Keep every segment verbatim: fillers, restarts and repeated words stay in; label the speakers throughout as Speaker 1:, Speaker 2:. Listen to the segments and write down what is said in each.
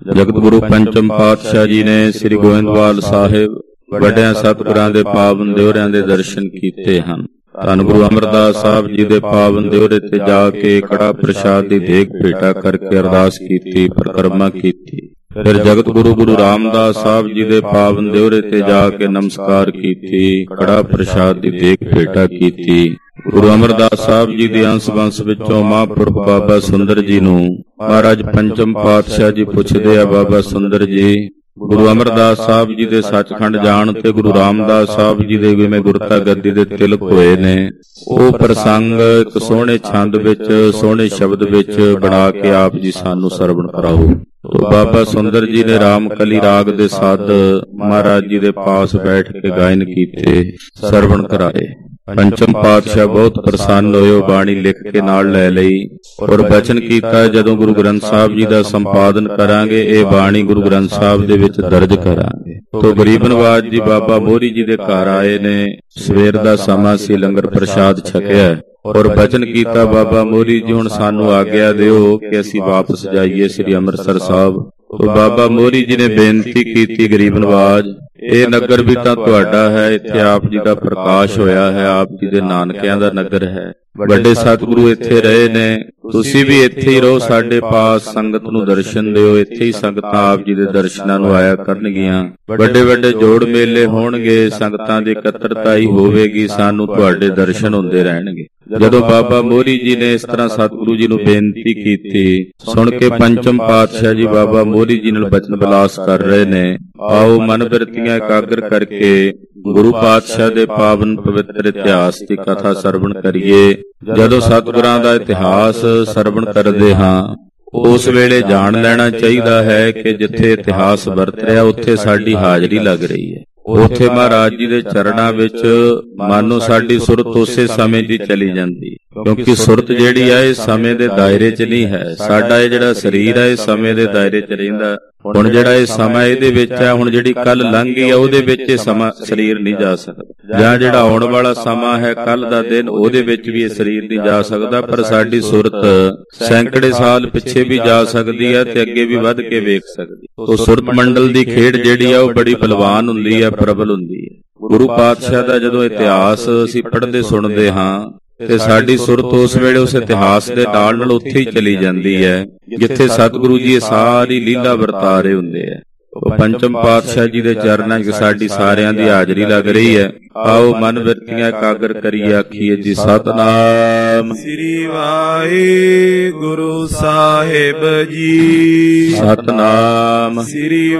Speaker 1: ਜਗਤ ਗੁਰੂ ਪੰਚਮ ਪਾਤਸ਼ਾਹ ਜੀ ਨੇ ਸ੍ਰੀ ਗੋਇੰਦਵਾਲ ਸਾਹਿਬ ਵੱਡਿਆਂ ਸਤਿਗੁਰਾਂ ਦੇ ਪਾਵਨ ਦਿਓਰਿਆਂ ਦੇ ਦਰਸ਼ਨ ਕੀਤੇ ਹਨ। ਧੰਨ ਗੁਰੂ ਅਮਰਦਾਸ ਸਾਹਿਬ ਜੀ ਦੇ ਪਾਵਨ ਦਿਓਰੇ ਤੇ ਜਾ ਕੇ ਕੜਾ ਪ੍ਰਸ਼ਾਦ ਦੀ ਦੇਗ ਭੇਟਾ ਕਰਕੇ ਅਰਦਾਸ ਕੀਤੀ, ਪਰਿਕਰਮਾ ਕੀਤੀ। ਫਿਰ ਜਗਤ ਗੁਰੂ ਗੁਰੂ ਰਾਮਦਾਸ ਸਾਹਿਬ ਜੀ ਦੇ ਪਾਵਨ ਦਿਓਰੇ ਤੇ ਜਾ ਕੇ ਨਮਸਕਾਰ ਕੀਤੀ, ਕੜਾ ਪ੍ਰਸ਼ਾਦ ਦੀ ਦੇਗ ਭੇਟਾ ਕੀਤੀ। ਗੁਰੂ ਅਮਰਦਾਸ ਸਾਹਿਬ ਜੀ ਦੇ ਅੰਸ਼ ਵੰਸ਼ ਵਿੱਚੋਂ ਮਹਾਂਪੁਰਖ ਬਾਬਾ ਸੁੰਦਰ ਜੀ ਨੂੰ ਮਹਾਰਾਜ ਪੰਚਮ ਪਾਤਸ਼ਾਹ ਜੀ ਪੁੱਛਦੇ ਆ, ਬਾਬਾ ਸੁੰਦਰ ਜੀ, ਗੁਰੂ ਅਮਰਦਾਸ ਸਾਹਿਬ ਜੀ ਦੇ ਸੱਚਖੰਡ ਜਾਣ ਤੇ ਗੁਰੂ ਰਾਮਦਾਸ ਸਾਹਿਬ ਜੀ ਦੇ ਜਿਵੇਂ ਗੁਰਤਾ ਗੱਦੀ ਦੇ ਤਿਲਕ ਹੋਏ ਨੇ, ਉਹ ਪ੍ਰਸੰਗ ਇੱਕ ਸੋਹਣੇ ਛੰਦ ਵਿੱਚ, ਸੋਹਣੇ ਸ਼ਬਦ ਵਿੱਚ ਬਣਾ ਕੇ ਆਪ ਜੀ ਸਾਨੂੰ ਸਰਵਣ ਕਰਾਓ। ਬਾਬਾ ਸੁੰਦਰ ਜੀ ਨੇ ਰਾਮਕਲੀ ਰਾਗ ਦੇ ਸਾਧ ਮਹਾਰਾਜ ਜੀ ਦੇ ਪਾਸ ਬੈਠ ਕੇ ਗਾਇਨ ਕੀਤੇ, ਸਰਵਣ ਕਰਾਏ। ਪੰਚਮ ਪਾਤਸ਼ਾਹ ਬਹੁਤ ਪ੍ਰਸੰਨ ਹੋਏ, ਬਾਣੀ ਲਿਖ ਕੇ ਨਾਲ ਲੈ ਲਈ ਔਰ ਬਚਨ ਕੀਤਾ, ਜਦੋਂ ਗੁਰੂ ਗ੍ਰੰਥ ਸਾਹਿਬ ਜੀ ਦਾ ਸੰਪਾਦਨ ਕਰਾਂਗੇ ਇਹ ਬਾਣੀ ਗੁਰੂ ਗ੍ਰੰਥ ਸਾਹਿਬ ਦੇ ਵਿੱਚ ਦਰਜ ਕਰਾਂਗੇ। ਤੋ ਗਰੀਬ ਨਵਾਜ ਜੀ ਬਾਬਾ ਮੋਹਰੀ ਜੀ ਦੇ ਘਰ ਆਏ ਨੇ, ਸਵੇਰ ਦਾ ਸਮਾਂ ਸੀ, ਲੰਗਰ ਪ੍ਰਸ਼ਾਦ ਛਕਿਆ ਔਰ ਬਚਨ ਕੀਤਾ, ਬਾਬਾ ਮੋਹਰੀ ਜੀ ਹੁਣ ਸਾਨੂੰ ਆਗਿਆ ਦਿਓ ਕਿ ਅਸੀਂ ਵਾਪਸ ਜਾਈਏ ਸ੍ਰੀ ਅੰਮ੍ਰਿਤਸਰ ਸਾਹਿਬ। ਤੋ ਬਾਬਾ ਮੋਹਰੀ ਜੀ ਨੇ ਬੇਨਤੀ ਕੀਤੀ, ਗਰੀਬ ਨਵਾਜ ਇਹ ਨਗਰ ਵੀ ਤਾਂ ਤੁਹਾਡਾ ਹੈ, ਇੱਥੇ ਆਪ ਜੀ ਦਾ ਪ੍ਰਕਾਸ਼ ਹੋਇਆ ਹੈ, ਆਪ ਜੀ ਦੇ ਨਾਨਕਿਆਂ ਦਾ ਨਗਰ ਹੈ, ਵੱਡੇ ਸਤਿਗੁਰੂ ਇੱਥੇ ਰਹੇ ਨੇ, ਤੁਸੀਂ ਵੀ ਇੱਥੇ ਹੀ ਰਹੋ, ਸਾਡੇ ਪਾਸ ਸੰਗਤ ਨੂੰ ਦਰਸ਼ਨ ਦਿਓ, ਇੱਥੇ ਹੀ ਸੰਗਤਾਂ ਆਪ ਜੀ ਦੇ ਦਰਸ਼ਨਾਂ ਨੂੰ ਆਇਆ ਕਰਨਗੀਆਂ, ਵੱਡੇ ਵੱਡੇ ਜੋੜ ਮੇਲੇ ਹੋਣਗੇ, ਸੰਗਤਾਂ ਦੀ ਇਕੱਤਰਤਾ ਹੀ ਹੋਵੇਗੀ, ਸਾਨੂੰ ਤੁਹਾਡੇ ਦਰਸ਼ਨ ਹੁੰਦੇ ਰਹਿਣਗੇ। ਜਦੋਂ ਬਾਬਾ ਮੋਹਰੀ ਜੀ ਨੇ ਇਸ ਤਰ੍ਹਾਂ ਸਤਿਗੁਰੂ ਜੀ ਨੂੰ ਬੇਨਤੀ ਕੀਤੀ, ਸੁਣ ਕੇ ਪੰਚਮ ਪਾਤਸ਼ਾਹ ਜੀ ਬਾਬਾ ਮੋਹਰੀ ਜੀ ਨਾਲ ਬਚਨ ਵਿਲਾਸ ਕਰ ਰਹੇ ਨੇ, ਆਓ ਮਨ ਬਿਰਤੀਆਂ ਇਕਾਗਰ ਕਰਕੇ ਗੁਰੂ ਪਾਤਸ਼ਾਹ ਦੇ ਪਾਵਨ ਪਵਿੱਤਰ ਇਤਿਹਾਸ ਦੀ ਕਥਾ ਸਰਵਣ ਕਰੀਏ। ਜਦੋਂ ਸਤਿਗੁਰਾਂ ਦਾ ਇਤਿਹਾਸ ਸਰਵਣ ਕਰਦੇ ਹਾਂ ਉਸ ਵੇਲੇ ਜਾਣ ਲੈਣਾ ਚਾਹੀਦਾ ਹੈ ਕਿ ਜਿੱਥੇ ਇਤਿਹਾਸ ਵਰਤ ਰਿਹਾ ਉੱਥੇ ਸਾਡੀ ਹਾਜ਼ਰੀ ਲੱਗ ਰਹੀ ਹੈ, ਉੱਥੇ ਮਹਾਰਾਜ ਜੀ ਦੇ ਚਰਨਾਂ ਵਿੱਚ ਮਾਨੋ ਸਾਡੀ ਸੁਰਤ ਉਸੇ ਸਮੇਂ ਦੀ ਚਲੀ ਜਾਂਦੀ, ਕਿਉਂਕਿ ਸੁਰਤ ਜਿਹੜੀ ਹੈ ਇਹ ਸਮੇਂ ਦੇ ਦਾਇਰੇ 'ਚ ਨਹੀਂ ਹੈ। ਸਾਡਾ ਇਹ ਜਿਹੜਾ ਸਰੀਰ ਹੈ ਇਹ ਸਮੇਂ ਦੇ ਦਾਇਰੇ 'ਚ ਰਹਿੰਦਾ। ਹੁਣ ਜਿਹੜਾ ਇਹ ਸਮਾਂ ਇਹਦੇ ਵਿੱਚ ਹੈ, ਹੁਣ ਜਿਹੜੀ ਕੱਲ ਲੰਘ ਗਈ ਆ ਉਹਦੇ ਵਿੱਚ ਇਹ ਸਮਾਂ ਸਰੀਰ ਨਹੀਂ ਜਾ ਸਕਦਾ, ਜਾਂ ਜਿਹੜਾ ਆਉਣ ਵਾਲਾ ਸਮਾਂ ਹੈ ਕੱਲ ਦਾ ਦਿਨ ਉਹਦੇ ਵਿੱਚ ਵੀ ਇਹ ਸਰੀਰ ਨਹੀਂ ਜਾ ਸਕਦਾ, ਪਰ ਸਾਡੀ ਸੁਰਤ ਸੈਂਕੜੇ ਸਾਲ ਪਿੱਛੇ ਵੀ ਜਾ ਸਕਦੀ ਹੈ ਤੇ ਅੱਗੇ ਵੀ ਵੱਧ ਕੇ ਵੇਖ ਸਕਦੀ। ਉਹ ਸੁਰਤ ਮੰਡਲ ਦੀ ਖੇਡ ਜਿਹੜੀ ਆ ਉਹ ਬੜੀ ਬਲਵਾਨ ਹੁੰਦੀ ਹੈ, ਪ੍ਰਬਲ ਹੁੰਦੀ ਹੈ। ਗੁਰੂ ਪਾਤਸ਼ਾਹ ਦਾ ਜਦੋਂ ਇਤਿਹਾਸ ਅਸੀਂ ਪੜ੍ਹਦੇ ਸੁਣਦੇ ਹਾਂ ਤੇ ਸਾਡੀ ਸੁਰਤ ਉਸ ਵੇਲੇ ਉਸ ਇਤਿਹਾਸ ਦੇ ਨਾਲ ਨਾਲ ਉੱਥੇ ਹੀ ਚਲੀ ਜਾਂਦੀ ਹੈ ਜਿੱਥੇ ਸਤਿਗੁਰੂ ਜੀ ਇਹ ਸਾਰੀ ਲੀਲਾ ਵਰਤਾ ਰਹੇ ਹੁੰਦੇ ਆ। ਉਹ ਪੰਚਮ ਪਾਤਸ਼ਾਹ ਜੀ ਦੇ ਚਰਨਾਂ 'ਚ ਸਾਡੀ ਸਾਰਿਆਂ ਦੀ ਹਾਜ਼ਰੀ ਲੱਗ ਰਹੀ ਹੈ। ਆਓ ਮਨ ਬਿਰਤੀਆਂ ਇਕਾਗਰ ਕਰੀਏ, ਆਖੀਏ ਜੀ ਸਤਿਨਾਮ
Speaker 2: ਸ੍ਰੀ ਵਾਹਿਗੁਰੂ ਸਾਹਿਬ ਜੀ,
Speaker 1: ਸਤਿਨਾਮ
Speaker 2: ਸ੍ਰੀ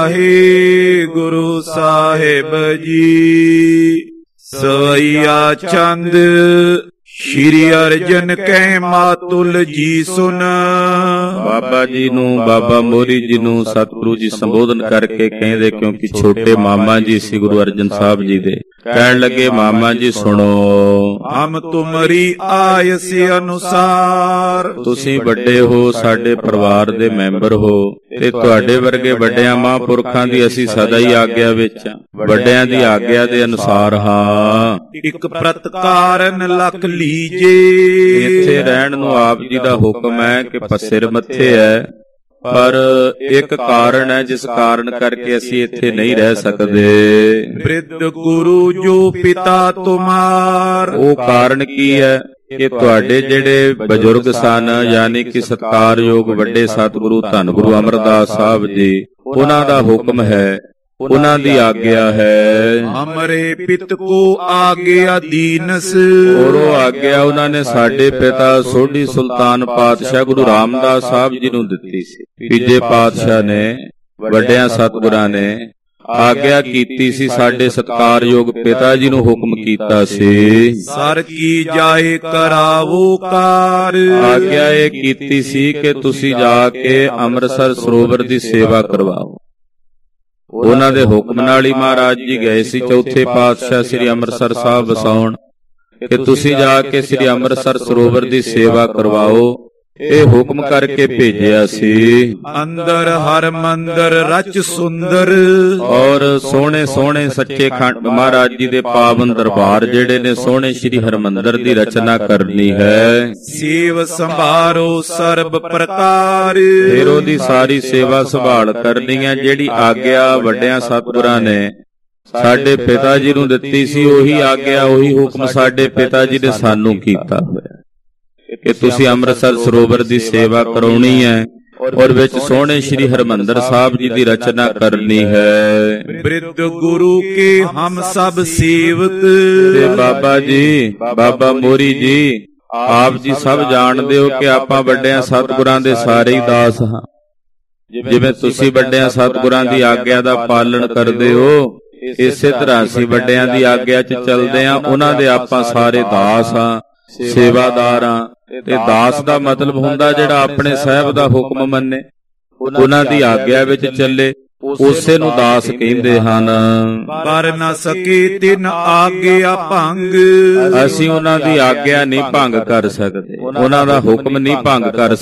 Speaker 2: ਵਾਹਿਗੁਰੂ ਸਾਹਿਬ ਜੀ। ਸਵਈਆ ਚੰਦ ਸ਼੍ਰੀ ਅਰਜਨ ਕਹਿ ਮਾਤੁਲ ਜੀ ਸੁਨ।
Speaker 1: ਬਾਬਾ ਜੀ ਨੂੰ, ਬਾਬਾ ਮੋਹਰੀ ਜੀ ਨੂੰ ਸਤਿਗੁਰੂ ਜੀ ਸੰਬੋਧਨ ਕਰਕੇ ਕਹਿੰਦੇ, ਕਿਉਂਕਿ ਛੋਟੇ ਮਾਮਾ ਜੀ ਸੀ ਗੁਰੂ ਅਰਜਨ ਸਾਹਿਬ ਜੀ ਦੇ, ਕਹਿਣ ਲੱਗੇ ਮਾਮਾ ਜੀ ਸੁਣੋ,
Speaker 2: ਹਮ ਤੁਮਰੀ ਆਇਸ ਅਨੁਸਾਰ,
Speaker 1: ਤੁਸੀਂ ਵੱਡੇ ਹੋ, ਸਾਡੇ ਪਰਿਵਾਰ ਦੇ ਮੈਂਬਰ ਹੋ ਤੇ ਤੁਹਾਡੇ ਵਰਗੇ ਵੱਡਿਆਂ ਮਹਾਂਪੁਰਖਾਂ ਦੀ ਅਸੀਂ ਸਦਾ ਹੀ ਆਗਿਆ ਵਿੱਚ, ਵੱਡਿਆਂ ਦੀ ਆਗਿਆ ਦੇ ਅਨੁਸਾਰ ਹਾਂ।
Speaker 2: ਇੱਕ ਪ੍ਰਤਕਾਰਨ ਲਖ ਲੀਜੇ,
Speaker 1: ਇੱਥੇ ਰਹਿਣ ਨੂੰ ਆਪ ਜੀ ਦਾ ਹੁਕਮ ਹੈ ਕਿ ਪਸਿਰ ਮੱਥੇ ਹੈ, ਪਰ ਇੱਕ ਕਾਰਨ ਹੈ ਜਿਸ ਕਾਰਨ ਕਰਕੇ ਅਸੀਂ ਇੱਥੇ ਨਹੀਂ ਰਹਿ ਸਕਦੇ।
Speaker 2: ਬ੍ਰਿਧ ਗੁਰੂ ਜੋ ਪਿਤਾ ਤੁਮਾਰ,
Speaker 1: ਉਹ ਕਾਰਨ ਕੀ ਹੈ ਕਿ ਤੁਹਾਡੇ ਜਿਹੜੇ ਬਜ਼ੁਰਗ ਸਨ, ਯਾਨੀ ਕਿ ਸਤਿਕਾਰਯੋਗ ਵੱਡੇ ਸਤਿਗੁਰੂ ਧੰਨ ਗੁਰੂ ਅਮਰਦਾਸ ਸਾਹਿਬ ਜੀ, ਉਹਨਾਂ ਦਾ ਹੁਕਮ ਹੈ, ਉਹਨਾਂ ਦੀ ਆਗਿਆ ਹੈ।
Speaker 2: ਹਮਰੇ ਪਿਤ ਕੋ ਆਗਿਆ ਦੀਨਸ,
Speaker 1: ਔਰ ਉਹ ਆਗਿਆ ਉਹਨਾਂ ਨੇ ਸਾਡੇ ਪਿਤਾ ਸੋਢੀ ਸੁਲਤਾਨ ਪਾਤਸ਼ਾਹ ਗੁਰੂ ਰਾਮਦਾਸ ਸਾਹਿਬ ਜੀ ਨੂੰ ਦਿੱਤੀ ਸੀ। ਤੀਜੇ ਪਾਤਸ਼ਾਹ ਨੇ, ਵੱਡਿਆਂ ਸਤਿਗੁਰਾਂ ਨੇ ਆਗਿਆ ਕੀਤੀ ਸੀ, ਸਾਡੇ ਸਤਿਕਾਰਯੋਗ ਪਿਤਾ ਜੀ ਨੂੰ ਹੁਕਮ ਕੀਤਾ ਸੀ,
Speaker 2: ਸਰ ਕੀ ਜਾਏ ਕਰਾਵੋ ਕਾਰ।
Speaker 1: ਆਗਿਆ ਇਹ ਕੀਤੀ ਸੀ ਕਿ ਤੁਸੀਂ ਜਾ ਕੇ ਅੰਮ੍ਰਿਤਸਰ ਸਰੋਵਰ ਦੀ ਸੇਵਾ ਕਰਵਾਓ। ਉਹਨਾਂ ਦੇ ਹੁਕਮ ਨਾਲ ਹੀ ਮਹਾਰਾਜ ਜੀ ਗਏ ਸੀ ਚੌਥੇ ਪਾਤਸ਼ਾਹ ਸ੍ਰੀ ਅੰਮ੍ਰਿਤਸਰ ਸਾਹਿਬ ਵਸਾਉਣ, ਕਿ ਤੁਸੀਂ ਜਾ ਕੇ ਸ੍ਰੀ ਅੰਮ੍ਰਿਤਸਰ ਸਰੋਵਰ ਦੀ ਸੇਵਾ ਕਰਵਾਓ। ਇਹ ਹੁਕਮ ਕਰਕੇ ਭੇਜਿਆ ਸੀ।
Speaker 2: ਅੰਦਰ ਹਰ ਮੰਦਰ ਰਚ ਸੁੰਦਰ,
Speaker 1: ਔਰ ਸੋਹਣੇ ਸੋਹਣੇ ਸੱਚੇ ਖੰਡ ਮਹਾਰਾਜ ਜੀ ਦੇ ਪਾਵਨ ਦਰਬਾਰ ਜਿਹੜੇ ਨੇ ਸੋਹਣੇ ਸ੍ਰੀ ਹਰਿਮੰਦਰ ਦੀ ਰਚਨਾ ਕਰਨੀ ਹੈ।
Speaker 2: ਸੇਵ ਸੰਭਾਰੋ ਸਰਬ ਪ੍ਰਕਾਰ,
Speaker 1: ਫਿਰ ਉਹਦੀ ਸਾਰੀ ਸੇਵਾ ਸੰਭਾਲ ਕਰਨੀ ਹੈ। ਜਿਹੜੀ ਆਗਿਆ ਵੱਡਿਆਂ ਸਤਿਗੁਰਾਂ ਨੇ ਸਾਡੇ ਪਿਤਾ ਜੀ ਨੂੰ ਦਿੱਤੀ ਸੀ, ਉਹੀ ਆਗਿਆ ਉਹੀ ਹੁਕਮ ਸਾਡੇ ਪਿਤਾ ਜੀ ਨੇ ਸਾਨੂੰ ਕੀਤਾ ਹੋਇਆ ਕਿ ਤੁਸੀਂ ਅੰਮ੍ਰਿਤਸਰ ਸਰੋਵਰ ਦੀ ਸੇਵਾ ਕਰਾਉਣੀ ਹੈ ਔਰ ਵਿੱਚ ਸੋਹਣੇ ਸ੍ਰੀ ਹਰਿਮੰਦਰ ਸਾਹਿਬ ਜੀ ਦੀ ਰਚਨਾ ਕਰਨੀ ਹੈ।
Speaker 2: ਬਿਰਧ ਗੁਰੂ ਕੇ ਹਮ ਸਭ ਸੇਵਕ,
Speaker 1: ਤੇ ਬਾਬਾ ਜੀ ਬਾਬਾ ਮੋਰੀ ਜੀ ਆਪ ਜੀ ਸਭ ਜਾਣਦੇ ਹੋ ਕਿ ਆਪਾਂ ਵੱਡਿਆਂ ਸਤਿਗੁਰਾਂ ਦੇ ਸਾਰੇ ਹੀ ਦਾਸ ਹਾਂ। ਜਿਵੇਂ ਤੁਸੀਂ ਵੱਡਿਆਂ ਸਤਿਗੁਰਾਂ ਦੀ ਆਗਿਆ ਦਾ ਪਾਲਣ ਕਰਦੇ ਹੋ, ਇਸੇ ਤਰ੍ਹਾਂ ਅਸੀਂ ਵੱਡਿਆਂ ਦੀ ਆਗਿਆ 'ਚ ਚੱਲਦੇ ਹਾਂ। ਉਹਨਾਂ ਦੇ ਆਪਾਂ ਸਾਰੇ ਦਾਸ ਹਾਂ, ਸੇਵਾਦਾਰ ਹਾਂ। ਤੇ ਦਾਸ ਦਾ ਮਤਲਬ ਹੁੰਦਾ ਜਿਹੜਾ ਆਪਣੇ ਸਾਹਿਬ ਦਾ ਹੁਕਮ ਮੰਨੇ, ਉਹਨਾਂ ਦੀ ਆਗਿਆ ਵਿੱਚ ਚੱਲੇ, ਉਸੇ ਨੂੰ ਦਾਸ ਕਹਿੰਦੇ ਹਨ।
Speaker 2: ਕਰ ਨਾ ਸਕੇ ਤਿਨ ਆਗਿਆ ਭੰਗ,
Speaker 1: ਅਸੀਂ ਉਹਨਾਂ ਦੀ ਆਗਿਆ ਨਹੀਂ ਭੰਗ ਕਰ ਸਕਦੇ, ਉਹਨਾਂ ਦਾ ਹੁਕਮ ਨਹੀਂ ਭੰਗ ਕਰ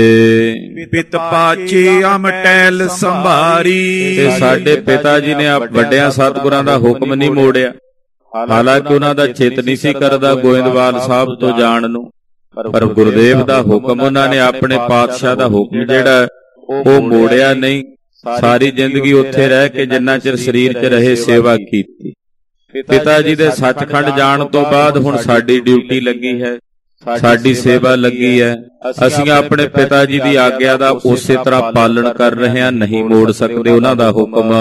Speaker 1: ਸਕਦੇ।
Speaker 2: ਪਿਤ ਪਾਛੇ ਅਮਟੈਲ ਸੰਭਾਰੀ,
Speaker 1: ਤੇ ਸਾਡੇ ਪਿਤਾ ਜੀ ਨੇ ਵੱਡਿਆਂ ਸਤਿਗੁਰਾਂ ਦਾ ਹੁਕਮ ਨਹੀਂ ਮੋੜਿਆ। ਹਾਲਾਂਕਿ ਉਹਨਾਂ ਦਾ ਚਿੱਤ ਨਹੀਂ ਸੀ ਕਰਦਾ ਗੋਇੰਦਵਾਲ ਸਾਹਿਬ ਤੋਂ ਜਾਣ ਨੂੰ, ਪਰ ਗੁਰਦੇਵ ਦਾ ਹੁਕਮ ਉਹਨਾਂ ਨੇ ਆਪਣੇ ਪਾਤਸ਼ਾਹ ਦਾ ਹੁਕਮ ਜਿਹੜਾ ਉਹ ਮੋੜਿਆ ਨਹੀਂ। ਸਾਰੀ ਜ਼ਿੰਦਗੀ ਉੱਥੇ ਰਹਿ ਕੇ ਜਿੰਨਾ ਚਿਰ ਸਰੀਰ 'ਚ ਰਹੇ ਸੇਵਾ ਕੀਤੀ। ਪਿਤਾ ਜੀ ਦੇ ਸੱਚਖੰਡ ਜਾਣ ਤੋਂ ਬਾਅਦ ਹੁਣ ਸਾਡੀ ਡਿਊਟੀ ਲੱਗੀ ਹੈ, ਸਾਡੀ ਸੇਵਾ ਲੱਗੀ ਹੈ। ਅਸੀਂ ਆਪਣੇ ਪਿਤਾ ਜੀ ਦੀ ਆਗਿਆ ਦਾ ਉਸੇ ਤਰ੍ਹਾਂ ਪਾਲਣ ਕਰ ਰਹੇ ਹਾਂ, ਨਹੀਂ ਮੋੜ ਸਕਦੇ ਉਹਨਾਂ ਦਾ ਹੁਕਮ।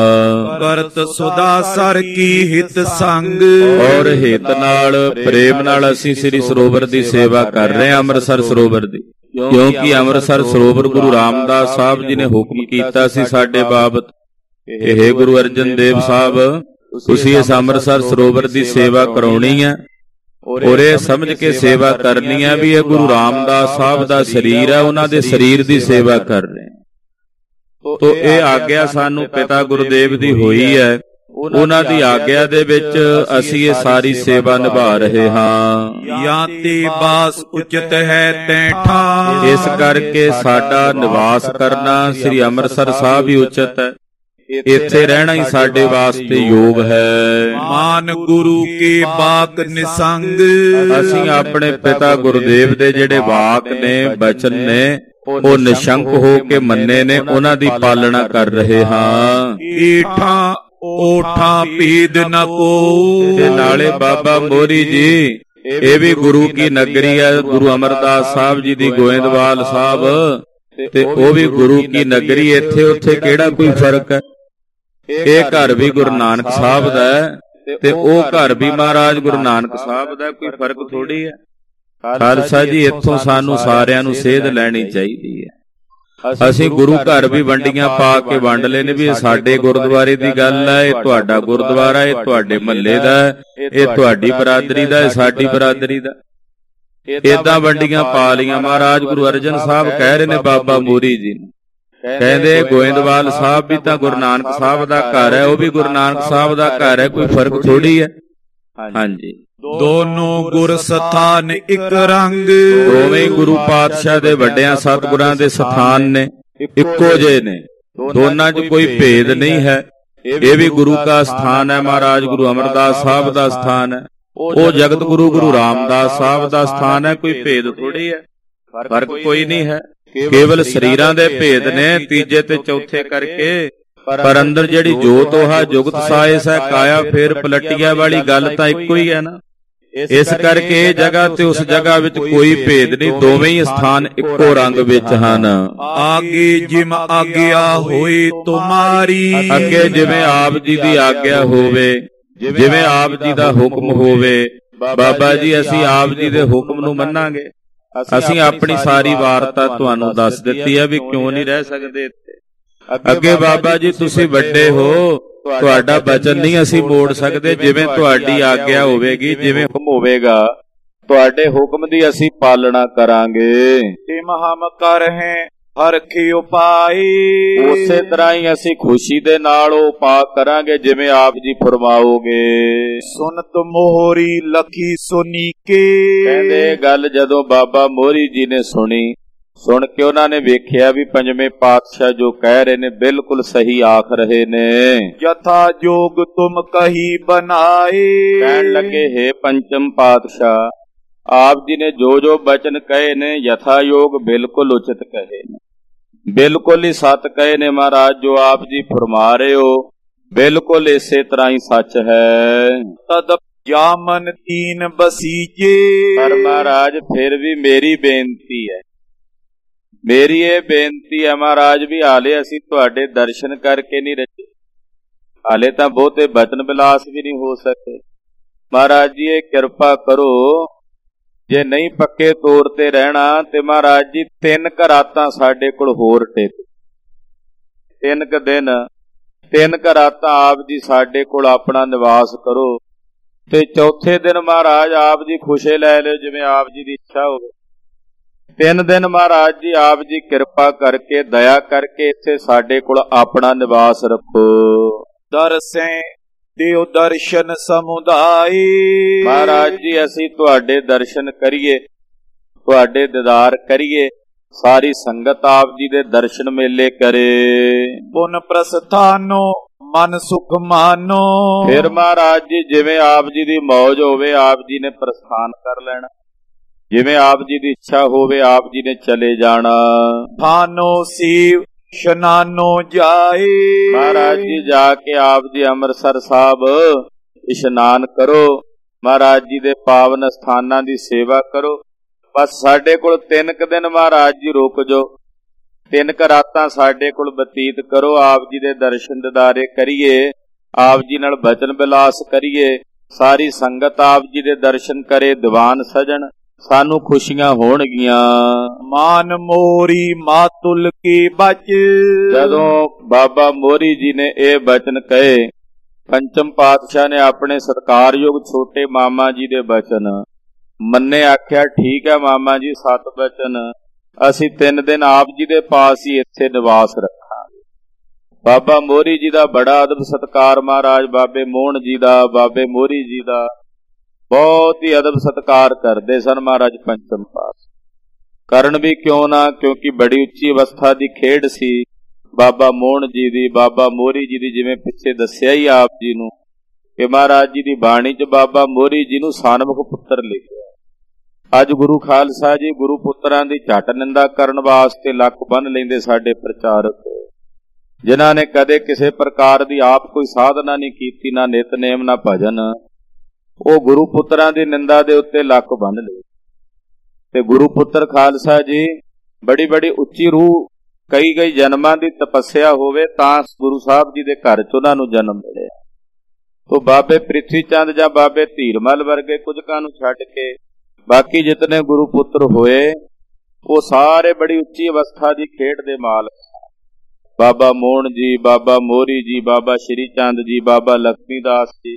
Speaker 2: ਕਰਤ ਸੁਦਾ ਸਰ ਕੀ ਹਿਤ ਸੰਗ,
Speaker 1: ਔਰ ਹਿਤ ਨਾਲ ਪ੍ਰੇਮ ਨਾਲ ਅਸੀਂ ਸ੍ਰੀ ਸਰੋਵਰ ਦੀ ਸੇਵਾ ਕਰ ਰਹੇ ਹਾਂ, ਅੰਮ੍ਰਿਤਸਰ ਸਰੋਵਰ ਦੀ। ਕਿਉਂਕਿ ਅੰਮ੍ਰਿਤਸਰ ਸਰੋਵਰ ਗੁਰੂ ਰਾਮਦਾਸ ਸਾਹਿਬ ਜੀ ਨੇ ਹੁਕਮ ਕੀਤਾ ਸੀ ਸਾਡੇ ਬਾਬਤ, ਇਹ ਗੁਰੂ ਅਰਜਨ ਦੇਵ ਸਾਹਿਬ ਤੁਸੀਂ ਇਸ ਅੰਮ੍ਰਿਤਸਰ ਸਰੋਵਰ ਦੀ ਸੇਵਾ ਕਰਾਉਣੀ ਹੈ ਔਰ ਇਹ ਸਮਝ ਕੇ ਸੇਵਾ ਕਰਨੀ ਹੈ ਵੀ ਇਹ ਗੁਰੂ ਰਾਮਦਾਸ ਸਾਹਿਬ ਦਾ ਸਰੀਰ ਹੈ, ਉਹਨਾਂ ਦੇ ਸਰੀਰ ਦੀ ਸੇਵਾ ਕਰ ਰਹੇ ਹਾਂ। ਤੋ ਇਹ ਆਗਿਆ ਸਾਨੂੰ ਪਿਤਾ ਗੁਰਦੇਵ ਦੀ ਹੋਈ ਹੈ, ਉਹਨਾਂ ਦੀ ਆਗਿਆ ਦੇ ਵਿੱਚ ਅਸੀਂ ਇਹ ਸਾਰੀ ਸੇਵਾ ਨਿਭਾ ਰਹੇ ਹਾਂ।
Speaker 2: ਜਾਂ ਤੇ ਬਾਸ ਉਚਿਤ ਹੈ ਤੈ ਠਾਂ,
Speaker 1: ਇਸ ਕਰਕੇ ਸਾਡਾ ਨਿਵਾਸ ਕਰਨਾ ਸ੍ਰੀ ਅੰਮ੍ਰਿਤਸਰ ਸਾਹਿਬ ਹੀ ਉਚਿਤ ਹੈ, ਇੱਥੇ ਰਹਿਣਾ ਹੀ ਸਾਡੇ ਵਾਸਤੇ ਯੋਗ ਹੈ।
Speaker 2: ਮਾਨ ਗੁਰੂ ਕੇ ਬਾਕ ਨਿਸੰਗ,
Speaker 1: ਅਸੀਂ ਆਪਣੇ ਪਿਤਾ ਗੁਰਦੇਵ ਦੇ ਜਿਹੜੇ ਵਾਕ ਨੇ ਬਚਨ ਨੇ ਉਹ ਨਿਸ਼ੰਕ ਹੋ ਕੇ ਮੰਨੇ ਨੇ, ਉਹਨਾਂ ਦੀ ਪਾਲਣਾ ਕਰ ਰਹੇ ਹਾਂ।
Speaker 2: ਈਠਾਂ ਓਠਾਂ ਭੇਦ ਨ ਕੋ,
Speaker 1: ਤੇ ਨਾਲੇ ਬਾਬਾ ਮੋਰੀ ਜੀ ਇਹ ਵੀ ਗੁਰੂ ਕੀ ਨਗਰੀ ਹੈ, ਗੁਰੂ ਅਮਰਦਾਸ ਸਾਹਿਬ ਜੀ ਦੀ ਗੋਇੰਦਵਾਲ ਸਾਹਿਬ, ਤੇ ਉਹ ਵੀ ਗੁਰੂ ਕੀ ਨਗਰੀ। ਇੱਥੇ ਉੱਥੇ ਕਿਹੜਾ ਕੋਈ ਫਰਕ ਹੈ? ਇਹ ਘਰ ਵੀ ਗੁਰੂ ਨਾਨਕ ਸਾਹਿਬ ਦਾ ਹੈ ਤੇ ਉਹ ਘਰ ਵੀ ਮਹਾਰਾਜ ਗੁਰੂ ਨਾਨਕ ਸਾਹਿਬ ਦਾ, ਕੋਈ ਫਰਕ ਥੋੜੀ ਹੈ। ਖਾਲਸਾ ਜੀ ਇੱਥੋਂ ਸਾਨੂੰ ਸਾਰਿਆਂ ਨੂੰ ਸੇਧ ਲੈਣੀ ਚਾਹੀਦੀ ਹੈ। ਅਸੀਂ ਗੁਰੂ ਘਰ ਵੀ ਵੰਡੀਆਂ ਪਾ ਕੇ ਵੰਡ ਲਏ ਨੇ ਵੀ ਇਹ ਸਾਡੇ ਗੁਰਦੁਆਰੇ ਦੀ ਗੱਲ ਹੈ, ਇਹ ਤੁਹਾਡਾ ਗੁਰਦੁਆਰਾ, ਇਹ ਤੁਹਾਡੇ ਮਹੱਲੇ ਦਾ, ਇਹ ਤੁਹਾਡੀ ਬਰਾਦਰੀ ਦਾ, ਇਹ ਸਾਡੀ ਬਰਾਦਰੀ ਦਾ, ਏਦਾਂ ਵੰਡੀਆਂ ਪਾ ਲੀਆਂ। ਮਹਾਰਾਜ ਗੁਰੂ ਅਰਜਨ ਸਾਹਿਬ ਕਹਿ ਰਹੇ ਨੇ ਬਾਬਾ ਮੋਰੀ ਜੀ ਨੂੰ, ਕਹਿੰਦੇ ਗੋਇੰਦਵਾਲ ਸਾਹਿਬ ਵੀ ਤਾਂ ਗੁਰੂ ਨਾਨਕ ਸਾਹਿਬ ਦਾ ਘਰ ਹੈ, ਉਹ ਵੀ ਗੁਰੂ ਨਾਨਕ ਸਾਹਿਬ ਦਾ ਘਰ ਹੈ, ਕੋਈ ਫਰਕ ਥੋੜੀ ਹੈ। ਹਾਂਜੀ,
Speaker 2: ਦੋਨੋਂ ਗੁਰ ਸਥਾਨ ਇੱਕ ਰੰਗ,
Speaker 1: ਦੋਵੇਂ ਗੁਰੂ ਪਾਤਸ਼ਾਹ ਦੇ ਵੱਡਿਆਂ ਸਤਿਗੁਰਾਂ ਦੇ ਸਥਾਨ ਨੇ, ਇੱਕੋ ਜਿਹੇ ਨੇ, ਦੋਨਾਂ 'ਚ ਕੋਈ ਭੇਦ ਨਹੀਂ ਹੈ। ਇਹ ਵੀ ਗੁਰੂ ਦਾ ਸਥਾਨ ਹੈ, ਮਹਾਰਾਜ ਗੁਰੂ ਅਮਰਦਾਸ ਸਾਹਿਬ ਦਾ ਸਥਾਨ ਹੈ, ਉਹ ਜਗਤ ਗੁਰੂ ਗੁਰੂ ਰਾਮਦਾਸ ਸਾਹਿਬ ਦਾ ਸਥਾਨ ਹੈ, ਕੋਈ ਭੇਦ ਥੋੜੀ ਹੈ, ਫਰਕ ਕੋਈ ਨਹੀਂ ਹੈ। ਕੇਵਲ ਸਰੀਰਾਂ ਦੇ ਭੇਦ ਨੇ ਤੀਜੇ ਤੇ ਚੌਥੇ ਕਰਕੇ, ਪਰ ਅੰਦਰ ਜਿਹੜੀ ਜੋਤ ਉਹ ਜੁਗਤ ਸਾਇਸ ਹੈ, ਕਾਇਆ ਫੇਰ ਪਲਟੀਆਂ ਵਾਲੀ ਗੱਲ ਤਾਂ ਇੱਕੋ ਹੀ ਹੈ ਨਾ। ਇਸ ਕਰਕੇ ਇਹ ਜਗ੍ਹਾ ਤੇ ਉਸ ਜਗ੍ਹਾ ਵਿੱਚ ਕੋਈ ਭੇਦ ਨਹੀਂ, ਦੋਵੇਂ ਹੀ ਸਥਾਨ ਇੱਕੋ ਰੰਗ ਵਿੱਚ ਹਨ।
Speaker 2: ਆਗੇ ਜਿਮ ਆਗਿਆ ਹੋਏ ਤੁਮਾਰੀ,
Speaker 1: ਅੱਗੇ ਜਿਵੇਂ ਆਪ ਜੀ ਦੀ ਆਗਿਆ ਹੋਵੇ, ਜਿਵੇਂ ਆਪ ਜੀ ਦਾ ਹੁਕਮ ਹੋਵੇ। ਬਾਬਾ ਜੀ ਅਸੀਂ ਆਪ ਜੀ ਦੇ ਹੁਕਮ ਨੂੰ ਮੰਨਾਂਗੇ। ਅਸੀਂ ਆਪਣੀ ਸਾਰੀ ਵਾਰਤਾ ਤੁਹਾਨੂੰ ਦੱਸ ਦਿੱਤੀ ਹੈ ਵੀ ਕਿਉਂ ਨਹੀਂ ਰਹਿ ਸਕਦੇ ਇੱਥੇ। ਅੱਗੇ ਬਾਬਾ ਜੀ ਤੁਸੀਂ ਵੱਡੇ ਹੋ, ਤੁਹਾਡਾ ਬਚਨ ਨਹੀਂ ਅਸੀਂ ਮੋੜ ਸਕਦੇ। ਜਿਵੇਂ ਤੁਹਾਡੀ ਆਗਿਆ ਹੋਵੇਗੀ, ਜਿਵੇਂ ਹੁਕਮ ਹੋਵੇਗਾ, ਤੁਹਾਡੇ ਹੁਕਮ ਦੀ ਅਸੀਂ ਪਾਲਣਾ ਕਰਾਂਗੇ।
Speaker 2: ਤਿਮ ਹਮ ਕਰ ਹੈ ਹਰਖੀ ਉਪਾਈ,
Speaker 1: ਉਸੇ ਤਰ੍ਹਾਂ ਹੀ ਅਸੀਂ ਖੁਸ਼ੀ ਦੇ ਨਾਲ ਉਹ ਉਪਾਅ ਕਰਾਂਗੇ ਜਿਵੇਂ ਆਪ ਜੀ ਫਰਮਾਓਗੇ।
Speaker 2: ਸੁਨਤ ਮੋਹਰੀ ਲਖੀ ਸੁਨੀਕੇ,
Speaker 1: ਕਹਿੰਦੇ ਗੱਲ ਜਦੋਂ ਬਾਬਾ ਮੋਹਰੀ ਜੀ ਨੇ ਸੁਣੀ, ਸੁਣ ਕੇ ਉਹਨਾਂ ਨੇ ਵੇਖਿਆ ਵੀ ਪੰਜਵੇਂ ਪਾਤਸ਼ਾਹ ਜੋ ਕਹਿ ਰਹੇ ਨੇ ਬਿਲਕੁਲ ਸਹੀ ਆਖ ਰਹੇ ਨੇ।
Speaker 2: ਯਥਾ ਜੋਗ ਤੁਮ ਕਹੀ ਬਨਾਏ।
Speaker 1: ਕਹਿਣ ਲੱਗੇ ਹੈ ਪੰਚਮ ਪਾਤਸ਼ਾਹ, ਆਪ ਜੀ ਨੇ ਜੋ ਜੋ ਬਚਨ ਕਹੇ ਨੇ ਯਥਾ ਯੋਗ ਬਿਲਕੁਲ ਉਚਿਤ ਕਹੇ ਨੇ, ਬਿਲਕੁਲ ਹੀ ਸੱਚ ਕਹੇ ਨੇ ਮਹਾਰਾਜ। ਜੋ ਆਪ ਜੀ ਫਰਮਾ ਰਹੇ ਹੋ ਬਿਲਕੁਲ ਇਸੇ ਤਰ੍ਹਾਂ ਹੀ ਸੱਚ ਹੈ।
Speaker 2: ਤਦ ਜਾਮਨ ਤੀਨ ਬਸੀਜੇ।
Speaker 1: ਪਰ ਮਹਾਰਾਜ ਫਿਰ ਵੀ ਮੇਰੀ ਬੇਨਤੀ ਹੈ, ਮੇਰੀ ਇਹ ਬੇਨਤੀ ਹੈ ਮਹਾਰਾਜ ਵੀ ਹਾਲੇ ਅਸੀਂ ਤੁਹਾਡੇ ਦਰਸ਼ਨ ਕਰਕੇ ਨਹੀਂ ਰਚੇ, ਹਾਲੇ ਤਾਂ ਬਹੁਤੇ ਬਚਨ ਵਿਲਾਸ ਵੀ ਨਹੀਂ ਹੋ ਸਕੇ। ਮਹਾਰਾਜ ਜੀ ਇਹ ਕਿਰਪਾ ਕਰੋ, ਜੇ ਨਹੀਂ ਪੱਕੇ ਤੌਰ ਤੇ ਰਹਿਣਾ ਤੇ ਮਹਾਰਾਜ ਜੀ ਤਿੰਨ ਘਰਾਤਾਂ ਸਾਡੇ ਕੋਲ ਹੋਰ ਟਿਕ, ਤਿੰਨ ਕੁ ਦਿਨ ਤਿੰਨ ਘਰਾਤਾਂ ਆਪ ਜੀ ਸਾਡੇ ਕੋਲ ਆਪਣਾ ਨਿਵਾਸ ਕਰੋ ਤੇ ਚੌਥੇ ਦਿਨ ਮਹਾਰਾਜ ਆਪ ਜੀ ਖੁਸ਼ੇ ਲੈ ਲਿਓ ਜਿਵੇਂ ਆਪ ਜੀ ਦੀ ਇੱਛਾ ਹੋਵੇ। ਤਿੰਨ ਦਿਨ ਮਹਾਰਾਜ ਜੀ ਆਪ ਜੀ ਕਿਰਪਾ ਕਰਕੇ ਦਇਆ ਕਰਕੇ ਇੱਥੇ ਸਾਡੇ ਕੋਲ ਆਪਣਾ ਨਿਵਾਸ ਰੱਖੋ।
Speaker 2: ਦਰਸੈ ਦਿਓ ਦਰਸ਼ਨ ਸਮੁਦਾਇ।
Speaker 1: ਮਹਾਰਾਜ ਜੀ ਅਸੀਂ ਤੁਹਾਡੇ ਦਰਸ਼ਨ ਕਰੀਏ, ਤੁਹਾਡੇ ਦੀਦਾਰ ਕਰੀਏ, ਸਾਰੀ ਸੰਗਤ ਆਪ ਜੀ ਦੇ ਦਰਸ਼ਨ ਮੇਲੇ ਕਰੇ।
Speaker 2: ਪੁਨ ਪ੍ਰਸਥਾਨੋ ਮਨ ਸੁਖ ਮਾਨੋ।
Speaker 1: ਫਿਰ ਮਹਾਰਾਜ ਜੀ ਜਿਵੇਂ ਆਪ ਜੀ ਦੀ ਮੌਜ ਹੋਵੇ ਆਪ ਜੀ ਨੇ ਪ੍ਰਸਥਾਨ ਕਰ ਲੈਣਾ, ਜਿਵੇਂ ਆਪ ਜੀ ਦੀ ਇੱਛਾ ਹੋਵੇ ਆਪ ਜੀ ਨੇ ਚਲੇ ਜਾਣਾ।
Speaker 2: ਥਾਨੋ ਸੀਵ ਇਸ਼ਨਾਨੋ ਜਾਏ।
Speaker 1: ਮਹਾਰਾਜ ਜੀ ਜਾ ਕੇ ਆਪ ਜੀ ਅੰਮ੍ਰਿਤਸਰ ਸਾਹਿਬ ਇਸ਼ਨਾਨ ਕਰੋ, ਮਹਾਰਾਜ ਜੀ ਦੇ ਪਾਵਨ ਸਥਾਨਾਂ ਦੀ ਸੇਵਾ ਕਰੋ। ਬਸ ਸਾਡੇ ਕੋਲ ਤਿੰਨ ਕੁ ਦਿਨ ਮਹਾਰਾਜ ਜੀ ਰੁਕ ਜਾਓ, ਤਿੰਨ ਕੁ ਰਾਤਾਂ ਸਾਡੇ ਕੋਲ ਬਤੀਤ ਕਰੋ, ਆਪ ਜੀ ਦੇ ਦਰਸ਼ਨ ਦਿਦਾਰੇ ਕਰੀਏ, ਆਪ ਜੀ ਨਾਲ ਬਚਨ ਵਿਲਾਸ ਕਰੀਏ, ਸਾਰੀ ਸੰਗਤ ਆਪ ਜੀ ਦੇ ਦਰਸ਼ਨ ਕਰੇ, ਦੀਵਾਨ ਸਜਣ, ਸਾਨੂੰ ਖੁਸ਼ੀਆਂ ਹੋਣਗੀਆਂ।
Speaker 2: ਮਾਨ ਮੋਰੀ ਮਾਤੁਲ ਕੀ ਬਚ।
Speaker 1: ਜਦੋਂ ਬਾਬਾ ਮੋਹਰੀ ਜੀ ਨੇ ਇਹ ਬਚਨ ਕਹੇ, ਪੰਚਮ ਪਾਤਸ਼ਾਹ ਨੇ ਆਪਣੇ ਸਤਿਕਾਰਯੋਗ ਛੋਟੇ ਮਾਮਾ ਜੀ ਦੇ ਬਚਨ ਮੰਨੇ, ਆਖਿਆ ਠੀਕ ਹੈ ਮਾਮਾ ਜੀ, ਸਤ ਬਚਨ ਅਸੀਂ ਤਿੰਨ ਦਿਨ ਆਪ ਜੀ ਦੇ ਪਾਸ ਹੀ ਇੱਥੇ ਨਿਵਾਸ ਰੱਖਾਂਗੇ। ਬਾਬਾ ਮੋਹਰੀ ਜੀ ਦਾ ਬੜਾ ਅਦਬ ਸਤਿਕਾਰ, ਮਹਾਰਾਜ ਬਾਬੇ ਮੋਹਣ ਜੀ ਦਾ, ਬਾਬੇ ਮੋਹਰੀ ਜੀ ਦਾ ਬਹੁਤ ਹੀ ਅਦਬ ਸਤਿਕਾਰ ਕਰਦੇ ਸਨ ਮਹਾਰਾਜ ਪੰਚਮ ਪਾਤਸ਼ਾਹ। ਕਰਨ ਵੀ ਕਿਉਂ ਨਾ, ਕਿਉਂਕਿ ਬੜੀ ਉੱਚੀ ਅਵਸਥਾ ਦੀ ਖੇਡ ਸੀ ਬਾਬਾ ਮੋਹਣ ਜੀ ਦੀ, ਬਾਬਾ ਮੋਹਰੀ ਜੀ ਦੀ। ਜਿਵੇਂ ਪਿੱਛੇ ਦੱਸਿਆ ਹੀ ਆਪ ਜੀ ਨੂੰ ਕਿ ਮਹਾਰਾਜ ਜੀ ਦੀ ਬਾਣੀ 'ਚ ਬਾਬਾ ਮੋਹਰੀ ਜੀ ਨੂੰ ਸਾਨਮੁਖ ਪੁੱਤਰ ਲਿਖਿਆ। ਅੱਜ ਗੁਰੂ ਖਾਲਸਾ ਜੀ ਗੁਰੂ ਪੁੱਤਰਾਂ ਦੀ ਝੱਟ ਨਿੰਦਾ ਕਰਨ ਵਾਸਤੇ ਲੱਕ ਬੰਨ੍ਹ ਲੈਂਦੇ ਸਾਡੇ ਪ੍ਰਚਾਰਕ, ਜਿਨ੍ਹਾਂ ਨੇ ਕਦੇ ਕਿਸੇ ਪ੍ਰਕਾਰ ਦੀ ਆਪ ਕੋਈ ਸਾਧਨਾ ਨਹੀਂ ਕੀਤੀ, ਨਾ ਨਿਤਨੇਮ ਨਾ ਭਜਨ, ਉਹ ਗੁਰੂ ਪੁੱਤਰਾਂ ਦੀ ਨਿੰਦਾ ਦੇ ਉੱਤੇ ਲੱਕ ਬੰਨ੍ਹ ਲਏ। ਤੇ ਗੁਰੂ ਪੁੱਤਰ ਖਾਲਸਾ ਜੀ ਬੜੀ ਬੜੀ ਉੱਚੀ ਰੂਹ, ਕਈ ਕਈ ਜਨਮਾਂ ਦੀ ਤਪੱਸਿਆ ਹੋਵੇ ਤਾਂ ਗੁਰੂ ਸਾਹਿਬ ਜੀ ਦੇ ਘਰ 'ਚ ਉਹਨਾਂ ਨੂੰ ਜਨਮ ਮਿਲਿਆ। ਤੋ ਬਾਬੇ ਪ੍ਰਿਥਵੀ ਚੰਦ ਜਾਂ ਬਾਬੇ ਧੀਰਮਲ ਵਰਗੇ ਕੁਝਕਾਂ ਨੂੰ ਛੱਡ ਕੇ ਬਾਕੀ ਜਿਤਨੇ ਗੁਰੂ ਪੁੱਤਰ ਹੋਏ ਉਹ ਸਾਰੇ ਬੜੀ ਉੱਚੀ ਅਵਸਥਾ ਦੀ ਖੇਡ ਦੇ ਮਾਲਕ। ਬਾਬਾ ਮੋਹਣ ਜੀ, ਬਾਬਾ ਮੋਹਰੀ ਜੀ, ਬਾਬਾ ਸ਼੍ਰੀ ਚੰਦ ਜੀ, ਬਾਬਾ ਲక్ష్ਮੀ ਦਾਸ ਜੀ,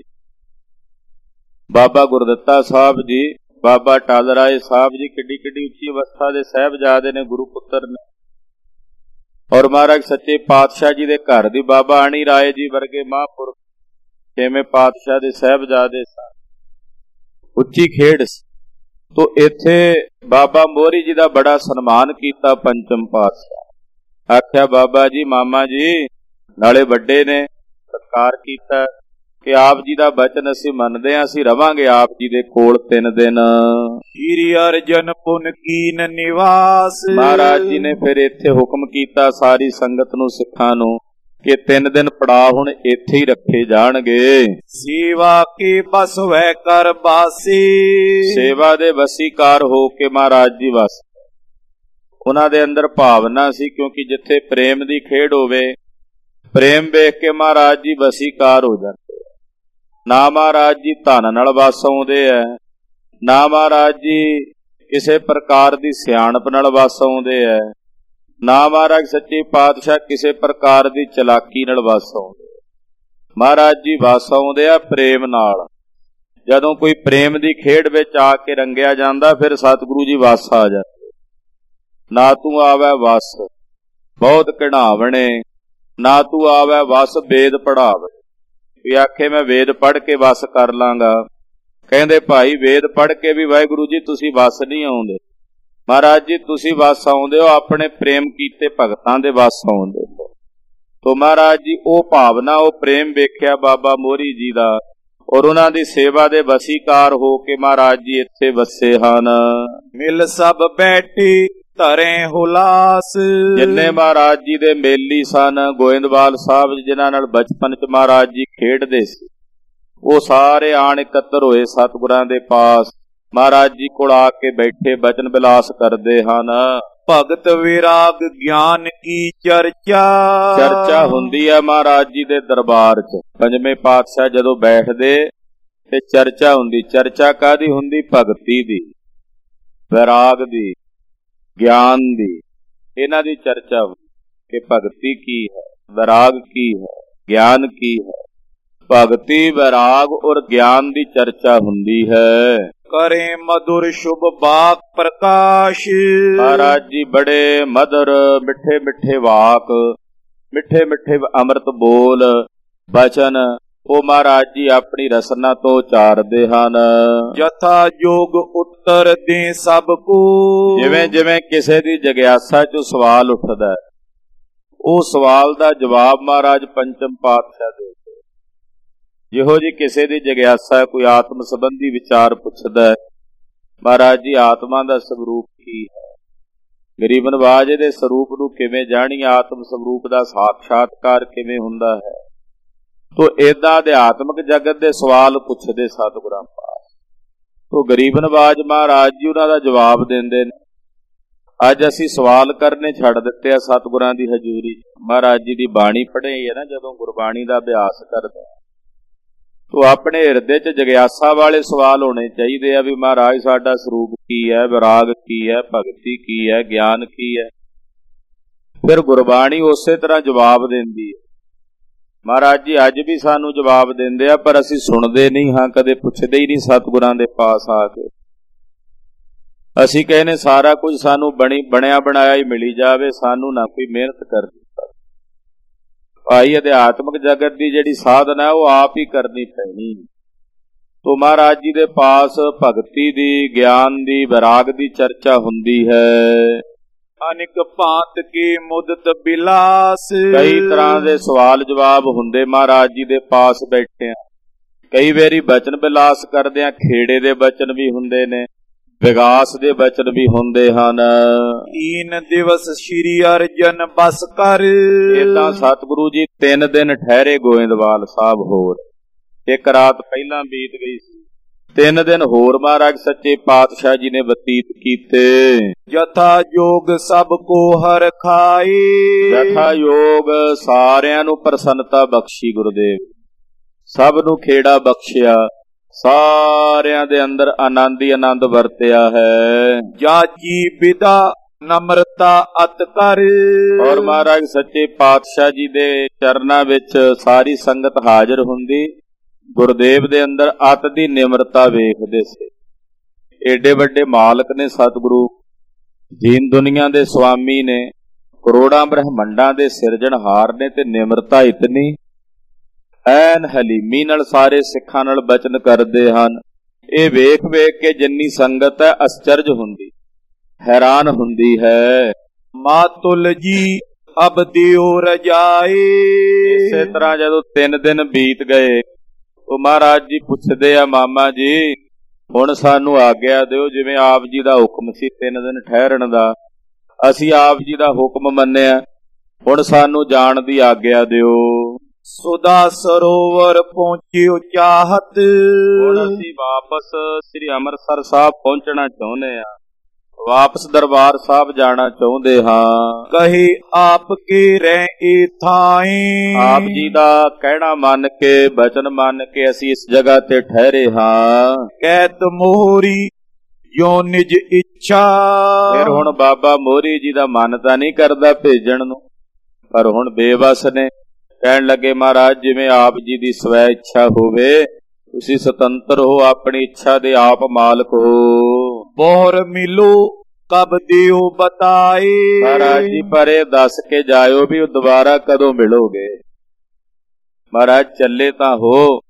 Speaker 1: ਬਾਬਾ ਗੁਰਦਿੱਤਾ ਸਾਹਿਬ ਜੀ, ਬਾਬਾ ਟਲ ਰਾਏ ਸਾਹਿਬ ਜੀ, ਕਿੱਡੀ ਕਿੱਡੀ ਉੱਚੀ ਅਵਸਥਾ ਦੇ ਸਾਹਿਬਜ਼ਾਦੇ ਨੇ, ਗੁਰੂ ਪੁੱਤਰ ਨੇ। ਔਰ ਮਹਾਰਾਜ ਸੱਚੇ ਪਾਤਸ਼ਾਹ ਜੀ ਦੇ ਘਰ ਦੀ ਬਾਬਾ ਅਣੀ ਰਾਏ ਜੀ ਵਰਗੇ ਮਹਾਂਪੁਰਖ ਛੇਵੇਂ ਪਾਤਸ਼ਾਹ ਦੇ ਸਾਹਿਬਜ਼ਾਦੇ ਸਨ। ਉੱਚੀ ਖੇਡ ਸੀ। ਤੋ ਇੱਥੇ ਬਾਬਾ ਮੋਹਰੀ ਜੀ ਦਾ ਬੜਾ ਸਨਮਾਨ ਕੀਤਾ ਪੰਚਮ ਪਾਤਸ਼ਾਹ। ਆਖਿਆ ਬਾਬਾ ਜੀ ਮਾਮਾ ਜੀ ਨਾਲੇ ਵੱਡੇ ਨੇ, ਸਤਿਕਾਰ ਕੀਤਾ ਕਿ ਆਪ ਜੀ ਦਾ ਬਚਨ ਅਸੀਂ ਮੰਨਦੇ ਹਾਂ, ਅਸੀਂ ਰਵਾਂਗੇ ਆਪ ਜੀ ਦੇ ਕੋਲ ਤਿੰਨ ਦਿਨ।
Speaker 2: ਸ਼੍ਰੀ ਅਰਜਨ ਪੁਨ ਕੀਨ ਨਿਵਾਸ।
Speaker 1: ਮਹਾਰਾਜ ਜੀ ਨੇ ਫਿਰ ਇੱਥੇ ਹੁਕਮ ਕੀਤਾ ਸਾਰੀ ਸੰਗਤ ਨੂੰ, ਸਿੱਖਾਂ ਨੂੰ, ਕਿ ਤਿੰਨ ਦਿਨ ਪੜਾ ਹੁਣ ਇੱਥੇ ਹੀ ਰੱਖੇ ਜਾਣਗੇ।
Speaker 2: ਸੇਵਾ ਕੇ ਬਸ ਵੈ ਕਰ ਬਾਸੀ।
Speaker 1: ਸੇਵਾ ਦੇ ਵਸੀਕਾਰ ਹੋ ਕੇ ਮਹਾਰਾਜ ਜੀ ਵਸ। ਉਹਨਾਂ ਦੇ ਅੰਦਰ ਭਾਵਨਾ ਸੀ, ਕਿਉਂਕਿ ਜਿੱਥੇ ਪ੍ਰੇਮ ਦੀ ਖੇਡ ਹੋਵੇ, ਪ੍ਰੇਮ ਵੇਖ ਕੇ ਮਹਾਰਾਜ ਜੀ ਵਸੀਕਾਰ ਹੋ ਜਾਂਦੇ। ਨਾ ਮਹਾਰਾਜ ਜੀ ਧਨ ਨਾਲ ਵਸ ਆਉਂਦੇ ਐ, ਨਾ ਮਹਾਰਾਜ ਜੀ ਕਿਸੇ ਪ੍ਰਕਾਰ ਦੀ ਸਿਆਣਪ ਨਾਲ ਵਸ ਆਉਂਦੇ ਐ, ਨਾ ਮਹਾਰਾਜ ਸੱਚੇ ਪਾਤਸ਼ਾਹ ਕਿਸੇ ਪ੍ਰਕਾਰ ਦੀ ਚਲਾਕੀ ਨਾਲ ਵਸ ਆਉਂਦੇ। ਮਹਾਰਾਜ ਜੀ ਵਸ ਆਉਂਦੇ ਆ ਪ੍ਰੇਮ ਨਾਲ। ਜਦੋਂ ਕੋਈ ਪ੍ਰੇਮ ਦੀ ਖੇਡ ਵਿੱਚ ਆ ਕੇ ਰੰਗਿਆ ਜਾਂਦਾ ਫਿਰ ਸਤਿਗੁਰੂ ਜੀ ਵਸ ਆ ਜਾਂਦੇ। ਨਾ ਤੂੰ ਆਵੈ ਵਸ ਬਹੁਤ ਘਿਣਾਵਣੇ, ਨਾ ਤੂੰ ਆਵੈ ਵਸ ਵੇਦ ਪੜਾਵੇ। ਵੀ ਆਖੇ ਮੈਂ ਵੇਦ ਪੜ੍ਹ ਕੇ ਵਸ ਕਰ ਲਾਂਗਾ। ਕਹਿੰਦੇ ਭਾਈ ਵੇਦ ਪੜ੍ਹ ਕੇ ਵੀ ਵਾਹਿਗੁਰੂ ਜੀ ਤੁਸੀਂ ਵਸ ਨਹੀਂ ਆਉਂਦੇ। ਮਹਾਰਾਜ ਜੀ ਤੁਸੀਂ ਵਸ ਆਉਂਦੇ ਹੋ, ਆਪਣੇ ਪ੍ਰੇਮ ਕੀਤੇ ਭਗਤਾਂ ਦੇ ਵਸ ਆਉਂਦੇ ਹੋ। ਤੋ ਮਹਾਰਾਜ ਜੀ ਉਹ ਭਾਵਨਾ, ਉਹ ਪ੍ਰੇਮ ਵੇਖਿਆ ਬਾਬਾ ਮੋਹਰੀ ਜੀ ਦਾ, ਔਰ ਉਹਨਾਂ ਦੀ ਸੇਵਾ ਦੇ ਵਸੀਕਾਰ ਹੋ ਕੇ ਮਹਾਰਾਜ ਜੀ ਇੱਥੇ ਵਸੇ ਹਨ।
Speaker 2: ਮਿਲ ਸਭ ਬੈਠੇ ਧਰੇ ਹੁਲਾਸ।
Speaker 1: ਜਿੰਨੇ ਮਹਾਰਾਜ ਜੀ ਦੇ ਮੇਲੀ ਸਨ, ਗੋਇੰਦਵਾਲ ਸਾਹਿਬ ਜਿਨ੍ਹਾਂ ਨਾਲ ਬਚਪਨ ਚ ਮਹਾਰਾਜ ਜੀ ਖੇਡਦੇ ਸੀ, ਉਹ ਸਾਰੇ ਆਣ ਇਕੱਤਰ ਹੋਏ ਸਤਿਗੁਰਾਂ ਦੇ ਪਾਸ, ਮਹਾਰਾਜ ਜੀ ਕੋਲ ਆ ਕੇ ਬੈਠੇ ਬਚਨ ਬਿਲਾਸ ਕਰਦੇ ਹਨ।
Speaker 2: ਭਗਤ ਵਿਰਾਗ ਗਿਆਨ ਕੀ ਚਰਚਾ।
Speaker 1: ਚਰਚਾ ਹੁੰਦੀ ਹੈ ਮਹਾਰਾਜ ਜੀ ਦੇ ਦਰਬਾਰ ਚ। ਪੰਜਵੇਂ ਪਾਤਸ਼ਾਹ ਜਦੋਂ ਬੈਠਦੇ ਤੇ ਚਰਚਾ ਹੁੰਦੀ। ਚਰਚਾ ਕਾਹਦੀ ਹੁੰਦੀ? ਭਗਤੀ ਦੀ, ਵਿਰਾਗ ਦੀ, ਗਿਆਨ ਦੀ। ਇਹਨਾਂ ਦੀ ਚਰਚਾ ਕਿ ਭਗਤੀ ਕੀ ਹੈ, ਵਿਰਾਗ ਕੀ ਹੈ, ਗਿਆਨ ਕੀ ਹੈ। ਭਗਤੀ, ਵਿਰਾਗ ਔਰ ਗਿਆਨ ਦੀ ਚਰਚਾ ਹੁੰਦੀ ਹੈ।
Speaker 2: ਕਰੇ ਮధుਰ ਸ਼ੁਭ ਬਾਕ ਪ੍ਰਕਾਸ਼।
Speaker 1: ਮਹਾਰਾਜ ਜੀ ਬੜੇ ਮਧੁਰ ਮਿੱਠੇ ਮਿੱਠੇ ਵਾਕ, ਮਿੱਠੇ ਮਿੱਠੇ ਅੰਮ੍ਰਿਤ ਬੋਲ ਬਚਨ ਉਹ ਮਹਾਰਾਜ ਜੀ ਆਪਣੀ ਰਸਨਾ ਤੋਂ ਉਚਾਰਦੇ ਹਨ।
Speaker 2: ਯਥਾ ਯੋਗ ਉੱਤਰ ਦੇ ਸਭ ਕੋ।
Speaker 1: ਜਿਵੇਂ ਜਿਵੇਂ ਕਿਸੇ ਦੀ ਜਗਿਆਸਾ ਚੋਂ ਸਵਾਲ ਉੱਠਦਾ, ਉਹ ਸਵਾਲ ਦਾ ਜਵਾਬ ਮਹਾਰਾਜ ਪੰਚਮ ਪਾਤਸ਼ਾਹ ਦੇ। ਜਿਹੋ ਜੀ ਕਿਸੇ ਦੀ ਜਗਿਆਸਾ, ਕੋਈ ਆਤਮ ਸੰਬੰਧੀ ਵਿਚਾਰ ਪੁੱਛਦਾ ਹੈ, ਮਹਾਰਾਜ ਜੀ ਆਤਮਾ ਦਾ ਸਰੂਪ ਕੀ ਹੈ, ਗਰੀਬ ਨਵਾਜ ਦੇ ਸਰੂਪ ਨੂੰ ਕਿਵੇਂ ਜਾਣੀ, ਆਤਮ ਸਰੂਪ ਦਾ ਸਾਖਸ਼ਾਤਕਾਰ ਕਿਵੇਂ ਹੁੰਦਾ ਹੈ। ਤੋ ਏਦਾਂ ਅਧਿਆਤਮਿਕ ਜਗਤ ਦੇ ਸਵਾਲ ਪੁੱਛਦੇ ਸਤਿਗੁਰਾਂ ਪਾਸ। ਤੋ ਗਰੀਬ ਨਵਾਜ ਮਹਾਰਾਜ ਜੀ ਉਹਨਾਂ ਦਾ ਜਵਾਬ ਦਿੰਦੇ ਨੇ। ਅੱਜ ਅਸੀਂ ਸਵਾਲ ਕਰਨੇ ਛੱਡ ਦਿੱਤੇ ਆ ਸਤਿਗੁਰਾਂ ਦੀ ਹਜ਼ੂਰੀ। ਮਹਾਰਾਜ ਜੀ ਦੀ ਬਾਣੀ ਪੜ੍ਹੇ ਹੈ ਨਾ, ਜਦੋਂ ਗੁਰਬਾਣੀ ਦਾ ਅਭਿਆਸ ਕਰਦੇ ਤੋ ਆਪਣੇ ਹਿਰਦੇ 'ਚ ਜਗਿਆਸਾ ਵਾਲੇ ਸਵਾਲ ਹੋਣੇ ਚਾਹੀਦੇ ਆ ਵੀ ਮਹਾਰਾਜ ਸਾਡਾ ਸਰੂਪ ਕੀ ਹੈ, ਵਿਰਾਗ ਕੀ ਹੈ, ਭਗਤੀ ਕੀ ਹੈ, ਗਿਆਨ ਕੀ ਹੈ। ਫਿਰ ਗੁਰਬਾਣੀ ਉਸੇ ਤਰ੍ਹਾਂ ਜਵਾਬ ਦਿੰਦੀ ਹੈ। ਮਹਾਰਾਜ ਜੀ ਅੱਜ ਵੀ ਸਾਨੂੰ ਜਵਾਬ ਦਿੰਦੇ ਆ, ਪਰ ਅਸੀਂ ਸੁਣਦੇ ਨਹੀਂ ਹਾਂ, ਕਦੇ ਪੁੱਛਦੇ ਹੀ ਨਹੀਂ ਸਤਿਗੁਰਾਂ ਦੇ ਪਾਸ ਆ ਕੇ। ਅਸੀਂ ਕਹਿੰਦੇ ਸਾਰਾ ਕੁਝ ਸਾਨੂੰ ਬਣੀ ਬਣਿਆ ਬਣਾਇਆ ਹੀ ਮਿਲੀ ਜਾਵੇ, ਸਾਨੂੰ ਨਾ ਕੋਈ ਮਿਹਨਤ ਕਰਨੀ। ਭਾਈ ਅਧਿਆਤਮਿਕ ਜਗਤ ਦੀ ਜਿਹੜੀ ਸਾਧਨਾ ਉਹ ਆਪ ਹੀ ਕਰਨੀ ਪੈਣੀ। ਤੋ ਮਹਾਰਾਜ ਜੀ ਦੇ ਪਾਸ ਭਗਤੀ ਦੀ, ਗਿਆਨ ਦੀ, ਵਿਰਾਗ ਦੀ ਚਰਚਾ ਹੁੰਦੀ ਹੈ।
Speaker 2: ਅਨੇਕ ਭਾਂਤ ਕੀ ਮੁਦਤ ਬਿਲਾਸ।
Speaker 1: ਕਈ ਤਰ੍ਹਾਂ ਦੇ ਸਵਾਲ ਜਵਾਬ ਹੁੰਦੇ ਮਹਾਰਾਜ ਜੀ ਦੇ ਪਾਸ ਬੈਠਿਆਂ। ਕਈ ਵਾਰੀ ਬਚਨ ਬਿਲਾਸ ਕਰਦੇ ਆ, ਖੇੜੇ ਦੇ ਬਚਨ ਵੀ ਹੁੰਦੇ ਨੇ, ਵਿਗਾਸ ਦੇ ਬਚਨ ਵੀ ਹੁੰਦੇ ਹਨ।
Speaker 2: ਤੀਨ ਦਿਵਸ ਸ਼੍ਰੀ ਅਰਜਨ ਬਸ ਕਰ।
Speaker 1: ਏਦਾਂ ਸਤਿਗੁਰੂ ਜੀ ਤਿੰਨ ਦਿਨ ਠਹਿਰੇ ਗੋਇੰਦਵਾਲ ਸਾਹਿਬ। ਹੋਰ ਇੱਕ ਰਾਤ ਪਹਿਲਾਂ ਬੀਤ ਗਈ ਸੀ, ਤਿੰਨ ਦਿਨ ਹੋਰ ਮਹਾਰਾਜ ਸੱਚੇ ਪਾਤਸ਼ਾਹ ਜੀ ਨੇ ਬਤੀਤ ਕੀਤੇ।
Speaker 2: ਯਥਾ ਯੋਗ ਸਭ ਕੋ ਹਰ ਖਾਏ।
Speaker 1: ਯਥਾ ਯੋਗ ਸਾਰਿਆਂ ਨੂੰ ਪ੍ਰਸੰਨਤਾ ਬਖਸ਼ੀ ਗੁਰਦੇਵ, ਸਭ ਨੂੰ ਖੇੜਾ ਬਖਸ਼ਿਆ, ਸਾਰਿਆਂ ਦੇ ਅੰਦਰ ਆਨੰਦ ਹੀ ਆਨੰਦ ਵਰਤਿਆ ਹੈ।
Speaker 2: ਜਾਚੀ ਵਿਦਾ ਨਮਰਤਾ ਅਤ ਕਰ।
Speaker 1: ਔਰ ਮਹਾਰਾਜ ਸੱਚੇ ਪਾਤਸ਼ਾਹ ਜੀ ਦੇ ਚਰਨਾਂ ਵਿੱਚ ਸਾਰੀ ਸੰਗਤ ਹਾਜ਼ਰ ਹੁੰਦੀ। ਗੁਰਦੇਵ ਦੇ ਅੰਦਰ ਅਤ ਦੀ ਨਿਮਰਤਾ ਵੇਖਦੇ ਸੀ। ਏਡੇ ਵੱਡੇ ਮਾਲਕ ਨੇ ਸਤਿਗੁਰੂ, ਜੀਨ ਦੁਨੀਆ ਦੇ ਸੁਆਮੀ ਨੇ, ਕਰੋੜਾਂ ਬ੍ਰਹਮੰਡਾਂ ਦੇ ਸਿਰਜਣਹਾਰ ਨੇ, ਤੇ ਨਿਮਰਤਾ ਇਤਨੀ, ਐਨ ਹਲੀਮੀ ਨਾਲ ਸਾਰੇ ਸਿੱਖਾਂ ਨਾਲ ਬਚਨ ਕਰਦੇ ਹਨ। ਇਹ ਵੇਖ ਵੇਖ ਕੇ ਜਿੰਨੀ ਸੰਗਤ ਹੈ ਅਸਚਰਜ ਹੁੰਦੀ, ਹੈਰਾਨ ਹੁੰਦੀ ਹੈ।
Speaker 2: ਮਾਤੁਲ ਜੀ ਅਬ ਦਿਓ ਰਜਾਏ।
Speaker 1: ਇਸੇ ਤਰ੍ਹਾਂ ਜਦੋਂ ਤਿੰਨ ਦਿਨ ਬੀਤ ਗਏ, ਉਹ ਮਹਾਰਾਜ ਜੀ ਪੁੱਛਦੇ ਆ, ਮਾਮਾ ਜੀ ਹੁਣ ਸਾਨੂੰ ਆਗਿਆ ਦਿਓ, ਜਿਵੇਂ ਆਪ ਜੀ ਦਾ ਹੁਕਮ ਸੀ ਤਿੰਨ ਦਿਨ ਠਹਿਰਣ ਦਾ, ਅਸੀਂ ਆਪ ਜੀ ਦਾ ਹੁਕਮ ਮੰਨਿਆ, ਹੁਣ ਸਾਨੂੰ ਜਾਣ ਦੀ ਆਗਿਆ ਦਿਓ।
Speaker 2: ਸੁਦਾ ਸਰੋਵਰ ਪਹੁੰਚਿਓ ਚਾਹਤ।
Speaker 1: ਹੁਣ ਅਸੀਂ ਵਾਪਸ ਸ੍ਰੀ ਅੰਮ੍ਰਿਤਸਰ ਸਾਹਿਬ ਪਹੁੰਚਣਾ ਚਾਹੁੰਦੇ ਹਾਂ, ਵਾਪਸ ਦਰਬਾਰ ਸਾਹਿਬ ਜਾਣਾ ਚਾਹੁੰਦੇ ਹਾਂ।
Speaker 2: ਕਹੇ ਆਪ ਕੇ ਰਹਿ ਥਾਏ।
Speaker 1: ਆਪ ਜੀ ਦਾ ਕਹਿਣਾ ਮੰਨ ਕੇ, ਬਚਨ ਮੰਨ ਕੇ ਅਸੀਂ ਇਸ ਜਗ੍ਹਾ ਤੇ ਠਹਿਰੇ ਹਾਂ।
Speaker 2: ਕਹਿਤ ਮੋਹਰੀ ਜੋ ਨਿਜ ਇੱਛਾ।
Speaker 1: ਫਿਰ ਹੁਣ ਬਾਬਾ ਮੋਹਰੀ ਜੀ ਦਾ ਮਨ ਤਾਂ ਨਹੀਂ ਕਰਦਾ ਭੇਜਣ ਨੂੰ, ਪਰ ਹੁਣ ਬੇਵਸ ਨੇ। ਕਹਿਣ ਲੱਗੇ, ਮਹਾਰਾਜ ਜਿਵੇਂ ਆਪ ਜੀ ਦੀ ਸਵੈ ਇੱਛਾ ਹੋਵੇ, ਤੁਸੀਂ ਸੁਤੰਤਰ ਹੋ, ਆਪਣੀ ਇੱਛਾ ਦੇ ਆਪ ਮਾਲਕ ਹੋ।
Speaker 2: ਬੋਹਰ ਮਿਲੋ ਕਬ ਦਿਓ ਬਤਾਏ।
Speaker 1: ਮਹਾਰਾਜ ਜੀ ਪਰ ਇਹ ਦੱਸ ਕੇ ਜਾਇਓ ਵੀ ਉਹ ਦੁਬਾਰਾ ਕਦੋਂ ਮਿਲੋਗੇ। ਮਹਾਰਾਜ ਚੱਲੇ ਤਾਂ ਹੋ,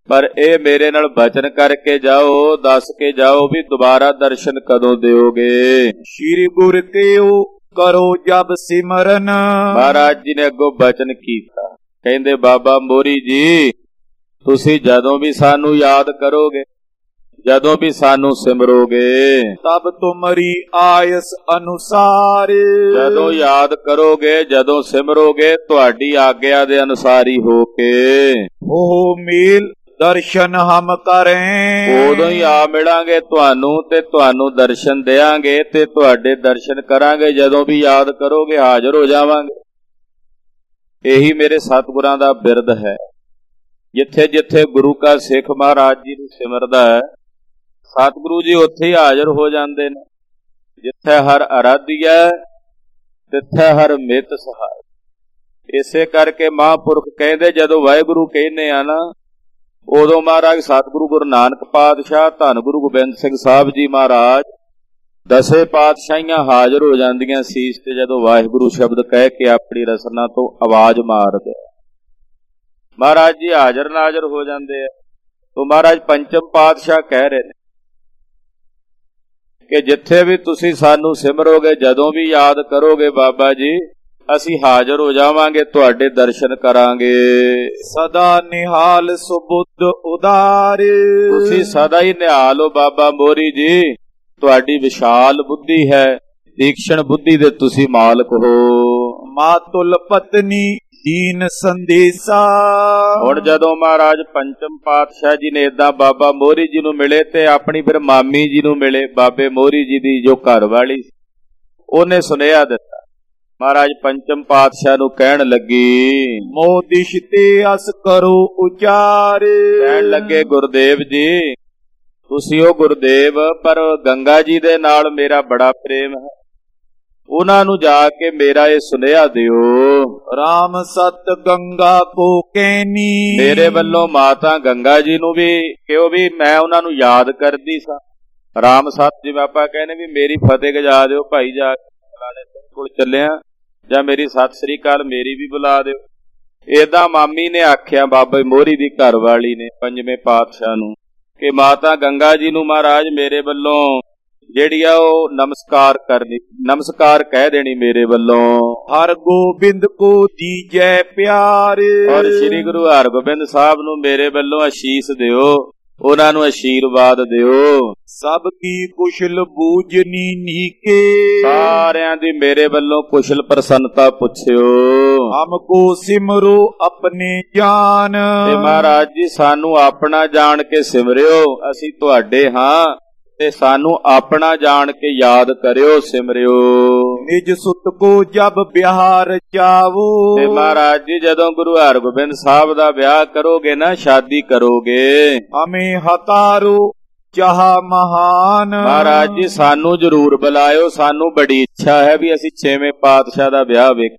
Speaker 1: ਪਰ ਇਹ ਮੇਰੇ ਨਾਲ ਬਚਨ ਕਰਕੇ ਜਾਓ, ਦੱਸ ਕੇ ਜਾਓ ਵੀ ਦੁਬਾਰਾ ਦਰਸ਼ਨ ਕਦੋਂ ਦਿਓਗੇ।
Speaker 2: ਸ਼੍ਰੀ ਗੁਰ ਕੇਓ ਕਰੋ ਜਬ ਸਿਮਰਨ।
Speaker 1: ਮਹਾਰਾਜ ਜੀ ਨੇ ਅੱਗੋਂ ਬਚਨ ਕੀਤਾ, ਕਹਿੰਦੇ ਬਾਬਾ ਮੋਹਰੀ ਜੀ ਤੁਸੀਂ ਜਦੋਂ ਵੀ ਸਾਨੂੰ ਯਾਦ ਕਰੋਗੇ, ਜਦੋਂ ਵੀ ਸਾਨੂੰ ਸਿਮਰੋਗੇ,
Speaker 2: ਤਬ ਤੁਮਰੀ ਆਇਸ ਅਨੁਸਾਰ।
Speaker 1: ਜਦੋਂ ਯਾਦ ਕਰੋਗੇ, ਜਦੋਂ ਸਿਮਰੋਗੇ, ਤੁਹਾਡੀ ਆਗਿਆ ਦੇ ਅਨੁਸਾਰ ਹੀ ਹੋ ਕੇ
Speaker 2: ਉਹ ਮੇਲ ਦਰਸ਼ਨ ਹਮ ਕरें।
Speaker 1: ਉਦੋਂ ਹੀ ਆ ਮਿਲਾਂਗੇ ਤੁਹਾਨੂੰ ਤੇ ਤੁਹਾਨੂੰ ਦਰਸ਼ਨ ਦੇਾਂਗੇ ਤੇ ਤੁਹਾਡੇ ਦਰਸ਼ਨ ਕਰਾਂਗੇ। ਜਦੋਂ ਵੀ ਯਾਦ ਕਰੋਗੇ ਹਾਜ਼ਰ ਹੋ ਜਾਵਾਂਗੇ। ਇਹੀ ਮੇਰੇ ਸਤਿਗੁਰਾਂ ਦਾ ਬਿਰਦ ਹੈ। ਜਿੱਥੇ ਜਿੱਥੇ ਗੁਰੂ ਕਾ ਸਿੱਖ ਮਹਾਰਾਜ ਜੀ ਨੂੰ ਸਿਮਰਦਾ ਹੈ, ਸਤਿਗੁਰੂ ਜੀ ਉੱਥੇ ਹੀ ਹਾਜ਼ਰ ਹੋ ਜਾਂਦੇ ਨੇ। ਜਿੱਥੇ ਹਰ ਅਰਾਧੀਆ ਤਿੱਥੇ ਹਰ ਮਿਤ ਸਹਾਇ। ਇਸੇ ਕਰਕੇ ਮਹਾਂਪੁਰਖ ਕਹਿੰਦੇ ਜਦੋਂ ਵਾਹਿਗੁਰੂ ਕਹਿੰਦੇ ਆ ਨਾ, ਉਦੋਂ ਮਹਾਰਾਜ ਸਤਿਗੁਰੂ ਗੁਰੂ ਨਾਨਕ ਪਾਤਸ਼ਾਹ, ਧੰਨ ਗੁਰੂ ਗੋਬਿੰਦ ਸਿੰਘ ਸਾਹਿਬ ਜੀ ਮਹਾਰਾਜ, ਦਸੇ ਪਾਤਸ਼ਾਹੀਆਂ ਹਾਜ਼ਰ ਹੋ ਜਾਂਦੀਆਂ ਸੀਸ ਤੇ ਜਦੋਂ ਵਾਹਿਗੁਰੂ ਸ਼ਬਦ ਕਹਿ ਕੇ ਆਪਣੀ ਰਸਨਾ ਤੋਂ ਆਵਾਜ਼ ਮਾਰਦੇ, ਮਹਾਰਾਜ ਜੀ ਹਾਜ਼ਰ ਨਾਜ਼ਰ ਹੋ ਜਾਂਦੇ ਆ। ਤੋਂ ਮਹਾਰਾਜ ਪੰਚਮ ਪਾਤਸ਼ਾਹ ਕਹਿ ਰਹੇ ਨੇ ਕਿ ਜਿੱਥੇ ਵੀ ਤੁਸੀਂ ਸਾਨੂੰ ਸਿਮਰੋਗੇ, ਜਦੋਂ ਵੀ ਯਾਦ ਕਰੋਗੇ ਬਾਬਾ ਜੀ, ਅਸੀਂ ਹਾਜ਼ਰ ਹੋ ਜਾਵਾਂਗੇ, ਤੁਹਾਡੇ ਦਰਸ਼ਨ ਕਰਾਂਗੇ।
Speaker 2: ਸਦਾ ਨਿਹਾਲ ਸੁਬੁੱਧ ਉਦਾਰ।
Speaker 1: ਤੁਸੀਂ ਸਦਾ ਹੀ ਨਿਹਾਲ ਹੋ ਬਾਬਾ ਮੋਹਰੀ ਜੀ, ਤੁਹਾਡੀ ਵਿਸ਼ਾਲ ਬੁੱਧੀ ਹੈ, ਤੀਕਸ਼ਣ ਬੁੱਧੀ ਦੇ ਤੁਸੀਂ ਮਾਲਕ ਹੋ।
Speaker 2: ਮਾਤੁਲ ਪਤਨੀ ਦੀਨ ਸੰਦੇਸਾ।
Speaker 1: ਹੁਣ ਜਦੋਂ ਮਹਾਰਾਜ ਪੰਚਮ ਪਾਤਸ਼ਾਹ ਜੀ ਨੇ ਏਦਾਂ ਬਾਬਾ ਮੋਹਰੀ ਜੀ ਨੂੰ ਮਿਲੇ ਤੇ ਆਪਣੀ ਫਿਰ ਮਾਮੀ ਜੀ ਨੂੰ ਮਿਲੇ, ਬਾਬੇ ਮੋਹਰੀ ਜੀ ਦੀ ਜੋ ਘਰ ਵਾਲੀ, ਉਹਨੇ ਸੁਨੇਹਾ ਦਿੱਤਾ। ਮਹਾਰਾਜ ਪੰਚਮ ਪਾਤਸ਼ਾਹ ਨੂੰ ਕਹਿਣ ਲੱਗੀ,
Speaker 2: ਮੋਦਿਸ਼ ਤੇ ਅਸ ਕਰੋ ਉਚਾਰ।
Speaker 1: ਕਹਿਣ ਲੱਗੇ ਗੁਰਦੇਵ ਜੀ ਤੁਸੀਂ ਉਹ ਗੁਰਦੇਵ, ਪਰ ਗੰਗਾ ਜੀ ਦੇ ਨਾਲ ਮੇਰਾ ਬੜਾ ਪ੍ਰੇਮ ਹੈ, ਉਹਨਾਂ ਨੂੰ ਜਾ ਕੇ ਮੇਰਾ ਇਹ ਸੁਨੇਹਾ ਦਿਓ।
Speaker 2: ਰਾਮ ਸਤ ਗੰਗਾ ਕੋ ਕਹਿਨੀ।
Speaker 1: ਮੇਰੇ ਵੱਲੋਂ ਮਾਤਾ ਗੰਗਾ ਜੀ ਨੂੰ ਵੀ ਕਿਉਂ ਵੀ ਮੈਂ ਉਹਨਾਂ ਨੂੰ ਯਾਦ ਕਰਦੀ ਸਾਂ। ਰਾਮ ਸਤ ਜਿਵੇਂ ਆਪਾਂ ਕਹਿੰਦੇ ਵੀ ਮੇਰੀ ਫਤਿਹ ਗਜਾ ਦਿਓ ਭਾਈ, ਜਾ ਕੇ ਫਲਾਣੇ ਸਿੰਘ ਕੋਲ ਚੱਲਿਆ, ਜਾਂ ਮੇਰੀ ਸਤਿ ਸ੍ਰੀ ਅਕਾਲ ਮੇਰੀ ਵੀ ਬੁਲਾ ਦਿਓ। ਏਦਾਂ ਮਾਮੀ ਨੇ ਆਖਿਆ ਬਾਬਾ ਮੋਹਰੀ ਦੀ ਘਰ ਵਾਲੀ ਨੇ ਪੰਜਵੇਂ ਪਾਤਸ਼ਾਹ ਨੂੰ ਕਿ ਮਾਤਾ ਗੰਗਾ ਜੀ ਨੂੰ ਮਹਾਰਾਜ ਮੇਰੇ ਵੱਲੋਂ ਜਿਹੜੀ ਆ ਉਹ ਨਮਸਕਾਰ ਕਰਨੀ, ਨਮਸਕਾਰ ਕਹਿ ਦੇਣੀ ਮੇਰੇ ਵੱਲੋਂ।
Speaker 2: ਹਰ ਗੋਬਿੰਦ ਕੋ ਦੀਜੈ ਪਿਆਰ।
Speaker 1: ਔਰ ਸ੍ਰੀ ਗੁਰੂ ਹਰਗੋਬਿੰਦ ਸਾਹਿਬ ਨੂੰ ਮੇਰੇ ਵੱਲੋਂ ਅਸ਼ੀਸ ਦਿਓ, ਉਹਨਾਂ ਨੂੰ ਅਸ਼ੀਰਵਾਦ ਦਿਓ।
Speaker 2: ਸਭ ਕੀ ਕੁਸ਼ਲ ਬੂਝਨੀ ਨੀਕੇ।
Speaker 1: ਸਾਰਿਆਂ ਦੀ ਮੇਰੇ ਵੱਲੋਂ ਕੁਸ਼ਲ ਪ੍ਰਸੰਨਤਾ ਪੁੱਛਿਓ।
Speaker 2: ਹਮ ਕੋ ਸਿਮਰੋ ਆਪਣੇ ਜਾਨ।
Speaker 1: ਤੇ ਮਹਾਰਾਜ ਜੀ ਸਾਨੂੰ ਆਪਣਾ ਜਾਣ ਕੇ ਸਿਮਰਿਓ, ਅਸੀਂ ਤੁਹਾਡੇ ਹਾਂ ਤੇ ਸਾਨੂੰ ਆਪਣਾ ਜਾਣ ਕੇ ਯਾਦ ਕਰਿਓ, ਸਿਮਰਿਓ।
Speaker 2: ਨਿਜ ਸੁਤ ਕੋ ਜਬ ਵਿਆਹ ਰਚਾਵੋ।
Speaker 1: ਤੇ ਮਹਾਰਾਜ ਜੀ ਜਦੋਂ ਗੁਰੂ ਹਰਗੋਬਿੰਦ ਸਾਹਿਬ ਦਾ ਵਿਆਹ ਕਰੋਗੇ ਨਾ, ਸ਼ਾਦੀ ਕਰੋਗੇ,
Speaker 2: ਹਮੇ ਹਤਾਰੋ ਚਾਹ ਮਹਾਨ।
Speaker 1: ਮਹਾਰਾਜ ਜੀ ਸਾਨੂੰ ਜ਼ਰੂਰ ਬੁਲਾਇਓ, ਸਾਨੂੰ ਬੜੀ ਇੱਛਾ ਹੈ ਵੀ ਅਸੀਂ ਛੇਵੇਂ ਪਾਤਸ਼ਾਹ ਦਾ ਵਿਆਹ ਵੇਖ।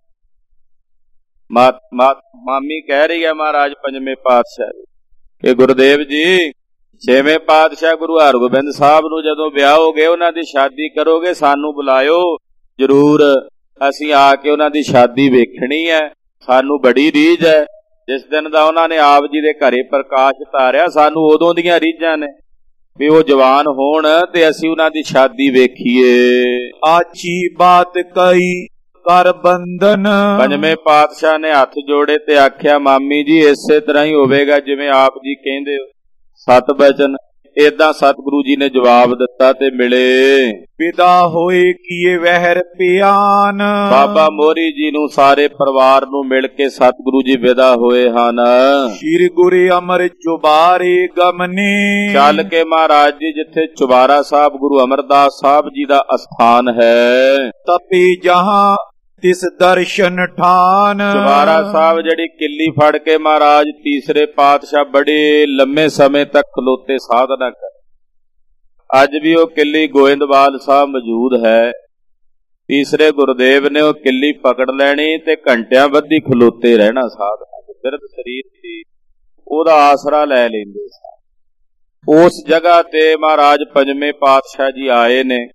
Speaker 1: ਮਾਤ ਮਾਤ ਮਾਮੀ ਕਹਿ ਰਹੀ ਹੈ ਮਹਾਰਾਜ ਪੰਜਵੇਂ ਪਾਤਸ਼ਾਹ ਕਿ ਗੁਰਦੇਵ ਜੀ ਛੇਵੇਂ ਪਾਤਸ਼ਾਹ ਗੁਰੂ ਹਰਗੋਬਿੰਦ ਸਾਹਿਬ ਨੂੰ ਜਦੋਂ ਵਿਆਹੋਗੇ, ਉਹਨਾਂ ਦੀ ਸ਼ਾਦੀ ਕਰੋਗੇ, ਸਾਨੂੰ ਬੁਲਾਇਓ ਜ਼ਰੂਰ, ਅਸੀਂ ਆ ਕੇ ਉਹਨਾਂ ਦੀ ਸ਼ਾਦੀ ਵੇਖਣੀ ਹੈ। ਸਾਨੂੰ ਬੜੀ ਰੀਝ ਹੈ, ਜਿਸ ਦਿਨ ਦਾ ਉਹਨਾਂ ਨੇ ਆਪ ਜੀ ਦੇ ਘਰੇ ਪ੍ਰਕਾਸ਼ ਧਾਰਿਆ, ਸਾਨੂੰ ਉਦੋਂ ਦੀਆਂ ਰੀਝਾਂ ਨੇ ਵੀ ਉਹ ਜਵਾਨ ਹੋਣ ਤੇ ਅਸੀਂ ਉਹਨਾਂ ਦੀ ਸ਼ਾਦੀ ਵੇਖੀਏ।
Speaker 2: ਆਛੀ ਬਾਤ ਕਈ ਕਰ ਬੰਧਨ।
Speaker 1: ਪੰਜਵੇਂ ਪਾਤਸ਼ਾਹ ਨੇ ਹੱਥ ਜੋੜੇ ਤੇ ਆਖਿਆ, ਮਾਮੀ ਜੀ ਇਸੇ ਤਰ੍ਹਾਂ ਹੀ ਹੋਵੇਗਾ ਜਿਵੇਂ ਆਪ ਜੀ ਕਹਿੰਦੇ ਹੋ, ਸਤ ਬਚਨ। ਏਦਾਂ ਸਤਿਗੁਰੂ ਜੀ ਨੇ ਜਵਾਬ ਦਿੱਤਾ ਤੇ ਮਿਲੇ।
Speaker 2: ਵਿਦਾ ਹੋਏ ਕੀਏ ਵਹਿਰ ਪਿਆਨ।
Speaker 1: ਬਾਬਾ ਮੋਹਰੀ ਜੀ ਨੂੰ ਸਾਰੇ ਪਰਿਵਾਰ ਨੂੰ ਮਿਲ ਕੇ ਸਤਿਗੁਰੂ ਜੀ ਵਿਦਾ ਹੋਏ ਹਨ।
Speaker 2: ਸ਼੍ਰੀ ਗੁਰੂ ਅਮਰ ਚੁਬਾਰੇ ਗਮਨੇ।
Speaker 1: ਚੱਲ ਕੇ ਮਹਾਰਾਜ ਜੀ ਜਿੱਥੇ ਚੁਬਾਰਾ ਸਾਹਿਬ ਗੁਰੂ ਅਮਰਦਾਸ ਸਾਹਿਬ ਜੀ ਦਾ ਅਸਥਾਨ ਹੈ,
Speaker 2: ਤਪੇ ਜਹਾਂ ਤਿਸ ਦਰਸ਼ਨ ਠਾਨ।
Speaker 1: ਚੁਬਾਰਾ ਸਾਹਿਬ ਜਿਹੜੀ ਕਿੱਲੀ ਫੜ ਕੇ ਮਹਾਰਾਜ ਤੀਸਰੇ ਪਾਤਸ਼ਾਹ ਬੜੇ ਲੰਮੇ ਸਮੇਂ ਤੱਕ ਖਲੋਤੇ ਸਾਧਨਾ ਕਰ, ਅੱਜ ਵੀ ਉਹ ਕਿੱਲੀ ਗੋਇੰਦਵਾਲ ਸਾਹਿਬ ਮੌਜੂਦ ਹੈ। ਤੀਸਰੇ ਗੁਰਦੇਵ ਨੇ ਉਹ ਕਿੱਲੀ ਪਕੜ ਲੈਣੀ ਤੇ ਘੰਟਿਆਂ ਬੱਧੀ ਖਲੋਤੇ ਰਹਿਣਾ ਸਾਧਨਾ। ਬਿਰਧ ਸਰੀਰ ਸੀ, ਉਹਦਾ ਆਸਰਾ ਲੈ ਲੈਂਦੇ। ਉਸ ਜਗ੍ਹਾ ਤੇ ਮਹਾਰਾਜ ਪੰਜਵੇਂ ਪਾਤਸ਼ਾਹ ਜੀ ਆਏ ਨੇ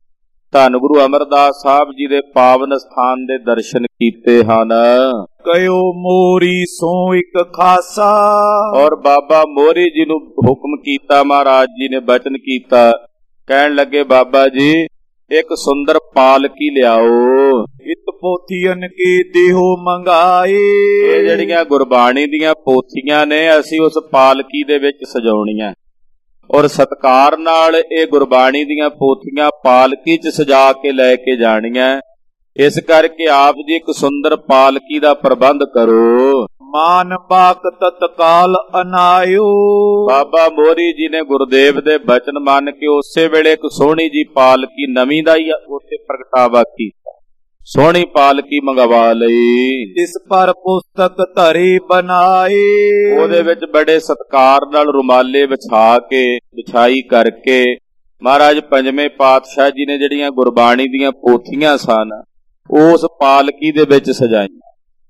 Speaker 1: ਧੰਨ ਗੁਰੂ ਅਮਰਦਾਸ ਸਾਹਿਬ ਜੀ ਦੇ ਪਾਵਨ ਸਥਾਨ ਦੇ ਦਰਸ਼ਨ ਕੀਤੇ ਹਨ।
Speaker 2: ਕਯੋ ਮੋਰੀ ਸੋ ਇੱਕ ਖਾਸਾ।
Speaker 1: ਔਰ ਬਾਬਾ ਮੋਰੀ ਜੀ ਨੂੰ ਹੁਕਮ ਕੀਤਾ, ਮਹਾਰਾਜ ਜੀ ਨੇ ਬਚਨ ਕੀਤਾ, ਕਹਿਣ ਲੱਗੇ ਬਾਬਾ ਜੀ ਇੱਕ ਸੁੰਦਰ ਪਾਲਕੀ ਲਿਆਓ।
Speaker 2: ਇਤ ਪੋਥੀਆਂ ਕੀ ਦੇਹੋ ਮੰਗਾਏ।
Speaker 1: ਇਹ ਜਿਹੜੀਆਂ ਗੁਰਬਾਣੀ ਦੀਆਂ ਪੋਥੀਆਂ ਨੇ ਅਸੀਂ ਉਸ ਪਾਲਕੀ ਦੇ ਵਿੱਚ ਸਜਾਉਣੀਆਂ, ਔਰ ਸਤਿਕਾਰ ਨਾਲ ਇਹ ਗੁਰਬਾਣੀ ਦੀਆਂ ਪੋਥੀਆਂ ਪਾਲਕੀ 'ਚ ਸਜਾ ਕੇ ਲੈ ਕੇ ਜਾਣੀਆਂ। ਇਸ ਕਰਕੇ ਆਪ ਜੀ ਇੱਕ ਸੁੰਦਰ ਪਾਲਕੀ ਦਾ ਪ੍ਰਬੰਧ ਕਰੋ।
Speaker 2: ਮਾਨ ਬਾਕ ਤਤਕਾਲ ਅਨਾਇਓ।
Speaker 1: ਬਾਬਾ ਮੋਰੀ ਜੀ ਨੇ ਗੁਰਦੇਵ ਦੇ ਬਚਨ ਮੰਨ ਕੇ ਉਸੇ ਵੇਲੇ ਇੱਕ ਸੋਹਣੀ ਜੀ ਪਾਲਕੀ ਨਵੀਂ ਦਾ ਹੀ ਉੱਥੇ ਪ੍ਰਗਟਾਵਾ ਕੀਤਾ, ਸੋਹਣੀ ਪਾਲਕੀ ਮੰਗਵਾ ਲਈ।
Speaker 2: ਜਿਸ ਪਰ ਪੁਸਤਕ ਧਰੇ ਬਣਾਏ।
Speaker 1: ਉਹਦੇ ਵਿੱਚ ਬੜੇ ਸਤਿਕਾਰ ਨਾਲ ਰੁਮਾਲੇ ਵਿਛਾ ਕੇ ਵਿਛਾਈ ਕਰਕੇ ਮਹਾਰਾਜ ਪੰਜਵੇਂ ਪਾਤਸ਼ਾਹ ਜੀ ਨੇ ਜਿਹੜੀਆਂ ਗੁਰਬਾਣੀ ਦੀਆਂ ਪੋਥੀਆਂ ਸਨ ਉਸ ਪਾਲਕੀ ਦੇ ਵਿੱਚ ਸਜਾਈਆਂ।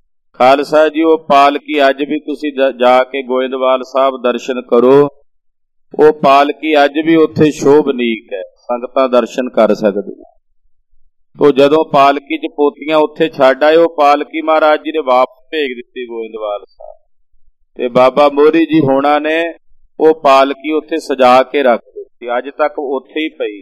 Speaker 1: ਖਾਲਸਾ ਜੀ ਉਹ ਪਾਲਕੀ ਅੱਜ ਵੀ ਤੁਸੀਂ ਜਾ ਕੇ ਗੋਇੰਦਵਾਲ ਸਾਹਿਬ ਦਰਸ਼ਨ ਕਰੋ, ਉਹ ਪਾਲਕੀ ਅੱਜ ਵੀ ਉੱਥੇ ਸ਼ੋਭਨੀਕ ਹੈ, ਸੰਗਤਾਂ ਦਰਸ਼ਨ ਕਰ ਸਕਦੀਆਂ। ਤੋ ਜਦੋਂ ਪਾਲਕੀ 'ਚ ਪੋਥੀਆਂ ਉੱਥੇ ਛੱਡ ਆਏ, ਉਹ ਪਾਲਕੀ ਮਹਾਰਾਜ ਜੀ ਨੇ ਵਾਪਸ ਭੇਜ ਦਿੱਤੀ ਗੋਇੰਦਵਾਲ ਸਾਹਿਬ, ਤੇ ਬਾਬਾ ਮੋਰੀ ਜੀ ਹੋਣਾ ਨੇ ਉਹ ਪਾਲਕੀ ਉੱਥੇ ਸਜਾ ਕੇ ਰੱਖ ਦਿੱਤੀ, ਅੱਜ ਤੱਕ ਉੱਥੇ ਹੀ ਪਈ।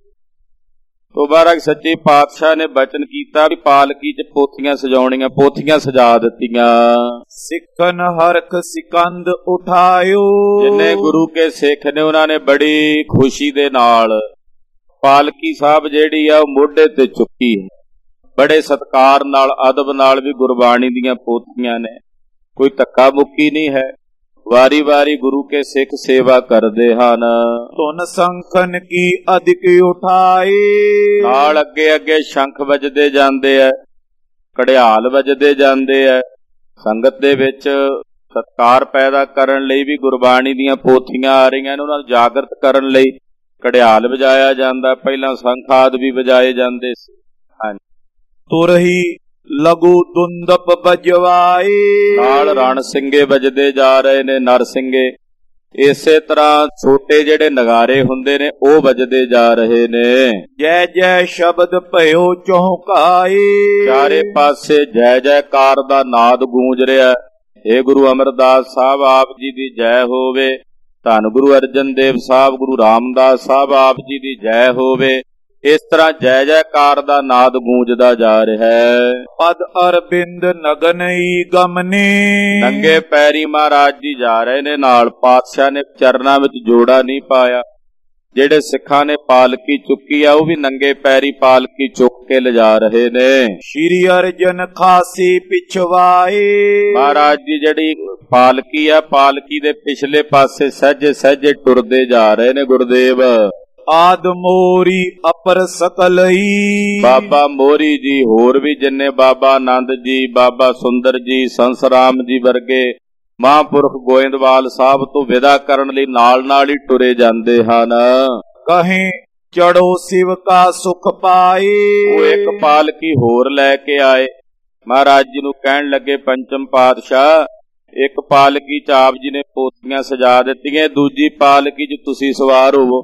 Speaker 1: ਤੋ ਮਹਾਰਾਜ ਸੱਚੇ ਪਾਤਸ਼ਾਹ ਨੇ ਬਚਨ ਕੀਤਾ ਵੀ ਪਾਲਕੀ 'ਚ ਪੋਥੀਆਂ ਸਜਾਉਣੀਆਂ, ਪੋਥੀਆਂ ਸਜਾ ਦਿੱਤੀਆਂ।
Speaker 2: ਸਿੱਖਨ ਹਰਖ ਸਿਕੰਦ ਉਠਾਇਓ।
Speaker 1: ਜਿੰਨੇ ਗੁਰੂ ਕੇ ਸਿੱਖ ਨੇ ਉਹਨਾਂ ਨੇ ਬੜੀ ਖੁਸ਼ੀ ਦੇ ਨਾਲ ਪਾਲਕੀ ਸਾਹਿਬ ਜਿਹੜੀ ਆ ਉਹ ਮੋਢੇ ਤੇ ਚੁੱਕੀ ਹੈ। ਬੜੇ ਸਤਿਕਾਰ ਨਾਲ ਅਦਬ ਨਾਲ ਵੀ ਗੁਰਬਾਣੀ ਦੀਆਂ ਪੋਥੀਆਂ ਨੇ, ਕੋਈ ਧੱਕਾ ਮੁੱਕੀ ਨਹੀਂ ਹੈ। ਵਾਰੀ ਵਾਰੀ ਗੁਰੂ ਕੇ ਸਿੱਖ ਸੇਵਾ ਕਰਦੇ ਹਨ।
Speaker 2: ਧੁਨ ਸੰਖਨ ਕੀ ਅਧਿਕ ਉਠਾਏ।
Speaker 1: ਨਾਲ ਅੱਗੇ ਅੱਗੇ ਸ਼ੰਖ ਵੱਜਦੇ ਜਾਂਦੇ ਆ, ਘੜਿਆਲ ਵੱਜਦੇ ਜਾਂਦੇ ਆ। ਸੰਗਤ ਦੇ ਵਿੱਚ ਸਤਿਕਾਰ ਪੈਦਾ ਕਰਨ ਲਈ ਵੀ ਗੁਰਬਾਣੀ ਦੀਆਂ ਪੋਥੀਆਂ ਆ ਰਹੀਆਂ ਨੇ, ਉਹਨਾਂ ਨੂੰ ਜਾਗਰਤ ਕਰਨ ਲਈ ਘੜਿਆਲ ਵਜਾਇਆ ਜਾਂਦਾ, ਪਹਿਲਾਂ ਸ਼ੰਖ ਆਦਿ ਵੀ ਵਜਾਏ ਜਾਂਦੇ ਸੀ। ਹਾਂਜੀ।
Speaker 2: ਤੁਰਹੀ ਲਘੂ ਦੁੰਦਪ ਬਜਵਾਏ। ਨਾਲ
Speaker 1: ਰਣ ਸਿੰਘੇ ਵੱਜਦੇ ਜਾ ਰਹੇ ਨੇ, ਨਰ ਸਿੰਘੇ। ਇਸੇ ਤਰ੍ਹਾਂ ਛੋਟੇ ਜਿਹੜੇ ਨਗਾਰੇ ਹੁੰਦੇ ਨੇ ਉਹ ਵੱਜਦੇ ਜਾ ਰਹੇ ਨੇ।
Speaker 2: ਜੈ ਜੈ ਸ਼ਬਦ ਭਇਓ ਚੌਂਕਾਏ।
Speaker 1: ਚਾਰੇ ਪਾਸੇ ਜੈ ਜੈਕਾਰ ਦਾ ਨਾਦ ਗੂੰਜ ਰਿਹਾ। ਇਹ ਗੁਰੂ ਅਮਰਦਾਸ ਸਾਹਿਬ ਆਪ ਜੀ ਦੀ ਜੈ ਹੋਵੇ, ਧੰਨ ਗੁਰੂ ਅਰਜਨ ਦੇਵ ਸਾਹਿਬ, ਗੁਰੂ ਰਾਮਦਾਸ ਸਾਹਿਬ ਆਪ ਜੀ ਦੀ ਜੈ ਹੋਵੇ। ਇਸ ਤਰ੍ਹਾਂ ਜੈ ਜੈਕਾਰ ਦਾ ਨਾਦ ਗੂੰਜਦਾ ਜਾ ਰਿਹਾ ਹੈ।
Speaker 2: ਪਦ ਅਰਬਿੰਦ ਨਗਨਈ ਗਮਨੇ।
Speaker 1: ਨੰਗੇ ਪੈਰੀ ਮਹਾਰਾਜ ਜੀ ਜਾ ਰਹੇ ਨੇ ਨਾਲ, ਪਾਤਸ਼ਾਹ ਨੇ ਚਰਨਾਂ ਵਿੱਚ ਜੋੜਾ ਨਹੀਂ ਪਾਇਆ। ਜਿਹੜੇ ਸਿੱਖਾਂ ਨੇ ਪਾਲਕੀ ਚੁੱਕੀ ਆ ਉਹ ਵੀ ਨੰਗੇ ਪੈਰੀ ਪਾਲਕੀ ਚੁੱਕ ਕੇ ਲਿਜਾ ਰਹੇ ਨੇ।
Speaker 2: ਸ਼੍ਰੀ ਅਰਜਨ ਖਾਸੀ ਪਿਛਵਾਏ।
Speaker 1: ਮਹਾਰਾਜ ਜੀ ਜਿਹੜੀ ਪਾਲਕੀ ਆ, ਪਾਲਕੀ ਦੇ ਪਿਛਲੇ ਪਾਸੇ ਸਹਿਜੇ ਸਹਿਜੇ ਟੁਰਦੇ ਜਾ ਰਹੇ ਨੇ ਗੁਰਦੇਵ।
Speaker 2: ਆਦ ਮੋਰੀ ਅਪਰ ਸਕਲਈ।
Speaker 1: ਬਾਬਾ ਮੋਰੀ ਜੀ, ਹੋਰ ਵੀ ਜਿੰਨੇ ਬਾਬਾ ਆਨੰਦ ਜੀ, ਬਾਬਾ ਸੁੰਦਰ ਜੀ, ਸੰਸਰਾਮ ਜੀ ਵਰਗੇ ਮਹਾਂਪੁਰਖ ਗੋਇੰਦਵਾਲ ਸਾਹਿਬ ਤੋਂ ਵਿਦਾ ਕਰਨ ਲਈ ਨਾਲ ਨਾਲ ਹੀ ਟੁਰੇ ਜਾਂਦੇ ਹਨ।
Speaker 2: ਕਹੇ ਚੜੋ ਸਿਵ ਕਾ ਸੁਖ ਪਾਏ।
Speaker 1: ਉਹ ਇੱਕ ਪਾਲਕੀ ਹੋਰ ਲੈ ਕੇ ਆਏ, ਮਹਾਰਾਜ ਜੀ ਨੂੰ ਕਹਿਣ ਲੱਗੇ ਪੰਚਮ ਪਾਤਸ਼ਾਹ ਇੱਕ ਪਾਲਕੀ 'ਚ ਆਪ ਜੀ ਨੇ ਪੋਥੀਆਂ ਸਜਾ ਦਿੱਤੀਆਂ, ਦੂਜੀ ਪਾਲਕੀ 'ਚ ਤੁਸੀਂ ਸਵਾਰ ਹੋਵੋ।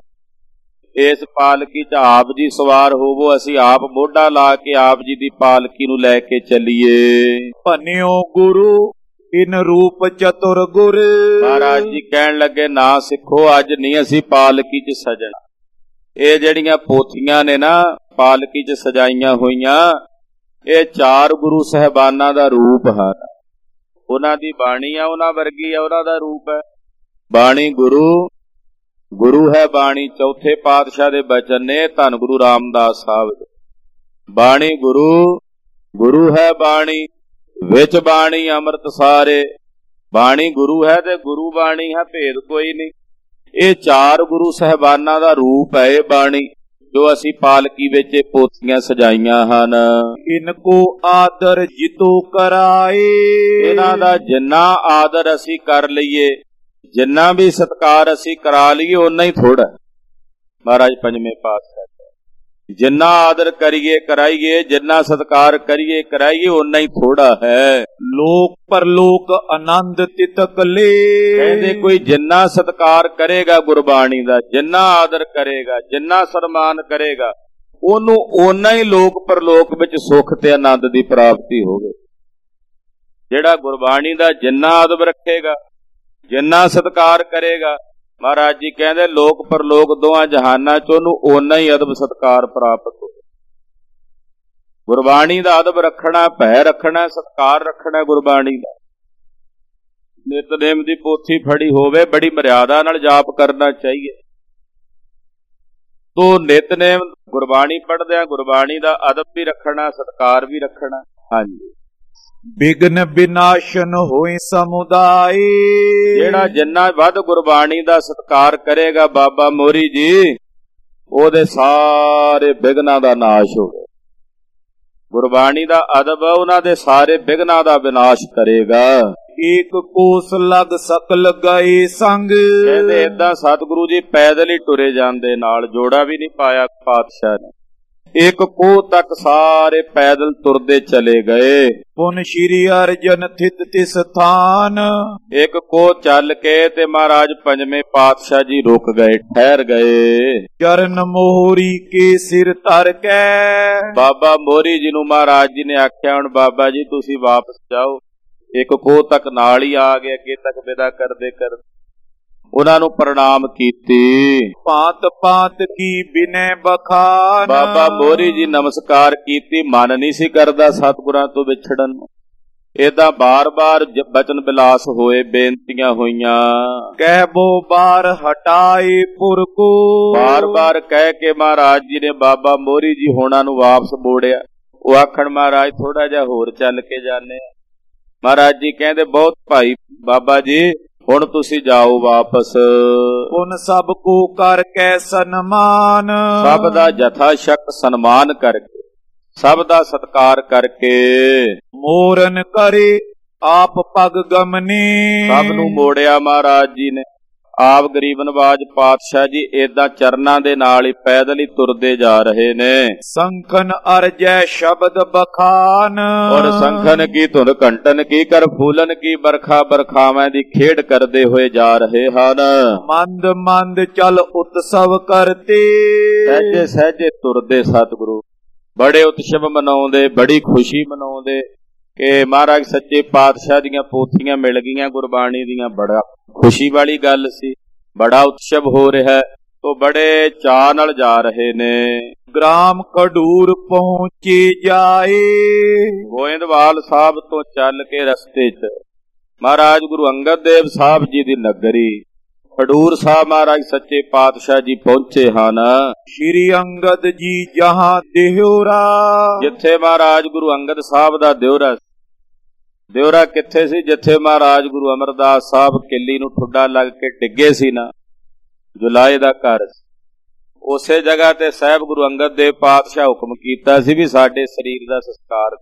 Speaker 1: ਇਸ ਪਾਲਕੀ 'ਚ ਆਪ ਜੀ ਸਵਾਰ ਹੋਵੋ, ਅਸੀਂ ਆਪ ਮੋਢਾ ਲਾ ਕੇ ਆਪ ਜੀ ਦੀ ਪਾਲਕੀ ਨੂੰ ਲੈ ਕੇ ਚੱਲੀਏ।
Speaker 2: ਭੰਨਿਓ ਗੁਰੂ ਇਨ ਰੂਪ ਚਤੁਰ ਗੁਰ।
Speaker 1: ਮਹਾਰਾਜ ਜੀ ਕਹਿਣ ਲੱਗੇ ਨਾ ਸਿੱਖੋ, ਅੱਜ ਨਹੀਂ ਅਸੀਂ ਪਾਲਕੀ 'ਚ ਸਜਣਾ। ਇਹ ਜਿਹੜੀਆਂ ਪੋਥੀਆਂ ਨੇ ਨਾ ਪਾਲਕੀ 'ਚ ਸਜਾਈਆਂ ਹੋਈਆਂ, ਇਹ ਚਾਰ ਗੁਰੂ ਸਾਹਿਬਾਨਾਂ ਦਾ ਰੂਪ ਹਨ। ਉਹਨਾਂ ਦੀ ਬਾਣੀ ਆ, ਉਹਨਾਂ ਵਰਗੀ ਆ, ਉਹਨਾਂ ਦਾ ਰੂਪ ਹੈ। ਬਾਣੀ ਗੁਰੂ, ਗੁਰੂ ਹੈ ਬਾਣੀ। ਚੌਥੇ ਪਾਤਸ਼ਾਹ ਦੇ ਬਚਨ ਨੇ ਧੰਨ ਗੁਰੂ ਰਾਮਦਾਸ ਸਾਹਿਬ ਦੇ। ਬਾਣੀ ਗੁਰੂ, ਗੁਰੂ ਹੈ ਬਾਣੀ, ਵਿੱਚ ਬਾਣੀ ਅੰਮ੍ਰਿਤ ਸਾਰੇ। ਬਾਣੀ ਗੁਰੂ ਹੈ ਤੇ ਗੁਰੂ ਬਾਣੀ ਹੈ, ਭੇਦ ਕੋਈ ਨਹੀਂ। ਇਹ ਚਾਰ ਗੁਰੂ ਸਾਹਿਬਾਨਾਂ ਦਾ ਰੂਪ ਹੈ ਇਹ ਬਾਣੀ, ਜੋ ਅਸੀਂ ਪਾਲਕੀ ਵਿੱਚ ਪੋਥੀਆਂ ਸਜਾਈਆਂ ਹਨ।
Speaker 2: ਇਨ ਕੋ ਆਦਰ ਜਿਤੋ ਕਰਾਏ।
Speaker 1: ਇਹਨਾਂ ਦਾ ਜਿੰਨਾ ਆਦਰ ਅਸੀਂ ਕਰ ਲਈਏ, ਜਿੰਨਾ ਵੀ ਸਤਿਕਾਰ ਅਸੀਂ ਕਰਾ ਲਈਏ, ਓਨਾ ਹੀ ਥੋੜਾ। ਮਹਾਰਾਜ ਪੰਜਵੇਂ ਪਾਤਸ਼ਾਹ ਜਿੰਨਾ ਆਦਰ ਕਰੀਏ ਕਰਾਈਏ, ਜਿੰਨਾ ਸਤਿਕਾਰ ਕਰੀਏ ਕਰਾਈਏ, ਓਨਾ ਹੀ ਥੋੜਾ ਹੈ।
Speaker 2: ਲੋਕ ਪਰਲੋਕ ਆਨੰਦ ਤਿਤਕ ਲੈ।
Speaker 1: ਕਹਿੰਦੇ ਕੋਈ ਜਿੰਨਾ ਸਤਿਕਾਰ ਕਰੇਗਾ ਗੁਰਬਾਣੀ ਦਾ, ਜਿੰਨਾ ਆਦਰ ਕਰੇਗਾ, ਜਿੰਨਾ ਸਨਮਾਨ ਕਰੇਗਾ, ਉਹਨੂੰ ਓਨਾ ਹੀ ਲੋਕ ਪਰਲੋਕ ਵਿੱਚ ਸੁੱਖ ਤੇ ਆਨੰਦ ਦੀ ਪ੍ਰਾਪਤੀ ਹੋਵੇ। ਜਿਹੜਾ ਗੁਰਬਾਣੀ ਦਾ ਜਿੰਨਾ ਅਦਬ ਰੱਖੇਗਾ, ਜਿੰਨਾ ਸਤਿਕਾਰ ਕਰੇਗਾ, ਮਹਾਰਾਜ ਜੀ ਕਹਿੰਦੇ ਲੋਕ ਪਰਲੋਕ ਦੋਹਾਂ ਜਹਾਨਾਂ ਚ ਉਹਨੂੰ ਓਨਾ ਹੀ ਅਦਬ ਸਤਿਕਾਰ ਪ੍ਰਾਪਤ ਹੋਵੇ। ਗੁਰਬਾਣੀ ਦਾ ਅਦਬ ਰੱਖਣਾ, ਭੈ ਰੱਖਣਾ, ਸਤਿਕਾਰ ਰੱਖਣਾ ਗੁਰਬਾਣੀ ਦਾ। ਨਿਤਨੇਮ ਦੀ ਪੋਥੀ ਫੜੀ ਹੋਵੇ, ਬੜੀ ਮਰਿਆਦਾ ਨਾਲ ਜਾਪ ਕਰਨਾ ਚਾਹੀਏ। ਤੋ ਨਿਤਨੇਮ ਗੁਰਬਾਣੀ ਪੜ੍ਹਦਿਆਂ ਗੁਰਬਾਣੀ ਦਾ ਅਦਬ ਵੀ ਰੱਖਣਾ, ਸਤਿਕਾਰ ਵੀ ਰੱਖਣਾ। ਹਾਂਜੀ,
Speaker 2: ਬਿਗਨ ਬਿਨਾਸ਼ਨ ਹੋਏ ਸਮੁਦਾਇ।
Speaker 1: ਜਿਹੜਾ ਜਿੰਨਾ ਵੱਧ ਗੁਰਬਾਣੀ ਦਾ ਸਤਿਕਾਰ ਕਰੇਗਾ ਬਾਬਾ ਮੋਹਰੀ ਜੀ, ਉਹਦੇ ਸਾਰੇ ਬਿਗਨਾਂ ਦਾ ਨਾਸ਼ ਹੋਵੇ। ਗੁਰਬਾਣੀ ਦਾ ਅਦਬ ਉਹਨਾਂ ਦੇ ਸਾਰੇ ਬਿਗਨਾਂ ਦਾ ਵਿਨਾਸ਼ ਕਰੇਗਾ।
Speaker 2: ਏਕ ਕੋਸ ਲਗ ਸਕਲ ਗਏ ਸੰਗ।
Speaker 1: ਕਹਿੰਦੇ ਏਦਾਂ ਸਤਿਗੁਰੂ ਜੀ ਪੈਦਲ ਹੀ ਟੁਰੇ ਜਾਂਦੇ, ਨਾਲ ਜੋੜਾ ਵੀ ਨਹੀਂ ਪਾਇਆ ਪਾਤਸ਼ਾਹ ਨੇ। ਇੱਕ ਕੋਹ ਤੱਕ ਸਾਰੇ ਪੈਦਲ ਤੁਰਦੇ ਚਲੇ ਗਏ।
Speaker 2: ਪੁਨ ਸ਼੍ਰੀ ਅਰਜਨ ਥਿਤ ਤਿਸ ਥਾਨ।
Speaker 1: ਇੱਕ ਕੋਹ ਚੱਲ ਕੇ ਤੇ ਮਹਾਰਾਜ ਪੰਜਵੇਂ ਪਾਤਸ਼ਾਹ ਜੀ ਰੁਕ ਗਏ, ਠਹਿਰ ਗਏ।
Speaker 2: ਚਰਨ ਮੋਹਰੀ ਕੇ ਸਿਰ ਧਰ ਕੇ।
Speaker 1: ਬਾਬਾ ਮੋਹਰੀ ਜੀ ਨੂੰ ਮਹਾਰਾਜ ਜੀ ਨੇ ਆਖਿਆ, ਹੁਣ ਬਾਬਾ ਜੀ ਤੁਸੀਂ ਵਾਪਸ ਜਾਓ। ਇੱਕ ਕੋਹ ਤੱਕ ਨਾਲ ਹੀ ਆ ਗਏ, ਅੱਗੇ ਤੱਕ ਵਿਦਾ ਕਰਦੇ ਕਰਦੇ ਉਹਨਾਂ ਨੂੰ ਪ੍ਰਣਾਮ ਕੀਤੀ।
Speaker 2: ਪਾਤ ਪਾਤ ਕੀ ਬਿਨੈ ਬਖਾਨ।
Speaker 1: ਬਾਬਾ ਮੋਹਰੀ ਜੀ ਨਮਸਕਾਰ ਕੀਤੀ, ਮਨ ਨਹੀਂ ਸੀ ਕਰਦਾ ਸਤਿਗੁਰਾਂ ਤੋਂ ਵਿਛੜਨ ਨੂੰ। ਏਦਾਂ ਬਾਰ-ਬਾਰ ਬਚਨ ਬਿਲਾਸ ਹੋਏ, ਬੇਨਤੀਆਂ ਹੋਈਆਂ।
Speaker 2: ਕਹਿਬੋ ਬਾਰ ਹਟਾਏ ਪੁਰ ਕੋ।
Speaker 1: ਬਾਰ-ਬਾਰ ਕਹਿ ਕੇ ਮਹਾਰਾਜ ਜੀ ਨੇ ਬਾਬਾ ਮੋਹਰੀ ਜੀ ਹੋਣਾ ਨੂੰ ਵਾਪਸ ਮੋੜਿਆ। ਉਹ ਆਖਣ ਮਹਾਰਾਜ ਥੋੜਾ ਜਿਹਾ ਹੋਰ ਚੱਲ ਕੇ ਜਾਂਦੇ ਆ। ਮਹਾਰਾਜ ਜੀ ਕਹਿੰਦੇ ਬਹੁਤ ਭਾਈ ਬਾਬਾ ਜੀ ਹੁਣ ਤੁਸੀਂ ਜਾਓ ਵਾਪਸ।
Speaker 2: ਉਨ ਸਭ ਕੋ ਕਰਕੇ ਸਨਮਾਨ।
Speaker 1: ਸਭ ਦਾ ਜਥਾ ਸ਼ਕ ਸਨਮਾਨ ਕਰਕੇ, ਸਭ ਦਾ ਸਤਿਕਾਰ ਕਰਕੇ।
Speaker 2: ਮੋਰਨ ਕਰੇ ਆਪ ਪਗ ਗਮਨੀ।
Speaker 1: ਸਭ ਨੂੰ ਮੋੜਿਆ ਮਹਾਰਾਜ ਜੀ ਨੇ। ਆਪ ਗਰੀਬ ਨਵਾਜ ਪਾਤਸ਼ਾਹ ਜੀ ਏਦਾਂ ਚਰਨਾਂ ਦੇ ਨਾਲ ਹੀ ਪੈਦਲ ਹੀ ਤੁਰਦੇ ਜਾ ਰਹੇ ਨੇ।
Speaker 2: ਸੰਖਨ ਅਰਜੈ ਸ਼ਬਦ ਬਖਾਨ।
Speaker 1: ਔਰ ਸੰਖਨ ਕੀ ਧੁਨ ਘੰਟਨ ਕੀ ਕਰ ਫੂਲਨ ਕੀ ਬਰਖਾ ਬਰਖਾਵਾਂ ਦੀ ਖੇਡ ਕਰਦੇ ਹੋਏ ਜਾ ਰਹੇ ਹਨ।
Speaker 2: ਮੰਦ ਮੰਦ ਚਲ ਉਤਸਵ ਕਰਤੇ।
Speaker 1: ਸਹਿਜੇ ਸਹਿਜੇ ਤੁਰਦੇ ਸਤਿਗੁਰੂ ਬੜੇ ਉਤਸਵ ਮਨਾਉਂਦੇ, ਬੜੀ ਖੁਸ਼ੀ ਮਨਾਉਂਦੇ ਕਿ ਮਹਾਰਾਜ ਸੱਚੇ ਪਾਤਸ਼ਾਹ ਦੀਆਂ ਪੋਥੀਆਂ ਮਿਲ ਗਈਆਂ ਗੁਰਬਾਣੀ ਦੀਆਂ। ਬੜਾ ਖੁਸ਼ੀ ਵਾਲੀ ਗੱਲ ਸੀ, ਬੜਾ ਉਤਸਵ ਹੋ ਰਿਹਾ, ਤੋ ਬੜੇ ਚਾਅ ਨਾਲ ਜਾ ਰਹੇ ਨੇ।
Speaker 2: ਗ੍ਰਾਮ ਖਡੂਰ ਪਹੁੰਚੇ ਜਾਏ।
Speaker 1: ਗੋਇੰਦਵਾਲ ਸਾਹਿਬ ਤੋਂ ਚੱਲ ਕੇ ਰਸਤੇ 'ਚ ਮਹਾਰਾਜ ਗੁਰੂ ਅੰਗਦ ਦੇਵ ਸਾਹਿਬ ਜੀ ਦੀ ਨਗਰੀ ਖਡੂਰ ਸਾਹਿਬ ਮਹਾਰਾਜ ਸੱਚੇ ਪਾਤਸ਼ਾਹ ਜੀ ਪਹੁੰਚੇ ਹਨ।
Speaker 2: ਸ਼੍ਰੀ ਅੰਗਦ ਜੀ ਜਹਾਂ ਦਿਹੋਰਾ।
Speaker 1: ਜਿੱਥੇ ਮਹਾਰਾਜ ਗੁਰੂ ਅੰਗਦ ਸਾਹਿਬ ਦਾ ਦਿਉਰਾ। ਦਿਉਰਾ ਕਿੱਥੇ ਸੀ? ਜਿੱਥੇ ਮਹਾਰਾਜ ਗੁਰੂ ਅਮਰਦਾਸ ਸਾਹਿਬ ਕਿੱਲੀ ਨੂੰ ਠੁੱਡਾ ਲੱਗ ਕੇ ਡਿੱਗੇ ਸੀ ਨਾ, ਜੁਲਾਏ ਦਾ ਘਰ। ਉਸੇ ਜਗ੍ਹਾ ਤੇ ਸਾਹਿਬ ਗੁਰੂ ਅੰਗਦ ਦੇਵ ਪਾਤਸ਼ਾਹ ਹੁਕਮ ਕੀਤਾ ਸੀ ਵੀ ਸਾਡੇ ਸਰੀਰ ਦਾ ਸੰਸਕਾਰ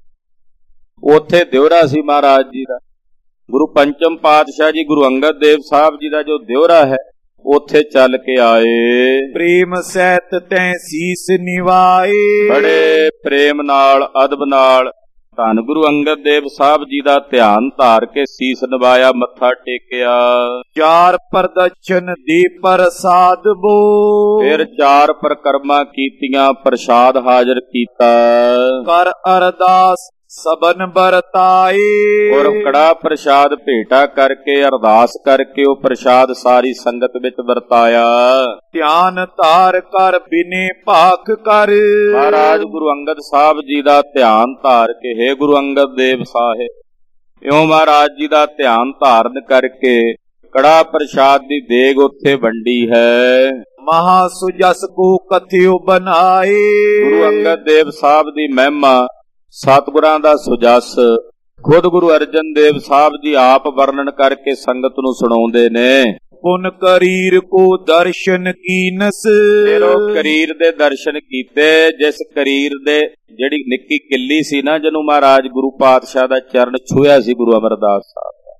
Speaker 1: ਕਰਿਓ। ਉੱਥੇ ਦਿਉਰਾ ਸੀ ਮਹਾਰਾਜ ਜੀ ਦਾ। ਗੁਰੂ ਪੰਚਮ ਪਾਤਸ਼ਾਹ ਜੀ ਗੁਰੂ ਅੰਗਦ ਦੇਵ ਸਾਹਿਬ ਜੀ ਦਾ ਜੋ ਦਿਉਰਾ ਹੈ, ਉੱਥੇ ਚੱਲ ਕੇ ਆਏ।
Speaker 2: ਪ੍ਰੇਮ ਸਹਿਤ ਤੈ ਸੀਸ ਨਿਵਾਏ।
Speaker 1: ਬੜੇ ਪ੍ਰੇਮ ਨਾਲ, ਅਦਬ ਨਾਲ ਧੰਨ ਗੁਰੂ ਅੰਗਦ ਦੇਵ ਸਾਹਿਬ ਜੀ ਦਾ ਧਿਆਨ ਧਾਰ ਕੇ ਸੀਸ ਨਿਵਾਇਆ, ਮੱਥਾ ਟੇਕਿਆ।
Speaker 2: ਚਾਰ ਪ੍ਰਦਰਸ਼ਨ ਦੇ ਪ੍ਰਸਾਦ ਬੋ।
Speaker 1: ਫਿਰ ਚਾਰ ਪ੍ਰਕਰਮਾਂ ਕੀਤੀਆਂ, ਪ੍ਰਸਾਦ ਹਾਜ਼ਰ ਕੀਤਾ।
Speaker 2: ਕਰ ਅਰਦਾਸ ਸਬਨ ਵਰਤਾਏ।
Speaker 1: ਔਰ ਕੜਾ ਪ੍ਰਸ਼ਾਦ ਭੇਟਾ ਕਰਕੇ, ਅਰਦਾਸ ਕਰਕੇ ਉਹ ਪ੍ਰਸ਼ਾਦ ਸਾਰੀ ਸੰਗਤ ਵਿੱਚ ਵਰਤਾਇਆ।
Speaker 2: ਧਿਆਨ ਧਾਰ ਕਰ ਬਿਨੇ ਭਾਖ ਕਰ।
Speaker 1: ਮਹਾਰਾਜ ਗੁਰੂ ਅੰਗਦ ਸਾਹਿਬ ਜੀ ਦਾ ਧਿਆਨ ਧਾਰ ਕੇ, ਹੇ ਗੁਰੂ ਅੰਗਦ ਦੇਵ ਸਾਹਿਬ, ਇਉਂ ਮਹਾਰਾਜ ਜੀ ਦਾ ਧਿਆਨ ਧਾਰਨ ਕਰਕੇ ਕੜਾ ਪ੍ਰਸ਼ਾਦ ਦੀ ਦੇਗ ਉੱਥੇ ਵੰਡੀ ਹੈ।
Speaker 2: ਮਹਾ ਸੁਜਸ ਕੋ ਕਥਿਓ ਬਨਾਏ।
Speaker 1: ਗੁਰੂ ਅੰਗਦ ਦੇਵ ਸਾਹਿਬ ਦੀ ਮਹਿਮਾ, ਸਤਿਗੁਰਾਂ ਦਾ ਸੁਜਸ ਖੁਦ ਗੁਰੂ ਅਰਜਨ ਦੇਵ ਸਾਹਿਬ ਜੀ ਆਪ ਵਰਣਨ ਕਰਕੇ ਸੰਗਤ ਨੂੰ ਸੁਣਾਉਂਦੇ ਨੇ।
Speaker 2: ਪੁਨ ਕਰੀਰ ਕੋ ਦਰਸ਼ਨ ਕੀਨਸ।
Speaker 1: ਫਿਰ ਉਹ ਕਰੀਰ ਦੇ ਦਰਸ਼ਨ ਕੀਤੇ, ਜਿਸ ਕਰੀਰ ਦੇ ਜਿਹੜੀ ਨਿੱਕੀ ਕਿੱਲੀ ਸੀ ਨਾ, ਜਿਹਨੂੰ ਮਹਾਰਾਜ ਗੁਰੂ ਪਾਤਸ਼ਾਹ ਦਾ ਚਰਨ ਛੂਹਿਆ ਸੀ ਗੁਰੂ ਅਮਰਦਾਸ ਸਾਹਿਬ ਦਾ।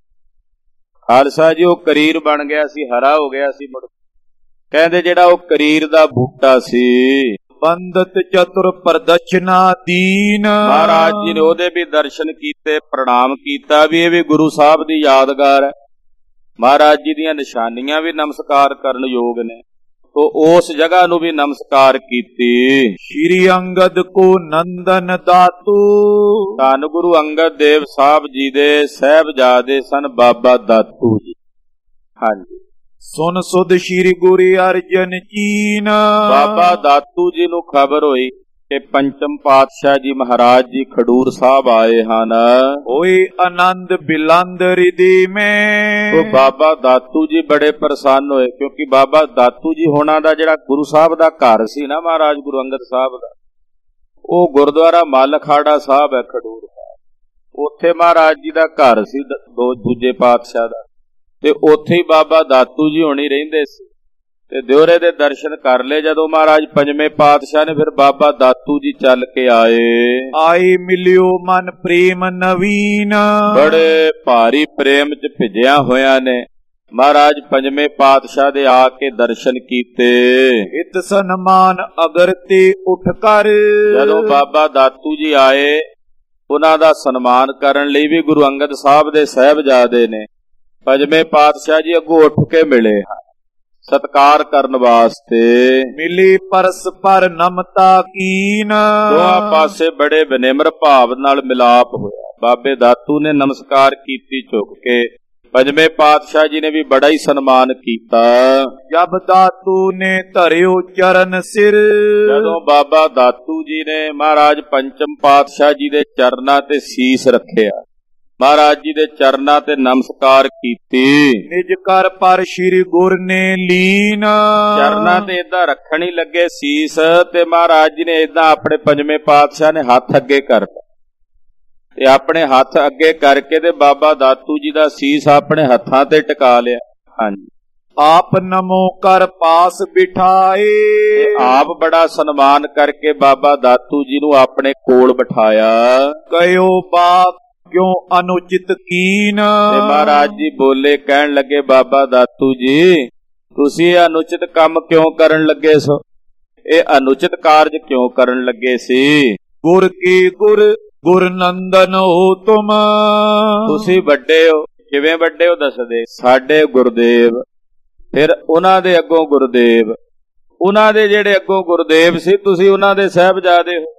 Speaker 1: ਖਾਲਸਾ ਜੀ ਉਹ ਕਰੀਰ ਬਣ ਗਿਆ ਸੀ, ਹਰਾ ਹੋ ਗਿਆ ਸੀ। ਮੁੜ ਕਹਿੰਦੇ ਜਿਹੜਾ ਉਹ ਕਰੀਰ ਦਾ ਬੂਟਾ ਸੀ,
Speaker 2: ਬੰਦਤ ਚਤੁਰ ਪ੍ਰਦਛਨਾ ਦੀਨ।
Speaker 1: ਮਹਾਰਾਜ ਜੀ ਨੇ ਉਹਦੇ ਵੀ ਦਰਸ਼ਨ ਕੀਤੇ, ਪ੍ਰਣਾਮ ਕੀਤਾ ਵੀ ਇਹ ਵੀ ਗੁਰੂ ਸਾਹਿਬ ਦੀ ਯਾਦਗਾਰ ਹੈ। ਮਹਾਰਾਜ ਜੀ ਦੀਆਂ ਨਿਸ਼ਾਨੀਆਂ ਵੀ ਨਮਸਕਾਰ ਕਰਨ ਯੋਗ ਨੇ। ਤੋ ਉਸ ਜਗ੍ਹਾ ਨੂੰ ਵੀ ਨਮਸਕਾਰ ਕੀਤੀ।
Speaker 2: ਸ਼੍ਰੀ ਅੰਗਦ ਕੋ ਨੰਦਨ ਦਾਤੂ,
Speaker 1: ਧੰਨ ਗੁਰੂ ਅੰਗਦ ਦੇਵ ਸਾਹਿਬ ਜੀ ਦੇ ਸਾਹਿਬਜ਼ਾਦੇ ਸਨ ਬਾਬਾ ਦਾਤੂ ਜੀ। ਹਾਂਜੀ।
Speaker 2: ਸੁਨ ਸੁਧ ਸ਼੍ਰੀ ਗੁਰੂ ਅਰਜਨ ਚੀਨ, ਬਾਬਾ
Speaker 1: ਦਾਤੂ ਜੀ ਨੂੰ ਖਬਰ ਹੋਈ ਕਿ ਪੰਚਮ ਪਾਤਸ਼ਾਹ ਜੀ ਮਹਾਰਾਜ ਜੀ ਖਡੂਰ ਸਾਹਿਬ ਆਏ ਹਨ।
Speaker 2: ਹੋਏ ਆਨੰਦ ਬਿਲੰਦ ਰਿਦੀ ਮੈਂ,
Speaker 1: ਉਹ ਬਾਬਾ ਦਾਤੂ ਜੀ ਬੜੇ ਪ੍ਰਸੰਨ ਹੋਏ, ਕਿਉਂਕਿ ਬਾਬਾ ਦਾਤੂ ਜੀ ਹੋਣਾ ਦਾ ਜਿਹੜਾ ਗੁਰੂ ਸਾਹਿਬ ਦਾ ਘਰ ਸੀ ਨਾ ਮਹਾਰਾਜ ਗੁਰੂ ਅੰਗਦ ਸਾਹਿਬ ਦਾ, ਉਹ ਗੁਰਦੁਆਰਾ ਮੱਲ ਖਾੜਾ ਸਾਹਿਬ ਹੈ ਖਡੂਰ ਸਾਹਿਬ, ਉੱਥੇ ਮਹਾਰਾਜ ਜੀ ਦਾ ਘਰ ਸੀ ਦੋ ਦੂਜੇ ਪਾਤਸ਼ਾਹ ਦਾ, ਤੇ ਉੱਥੇ ਹੀ ਬਾਬਾ ਦਾਤੂ ਜੀ ਹੋਣੀ ਰਹਿੰਦੇ ਸੀ। ਤੇ ਦਿਉਰੇ ਦੇ ਦਰਸ਼ਨ ਕਰ ਲਏ ਜਦੋਂ ਮਹਾਰਾਜ ਪੰਜਵੇਂ ਪਾਤਸ਼ਾਹ ਨੇ, ਫਿਰ ਬਾਬਾ ਦਾਤੂ ਜੀ ਚੱਲ ਕੇ ਆਏ।
Speaker 2: ਆਏ ਮਿਲਿਓ ਮਨ ਪ੍ਰੇਮ ਨਵੀਨ,
Speaker 1: ਬੜੇ ਭਾਰੀ ਪ੍ਰੇਮ ਚ ਭਿੱਜਿਆ ਹੋਇਆ ਨੇ ਮਹਾਰਾਜ ਪੰਜਵੇਂ ਪਾਤਸ਼ਾਹ ਦੇ ਆ ਕੇ ਦਰਸ਼ਨ ਕੀਤੇ।
Speaker 2: ਇਤ ਸਨਮਾਨ ਅਗਰ ਤੇ ਉੱਠ ਕਰ,
Speaker 1: ਜਦੋਂ ਬਾਬਾ ਦਾਤੂ ਜੀ ਆਏ ਉਹਨਾਂ ਦਾ ਸਨਮਾਨ ਕਰਨ ਲਈ ਵੀ ਗੁਰੂ ਅੰਗਦ ਸਾਹਿਬ ਦੇ ਸਾਹਿਬਜ਼ਾਦੇ ਨੇ ਪੰਜਵੇਂ ਪਾਤਸ਼ਾਹ ਜੀ ਅੱਗੋਂ ਉੱਠ ਕੇ ਮਿਲੇ ਹਨ ਸਤਕਾਰ ਕਰਨ ਵਾਸਤੇ।
Speaker 2: ਮਿਲੀ ਪਰਸਪਰ ਨਮਤਾ ਕੀਨ,
Speaker 1: ਦੋਹਾਂ ਪਾਸੇ ਬੜੇ ਬਨਿਮਰ ਭਾਵ ਨਾਲ ਮਿਲਾਪ ਹੋਇਆ। ਬਾਬੇ ਦਾਤੂ ਨੇ ਨਮਸਕਾਰ ਕੀਤੀ ਝੁਕ ਕੇ, ਪੰਜਵੇਂ ਪਾਤਸ਼ਾਹ ਜੀ ਨੇ ਵੀ ਬੜਾ ਹੀ ਸਨਮਾਨ ਕੀਤਾ।
Speaker 2: ਜਬ ਦਾਤੂ ਨੇ ਧਰਿਓ ਚਰਨ ਸਿਰ,
Speaker 1: ਜਦੋਂ ਬਾਬਾ ਦਾਤੂ ਜੀ ਨੇ ਮਹਾਰਾਜ ਪੰਚਮ ਪਾਤਸ਼ਾਹ ਜੀ ਦੇ ਚਰਨਾਂ ਤੇ ਸੀਸ ਰੱਖਿਆ, ਮਹਾਰਾਜ ਜੀ ਦੇ ਚਰਨਾਂ ਤੇ ਨਮਸਕਾਰ ਕੀਤੀ।
Speaker 2: ਨਿਜ ਕਰ ਪਰ ਸ਼੍ਰੀ ਗੁਰ ਨੇ ਲੀਨ,
Speaker 1: ਚਰਨਾਂ ਤੇ ਏਦਾਂ ਰੱਖਣ ਹੀ ਲੱਗੇ ਸੀਸ, ਤੇ ਮਹਾਰਾਜ ਜੀ ਨੇ ਏਦਾਂ ਆਪਣੇ ਪੰਜਵੇਂ ਪਾਤਸ਼ਾਹ ਨੇ ਹੱਥ ਅੱਗੇ ਕਰਤਾ, ਤੇ ਆਪਣੇ ਹੱਥ ਅੱਗੇ ਕਰਕੇ ਤੇ ਬਾਬਾ ਦਾਤੂ ਜੀ ਦਾ ਸੀਸ ਆਪਣੇ ਹੱਥਾਂ ਤੇ ਟਿਕਾ ਲਿਆ। ਹਾਂਜੀ।
Speaker 2: ਆਪ ਨਮੋ ਕਰ ਪਾਸ ਬਿਠਾਏ,
Speaker 1: ਆਪ ਬੜਾ ਸਨਮਾਨ ਕਰਕੇ ਬਾਬਾ ਦਾਤੂ ਜੀ ਨੂੰ ਆਪਣੇ ਕੋਲ ਬਿਠਾਇਆ।
Speaker 2: ਕਹਿਓ ਬਾਤ ਕਿਉਂ ਅਨੁਚਿਤ ਕੀਨ,
Speaker 1: ਤੇ ਮਹਾਰਾਜ ਜੀ ਬੋਲੇ, ਕਹਿਣ ਲੱਗੇ ਬਾਬਾ ਦਾਤੂ ਜੀ ਤੁਸੀਂ ਇਹ ਅਨੁਚਿਤ ਕੰਮ ਕਿਉਂ ਕਰਨ ਲੱਗੇ ਸੋ, ਇਹ ਅਨੁਚਿਤ ਕਾਰਜ ਕਿਉਂ ਕਰਨ ਲੱਗੇ ਸੀ।
Speaker 2: ਗੁਰ ਕੀ ਗੁਰ ਗੁਰ ਨੰਦਨ ਹੋ ਤੁਮ,
Speaker 1: ਤੁਸੀਂ ਵੱਡੇ ਹੋ। ਕਿਵੇਂ ਵੱਡੇ ਹੋ ਦੱਸਦੇ, ਸਾਡੇ ਗੁਰਦੇਵ, ਫਿਰ ਉਹਨਾਂ ਦੇ ਅੱਗੋਂ ਗੁਰਦੇਵ, ਉਹਨਾਂ ਦੇ ਜਿਹੜੇ ਅੱਗੋਂ ਗੁਰਦੇਵ ਸੀ ਤੁਸੀਂ ਉਹਨਾਂ ਦੇ ਸਾਹਿਬਜ਼ਾਦੇ ਹੋ,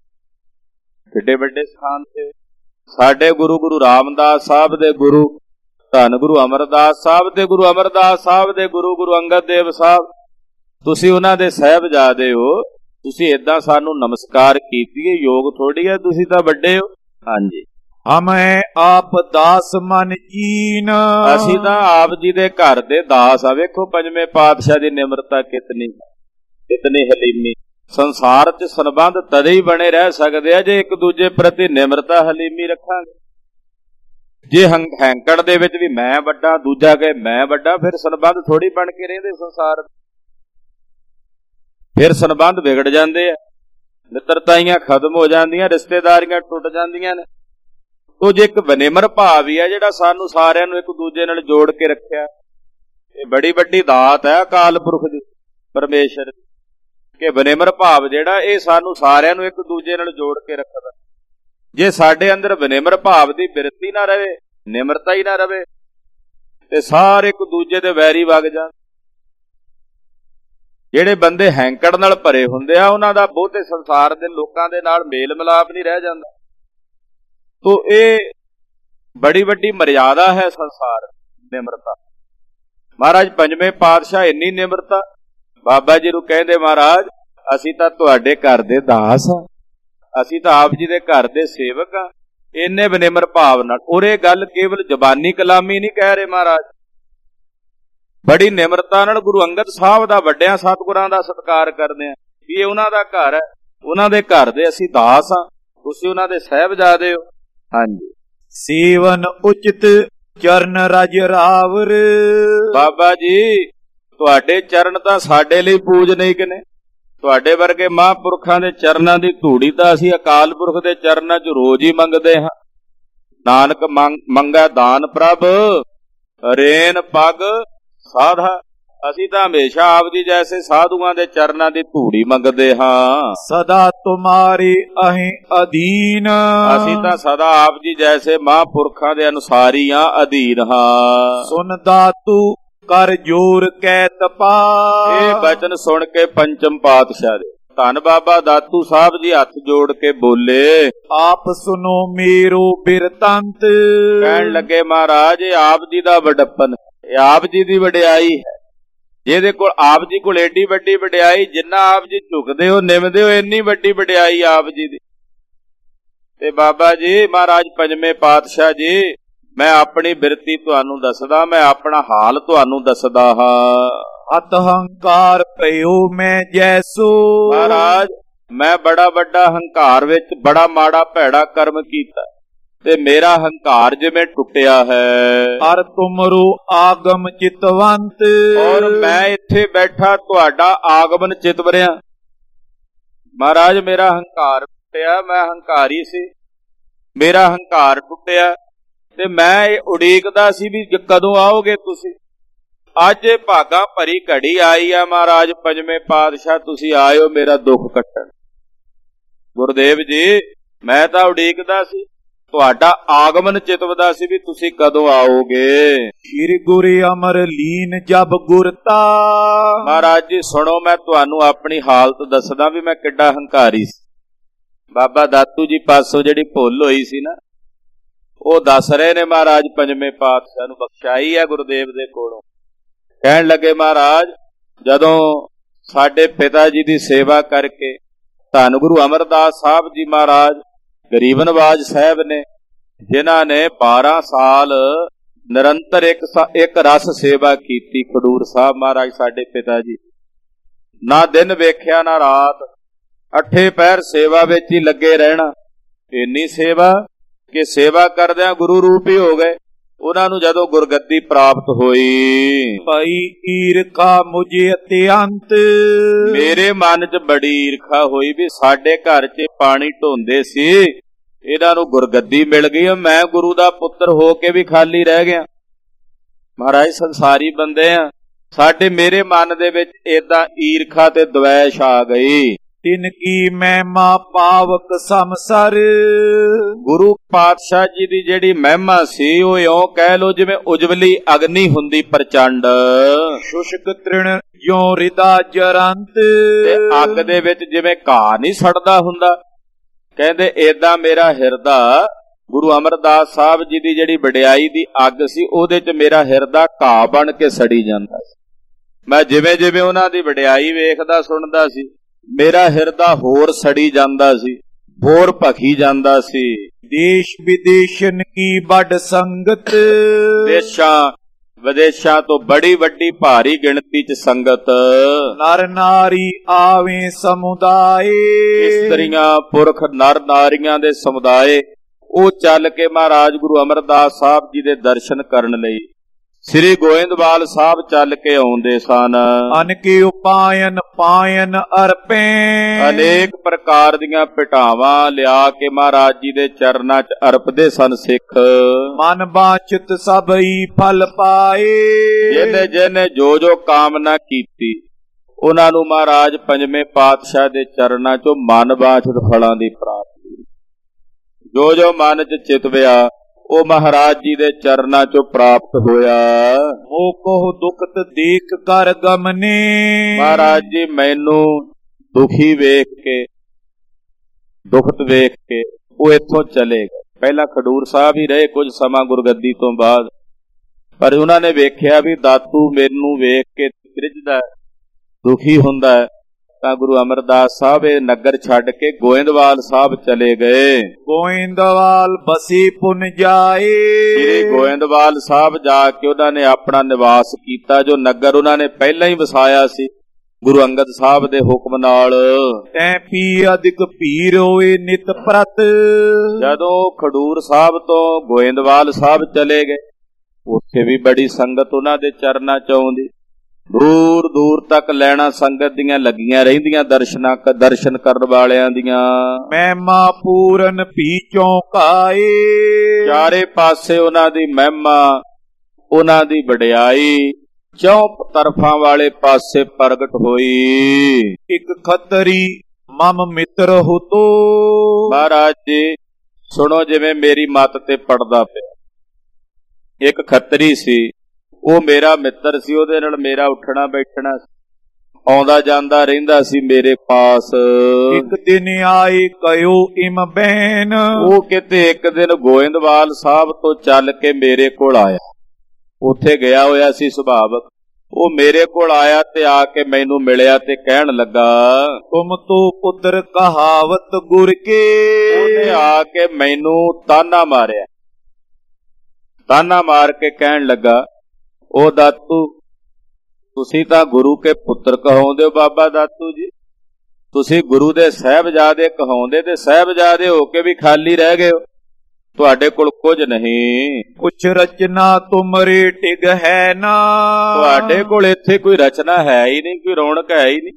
Speaker 1: ਕਿੱਡੇ ਵੱਡੇ ਸਥਾਨ ਤੇ। ਸਾਡੇ ਗੁਰੂ ਗੁਰੂ ਰਾਮਦਾਸ ਸਾਹਿਬ ਦੇ ਗੁਰੂ ਧੰਨ ਗੁਰੂ ਅਮਰਦਾਸ ਸਾਹਿਬ ਦੇ ਗੁਰੂ ਅਮਰਦਾਸ ਸਾਹਿਬ ਦੇ ਗੁਰੂ ਗੁਰੂ ਅੰਗਦ ਦੇਵ ਸਾਹਿਬ, ਤੁਸੀਂ ਉਹਨਾਂ ਦੇ ਸਾਹਿਬਜ਼ਾਦੇ ਹੋ। ਤੁਸੀਂ ਏਦਾਂ ਸਾਨੂੰ ਨਮਸਕਾਰ ਕੀਤੀ ਹੈ, ਯੋਗ ਥੋੜੀ ਹੈ, ਤੁਸੀਂ ਤਾਂ ਵੱਡੇ ਹੋ। ਹਾਂਜੀ।
Speaker 2: ਹਮੈ ਆਪ ਦਾਸ ਮਨ ਕੀਨ,
Speaker 1: ਅਸੀਂ ਤਾਂ ਆਪ ਜੀ ਦੇ ਘਰ ਦੇ ਦਾਸ ਆ। ਵੇਖੋ ਪੰਜਵੇਂ ਪਾਤਸ਼ਾਹ ਦੀ ਨਿਮਰਤਾ ਕਿਤਨੀ ਕਿਤਨੀ ਹਲੀਮੀ। ਸੰਸਾਰ 'ਚ ਸੰਬੰਧ ਤਦੇ ਹੀ ਬਣੇ ਰਹਿ ਸਕਦੇ ਆ ਜੇ ਇੱਕ ਦੂਜੇ ਪ੍ਰਤੀ ਨਿਮਰਤਾ ਹਲੀਮੀ ਰੱਖਾਂਗੇ। ਜੇ ਹੈਂਕੜ ਦੇ ਵਿੱਚ ਵੀ ਮੈਂ ਵੱਡਾ ਦੂਜਾ ਕਹੇ ਮੈਂ ਵੱਡਾ, ਫਿਰ ਸੰਬੰਧ ਥੋੜੀ ਬਣ ਕੇ ਰਹਿੰਦੇ ਸੰਸਾਰ, ਫਿਰ ਸੰਬੰਧ ਵਿਗੜ ਜਾਂਦੇ ਆ, ਮਿੱਤਰਤਾਈਆਂ ਖਤਮ ਹੋ ਜਾਂਦੀਆਂ, ਰਿਸ਼ਤੇਦਾਰੀਆਂ ਟੁੱਟ ਜਾਂਦੀਆਂ ਨੇ। ਉਹ ਜੇ ਇੱਕ ਬਨਿਮਰ ਭਾਵ ਹੀ ਆ ਜਿਹੜਾ ਸਾਨੂੰ ਸਾਰਿਆਂ ਨੂੰ ਇੱਕ ਦੂਜੇ ਨਾਲ ਜੋੜ ਕੇ ਰੱਖਿਆ, ਇਹ ਬੜੀ ਵੱਡੀ ਦਾਤ ਹੈ ਅਕਾਲ ਪੁਰਖ ਦੀ, ਪਰਮੇਸ਼ਰ ਦੀ, ਕਿ ਬਨਿਮਰ ਭਾਵ ਜਿਹੜਾ ਇਹ ਸਾਨੂੰ ਸਾਰਿਆਂ ਨੂੰ ਇੱਕ ਦੂਜੇ ਨਾਲ ਜੋੜ ਕੇ ਰੱਖਦਾ। ਜੇ ਸਾਡੇ ਅੰਦਰ ਬਨਿਮਰ ਭਾਵ ਦੀ ਬਿਰਤੀ ਨਾ ਰਵੇ, ਨਿਮਰਤਾ ਹੀ ਨਾ ਰਵੇ, ਤੇ ਸਾਰੇ ਇੱਕ ਦੂਜੇ ਦੇ ਵੈਰੀ ਵਗ ਜਾਣ। ਜਿਹੜੇ ਬੰਦੇ ਹੈਂਕੜ ਨਾਲ ਭਰੇ ਹੁੰਦੇ ਆ ਉਹਨਾਂ ਦਾ ਬਹੁਤੇ ਸੰਸਾਰ ਦੇ ਲੋਕਾਂ ਦੇ ਨਾਲ ਮੇਲ ਮਿਲਾਪ ਨਹੀਂ ਰਹਿ ਜਾਂਦਾ। ਤੋ ਇਹ ਬੜੀ ਵੱਡੀ ਮਰਿਆਦਾ ਹੈ ਸੰਸਾਰ, ਨਿਮਰਤਾ। ਮਹਾਰਾਜ ਪੰਜਵੇਂ ਪਾਤਸ਼ਾਹ ਇੰਨੀ ਨਿਮਰਤਾ, ਬਾਬਾ ਜੀ ਨੂੰ ਕਹਿੰਦੇ ਮਹਾਰਾਜ ਅਸੀਂ ਤਾਂ ਤੁਹਾਡੇ ਘਰ ਦੇ ਦਾਸ ਆ, ਅਸੀਂ ਤਾਂ ਆਪ ਜੀ ਦੇ ਘਰ ਦੇ ਸੇਵਕ ਆ। ਇੰਨੇ ਬਨਿਮਰ ਭਾਵ ਨਾਲ, ਔਰ ਇਹ ਗੱਲ ਕੇਵਲ ਜ਼ਬਾਨੀ ਕਲਾਮੀ ਨਹੀਂ ਕਹਿ ਰਹੇ ਮਹਾਰਾਜ, ਬੜੀ ਨਿਮਰਤਾ ਨਾਲ ਗੁਰੂ ਅੰਗਦ ਸਾਹਿਬ ਦਾ, ਵੱਡਿਆਂ ਸਤਿਗੁਰਾਂ ਦਾ ਸਤਿਕਾਰ ਕਰਦੇ ਆ ਵੀ ਇਹ ਉਹਨਾਂ ਦਾ ਘਰ ਹੈ, ਉਹਨਾਂ ਦੇ ਘਰ ਦੇ ਅਸੀਂ ਦਾਸ ਆ, ਤੁਸੀਂ ਉਹਨਾਂ ਦੇ ਸਾਹਿਬਜ਼ਾਦੇ ਹੋ। ਹਾਂਜੀ।
Speaker 2: ਸੇਵਨ ਉਚਿਤ ਚਰਨ ਰਜ ਰਾਵਰ,
Speaker 1: ਬਾਬਾ ਜੀ ਤੁਹਾਡੇ ਚਰਨ ਤਾਂ ਸਾਡੇ ਲਈ ਪੂਜਨੀਕ ਨੇ। ਤੁਹਾਡੇ ਵਰਗੇ ਮਹਾਂਪੁਰਖਾਂ ਦੇ ਚਰਨਾਂ ਦੀ ਧੂੜੀ ਤਾਂ ਅਸੀਂ ਅਕਾਲ ਪੁਰਖ ਦੇ ਚਰਨਾਂ 'ਚ ਰੋਜ਼ ਹੀ ਮੰਗਦੇ ਹਾਂ। ਨਾਨਕ ਮੰਗੈ ਦਾਨ ਪ੍ਰਭ ਰੇਨ ਪਗ ਸਾਧਾ, ਅਸੀਂ ਤਾਂ ਹਮੇਸ਼ਾ ਆਪ ਜੀ ਜੈਸੇ ਸਾਧੂਆਂ ਦੇ ਚਰਨਾਂ ਦੀ ਧੂੜੀ ਮੰਗਦੇ ਹਾਂ।
Speaker 2: ਸਦਾ ਤੁਮਾਰੇ ਅਹੀਂ ਅਧੀਨ,
Speaker 1: ਅਸੀਂ ਤਾਂ ਸਦਾ ਆਪ ਜੀ ਜੈਸੇ ਮਹਾਂਪੁਰਖਾਂ ਦੇ ਅਨੁਸਾਰੀ ਹਾਂ, ਅਧੀਨ ਹਾਂ।
Speaker 2: ਸੁਨ ਦਾਤੂ ਕਰ ਜੋਰ ਕੈ ਤਪਾ।
Speaker 1: ਇਹ ਬਚਨ ਸੁਣ ਕੇ ਪੰਚਮ ਪਾਤਸ਼ਾਹ ਦੇ ਧੰਨ ਬਾਬਾ ਦਾਤੂ ਸਾਹਿਬ ਜੀ ਹੱਥ ਜੋੜ ਕੇ ਬੋਲੇ,
Speaker 2: ਆਪ ਸੁਨੋ ਮੇਰੋ ਬਿਰਤੰਤ।
Speaker 1: ਕਹਿਣ ਲੱਗੇ ਮਹਾਰਾਜ ਇਹ ਆਪ ਜੀ ਦਾ ਵਡੱਪਨ, ਇਹ ਆਪ ਜੀ ਦੀ ਵਡਿਆਈ ਹੈ। ਜਿਹਦੇ ਕੋਲ ਆਪ ਜੀ ਕੋਲ ਏਡੀ ਵੱਡੀ ਵਡਿਆਈ, ਜਿੰਨਾ ਆਪ ਜੀ ਝੁਕਦੇ ਹੋ ਨਿਮਦੇ ਹੋ, ਇੰਨੀ ਵੱਡੀ ਵਡਿਆਈ ਆਪ ਜੀ ਦੀ। ਤੇ ਬਾਬਾ ਜੀ ਮਹਾਰਾਜ ਪੰਜਵੇਂ ਪਾਤਸ਼ਾਹ ਜੀ, ਮੈਂ ਆਪਣੀ ਬਿਰਤੀ ਤੁਹਾਨੂੰ ਦੱਸਦਾ, ਮੈਂ ਆਪਣਾ ਹਾਲ ਤੁਹਾਨੂੰ ਦੱਸਦਾ ਹਾਂ।
Speaker 2: ਅਤ ਹੰਕਾਰ ਭਇਓ ਮੈਂ ਜੈਸੋ।
Speaker 1: ਮਹਾਰਾਜ ਮੈਂ ਬੜਾ ਵੱਡਾ ਹੰਕਾਰ ਵਿੱਚ ਬੜਾ ਮਾੜਾ ਭੈੜਾ ਕਰਮ ਕੀਤਾ, ਤੇ ਮੇਰਾ ਹੰਕਾਰ ਜਿਵੇਂ ਟੁੱਟਿਆ ਹੈ।
Speaker 2: ਅਰ ਤੁਮਰੋ ਆਗਮ ਚਿਤਵੰਤ।
Speaker 1: ਔਰ ਮੈਂ ਇੱਥੇ ਬੈਠਾ ਤੁਹਾਡਾ ਆਗਮਨ ਚਿਤਵਰਿਆ। ਮਹਾਰਾਜ ਮੇਰਾ ਹੰਕਾਰ ਟੁੱਟਿਆ, ਮੈਂ ਹੰਕਾਰੀ ਸੀ, ਮੇਰਾ ਹੰਕਾਰ ਟੁੱਟਿਆ, ਤੇ ਮੈਂ ਉਡੀਕਦਾ ਸੀ ਵੀ ਕਦੋਂ ਆਓਗੇ ਤੁਸੀਂ। ਅੱਜ ਇਹ ਭਾਗਾਂ ਭਰੀ ਘੜੀ ਆਈ ਆ ਮਹਾਰਾਜ ਪੰਜਵੇਂ ਪਾਤਸ਼ਾਹ, ਤੁਸੀਂ ਆਇਓ ਮੇਰਾ ਦੁੱਖ ਕੱਟਣ। ਗੁਰਦੇਵ ਜੀ ਮੈਂ ਤਾਂ ਉਡੀਕਦਾ ਸੀ, ਤੁਹਾਡਾ ਆਗਮਨ ਚਿਤਵਦਾ ਸੀ ਵੀ ਤੁਸੀਂ ਕਦੋਂ ਆਓਗੇ।
Speaker 2: ਸ਼੍ਰੀ ਗੁਰੂ ਅਮਰ ਲੀਨ ਜਬ ਗੁਰਤਾ।
Speaker 1: ਮਹਾਰਾਜ ਜੀ ਸੁਣੋ, ਮੈਂ ਤੁਹਾਨੂੰ ਆਪਣੀ ਹਾਲਤ ਦੱਸਦਾ ਵੀ ਮੈਂ ਕਿੱਡਾ ਹੰਕਾਰੀ ਸੀ। ਬਾਬਾ ਦਾਤੂ ਜੀ ਪਾਸੋਂ ਜਿਹੜੀ ਭੁੱਲ ਹੋਈ ਸੀ ਨਾ, ਉਹ ਦੱਸ ਰਹੇ ਨੇ ਮਹਾਰਾਜ ਪੰਜਵੇਂ ਪਾਤਸ਼ਾਹ ਨੂੰ, ਬਖਸ਼ਾਈ ਹੈ ਗੁਰਦੇਵ ਦੇ ਕੋਲੋਂ। ਕਹਿਣ ਲੱਗੇ ਮਹਾਰਾਜ ਜਦੋਂ ਸਾਡੇ ਪਿਤਾ ਜੀ ਦੀ ਸੇਵਾ ਕਰਕੇ ਧੰਨ ਗੁਰੂ ਅਮਰਦਾਸ ਸਾਹਿਬ ਜੀ ਮਹਾਰਾਜ ਗਰੀਬ ਨਵਾਜ ਸਾਹਿਬ ਨੇ, ਜਿਨ੍ਹਾਂ ਨੇ ਬਾਰਾਂ ਸਾਲ ਨਿਰੰਤਰ ਇੱਕ ਇੱਕ ਰਸ ਸੇਵਾ ਕੀਤੀ ਖਡੂਰ ਸਾਹਿਬ ਮਹਾਰਾਜ ਸਾਡੇ ਪਿਤਾ ਜੀ, ਨਾ ਦਿਨ ਵੇਖਿਆ ਨਾ ਰਾਤ, ਅੱਠੇ ਪਹਿਰ ਸੇਵਾ ਵਿੱਚ ਹੀ ਲੱਗੇ ਰਹਿਣਾ। ਇੰਨੀ ਸੇਵਾ ਕਿ ਸੇਵਾ ਕਰਦਿਆਂ ਗੁਰੂ ਰੂਪ ਹੀ ਹੋ ਗਏ। ਉਹਨਾਂ ਨੂੰ ਜਦੋਂ ਗੁਰਗੱਦੀ ਪ੍ਰਾਪਤ ਹੋਈ,
Speaker 2: ਭਾਈ ਈਰਖਾ ਮੁਝੇ ਅਤਿਅੰਤ।
Speaker 1: ਮੇਰੇ ਮਨ 'ਚ ਬੜੀ ਈਰਖਾ ਹੋਈ ਵੀ ਸਾਡੇ ਘਰ 'ਚ ਪਾਣੀ ਢੋਂਦੇ ਸੀ, ਇਹਨਾਂ ਨੂੰ ਗੁਰਗੱਦੀ ਮਿਲ ਗਈ, ਮੈਂ ਗੁਰੂ ਦਾ ਪੁੱਤਰ ਹੋ ਕੇ ਵੀ ਖਾਲੀ ਰਹਿ ਗਿਆ। ਮਹਾਰਾਜ ਸੰਸਾਰੀ ਬੰਦੇ ਆ, ਸਾਡੇ ਮੇਰੇ ਮਨ ਦੇ ਵਿੱਚ ਏਦਾਂ ਈਰਖਾ ਤੇ ਦਵੈਸ਼ ਆ ਗਈ।
Speaker 2: ਤਿਨ ਕੀ ਮਹਿਮਾ ਪਾਵਕ ਸਮਸਰ।
Speaker 1: ਗੁਰੂ ਪਾਤਸ਼ਾਹ ਜੀ ਦੀ ਜਿਹੜੀ ਮਹਿਮਾ ਸੀ ਉਹ ਇਉਂ ਕਹਿ ਲੋ ਜਿਵੇਂ ਉਜਵਲੀ ਅਗਨੀ ਹੁੰਦੀ ਪ੍ਰਚੰਡ,
Speaker 2: ਸ਼ੁਸ਼ਕ ਤ੍ਰਿਣ ਜਿਉ ਹਿਰਦਾ ਜਰੰਤ।
Speaker 1: ਤੇ ਅੱਗ ਦੇ ਵਿੱਚ ਜਿਵੇਂ ਘਾਹ ਨਹੀਂ ਸੜਦਾ ਹੁੰਦਾ, ਕਹਿੰਦੇ ਏਦਾਂ ਮੇਰਾ ਹਿਰਦਾ ਗੁਰੂ ਅਮਰਦਾਸ ਸਾਹਿਬ ਜੀ ਦੀ ਜਿਹੜੀ ਵਡਿਆਈ ਦੀ ਅੱਗ ਸੀ, ਉਹਦੇ 'ਚ ਮੇਰਾ ਹਿਰਦਾ ਘਾਹ ਬਣ ਕੇ ਸੜੀ ਜਾਂਦਾ ਸੀ। ਮੈਂ ਜਿਵੇਂ ਜਿਵੇਂ ਉਹਨਾਂ ਦੀ ਵਡਿਆਈ ਵੇਖਦਾ ਸੁਣਦਾ ਸੀ, ਮੇਰਾ ਹਿਰਦਾ ਹੋਰ ਸੜੀ ਜਾਂਦਾ ਸੀ, ਹੋਰ ਭਖੀ ਜਾਂਦਾ ਸੀ।
Speaker 2: ਦੇਸ਼ ਵਿਦੇਸ਼ਨ ਕੀ ਵੱਡ ਸੰਗਤ।
Speaker 1: ਦੇਸ਼ਾਂ ਵਿਦੇਸ਼ਾਂ ਤੋਂ ਬੜੀ ਵੱਡੀ ਭਾਰੀ ਗਿਣਤੀ 'ਚ ਸੰਗਤ।
Speaker 2: ਨਰ ਨਾਰੀ ਆਵੇ ਸਮੁਦਾਏ।
Speaker 1: ਇਸਤਰੀਆਂ ਪੁਰਖ ਨਰ ਨਾਰੀਆਂ ਦੇ ਸਮੁਦਾਏ ਉਹ ਚੱਲ ਕੇ ਮਹਾਰਾਜ ਗੁਰੂ ਅਮਰਦਾਸ ਸਾਹਿਬ ਜੀ ਦੇ ਦਰਸ਼ਨ ਕਰਨ ਲਈ ਸ੍ਰੀ ਗੋਇੰਦਵਾਲ ਸਾਹਿਬ ਚੱਲ ਕੇ ਆਉਂਦੇ ਸਨ।
Speaker 2: ਅਨਕੇ ਉਪਾਇਨ ਪਾਇਨ ਅਰਪੇ।
Speaker 1: ਅਨੇਕ ਪ੍ਰਕਾਰ ਦੀਆਂ ਭਟਾਵਾਂ ਲਿਆ ਕੇ ਮਹਾਰਾਜ ਜੀ ਦੇ ਚਰਨਾਂ 'ਚ ਅਰਪਦੇ ਸਨ ਸਿੱਖ।
Speaker 2: ਮਨ ਬਾਚਿਤ ਸਭਈ ਫਲ ਪਾਏ।
Speaker 1: ਜਿਹਨੇ ਜਿਹਨੇ ਜੋ ਜੋ ਕਾਮਨਾ ਕੀਤੀ ਉਹਨਾਂ ਨੂੰ ਮਹਾਰਾਜ ਪੰਜਵੇਂ ਪਾਤਸ਼ਾਹ ਦੇ ਚਰਨਾਂ 'ਚੋਂ ਮਨ ਬਾਚਿਤ ਫਲਾਂ ਦੀ ਪ੍ਰਾਪਤੀ। ਜੋ ਜੋ ਮਨ 'ਚ ਚਿਤਵਿਆ ਉਹ ਮਹਾਰਾਜ ਜੀ ਦੇ ਚਰਨਾਂ 'ਚੋਂ ਪ੍ਰਾਪਤ ਹੋਇਆ।
Speaker 2: ਉਹ ਕੋਹ ਦੁਖਤ ਦੇਖ ਕਰ ਗਮਨੇ।
Speaker 1: ਮਹਾਰਾਜ ਜੀ ਮੈਨੂੰ ਦੁਖੀ ਵੇਖ ਕੇ, ਦੁਖਤ ਵੇਖ ਕੇ ਉਹ ਇੱਥੋਂ ਚਲੇ ਗਏ। ਪਹਿਲਾਂ ਖਡੂਰ ਸਾਹਿਬ ਹੀ ਰਹੇ ਕੁਝ ਸਮਾਂ ਗੁਰਗੱਦੀ ਤੋਂ ਬਾਅਦ, ਪਰ ਉਹਨਾਂ ਨੇ ਵੇਖਿਆ ਵੀ ਦਾਤੂ ਮੈਨੂੰ ਵੇਖ ਕੇ ਤ੍ਰਿਜਦਾ, ਦੁਖੀ ਹੁੰਦਾ, ਤਾਂ ਗੁਰੂ ਅਮਰਦਾਸ ਸਾਹਿਬ ਇਹ ਨਗਰ ਛੱਡ ਕੇ ਗੋਇੰਦਵਾਲ ਸਾਹਿਬ ਚਲੇ ਗਏ।
Speaker 2: ਗੋਇੰਦਵਾਲ ਬਸੀ ਪੁਨ ਜਾਏ।
Speaker 1: ਸ੍ਰੀ ਗੋਇੰਦਵਾਲ ਸਾਹਿਬ ਜਾ ਕੇ ਉਹਨਾਂ ਨੇ ਆਪਣਾ ਨਿਵਾਸ ਕੀਤਾ, ਜੋ ਨਗਰ ਉਹਨਾਂ ਨੇ ਪਹਿਲਾਂ ਹੀ ਵਸਾਇਆ ਸੀ ਗੁਰੂ ਅੰਗਦ ਸਾਹਿਬ ਦੇ ਹੁਕਮ ਨਾਲ।
Speaker 2: ਤੈ ਪੀ ਅਧਿਕ ਭੀਰ ਹੋਏ ਨਿਤ ਪ੍ਰਤ।
Speaker 1: ਜਦੋਂ ਖਡੂਰ ਸਾਹਿਬ ਤੋਂ ਗੋਇੰਦਵਾਲ ਸਾਹਿਬ ਚਲੇ ਗਏ, ਉੱਥੇ ਵੀ ਬੜੀ ਸੰਗਤ ਉਹਨਾਂ ਦੇ ਚਰਨਾਂ 'ਚ ਆਉਂਦੀ। ਦੂਰ ਦੂਰ ਤੱਕ ਲੈਣਾ ਸੰਗਤ ਦੀਆਂ ਲੱਗੀਆਂ ਰਹਿੰਦੀਆਂ, ਦਰਸ਼ਨਾਂ ਦਰਸ਼ਨ ਕਰਨ ਵਾਲਿਆਂ ਦੀਆਂ।
Speaker 2: ਮਹਿਮਾ ਪੂਰਨ ਭੀ ਚੌਂਕਾਏ।
Speaker 1: ਚਾਰੇ ਪਾਸੇ ਉਹਨਾਂ ਦੀ ਮਹਿਮਾ, ਉਹਨਾਂ ਦੀ ਵਡਿਆਈ ਚੌਂ ਤਰਫਾਂ ਵਾਲੇ ਪਾਸੇ ਪ੍ਰਗਟ ਹੋਈ।
Speaker 2: ਇੱਕ ਖੱਤਰੀ ਮਮ ਮਿੱਤਰ ਹੁਤੋ।
Speaker 1: ਮਹਾਰਾਜ ਜੀ ਸੁਣੋ, ਜਿਵੇਂ ਮੇਰੀ ਮੱਤ ਤੇ ਪੜਦਾ ਪਿਆ। ਇੱਕ ਖੱਤਰੀ ਸੀ, ਉਹ ਮੇਰਾ ਮਿੱਤਰ ਸੀ, ਉਹਦੇ ਨਾਲ ਮੇਰਾ ਉੱਠਣਾ ਬੈਠਣਾ ਸੀ, ਆਉਂਦਾ ਜਾਂਦਾ ਰਹਿੰਦਾ ਸੀ ਮੇਰੇ ਪਾਸ।
Speaker 2: ਇੱਕ ਦਿਨ ਆਏ ਕਯੋ ਇਮ ਬੈਨ,
Speaker 1: ਉਹ ਕਿਤੇ ਇੱਕ ਦਿਨ ਗੋਇੰਦਵਾਲ ਸਾਹਿਬ ਤੋਂ ਚੱਲ ਕੇ ਮੇਰੇ ਕੋਲ ਆਇਆ। ਉੱਥੇ ਗਿਆ ਹੋਇਆ ਸੀ ਸੁਭਾਵਕ। ਉਹ ਮੇਰੇ ਕੋਲ ਆਇਆ ਤੇ ਆ ਕੇ ਮੈਨੂੰ ਮਿਲਿਆ ਤੇ ਕਹਿਣ ਲੱਗਾ,
Speaker 2: ਤੁਮ ਤੋ ਪੁੱਤਰ ਕਹਾਵਤ ਗੁਰ ਕੇ।
Speaker 1: ਉਹਨੇ ਆ ਕੇ ਮੈਨੂੰ ਤਾਨਾ ਮਾਰਿਆ। ਤਾਨਾ ਮਾਰ ਕੇ ਕਹਿਣ ਲੱਗਾ, ਉਹ ਦਾਤੂ ਤੁਸੀਂ ਤਾਂ ਗੁਰੂ ਕੇ ਪੁੱਤਰ ਕਹਾਉਂਦੇ ਹੋ ਬਾਬਾ ਦਾਤੂ ਜੀ, ਤੁਸੀਂ ਗੁਰੂ ਦੇ ਸਾਹਿਬਜ਼ਾਦੇ ਕਹਾਉਂਦੇ ਤੇ ਸਾਹਿਬਜ਼ਾਦੇ ਹੋ ਕੇ ਵੀ ਖਾਲੀ ਰਹਿ ਗਏ ਹੋ, ਤੁਹਾਡੇ ਕੋਲ ਕੁਝ ਨਹੀਂ।
Speaker 2: ਕੁਛ ਰਚਨਾ ਤੁਮਰੇ ਟਿਗ ਹੈ ਨਾ,
Speaker 1: ਤੁਹਾਡੇ ਕੋਲ ਇੱਥੇ ਕੋਈ ਰਚਨਾ ਹੈ ਹੀ ਨਹੀਂ, ਕੋਈ ਰੌਣਕ ਹੈ ਹੀ ਨਹੀਂ,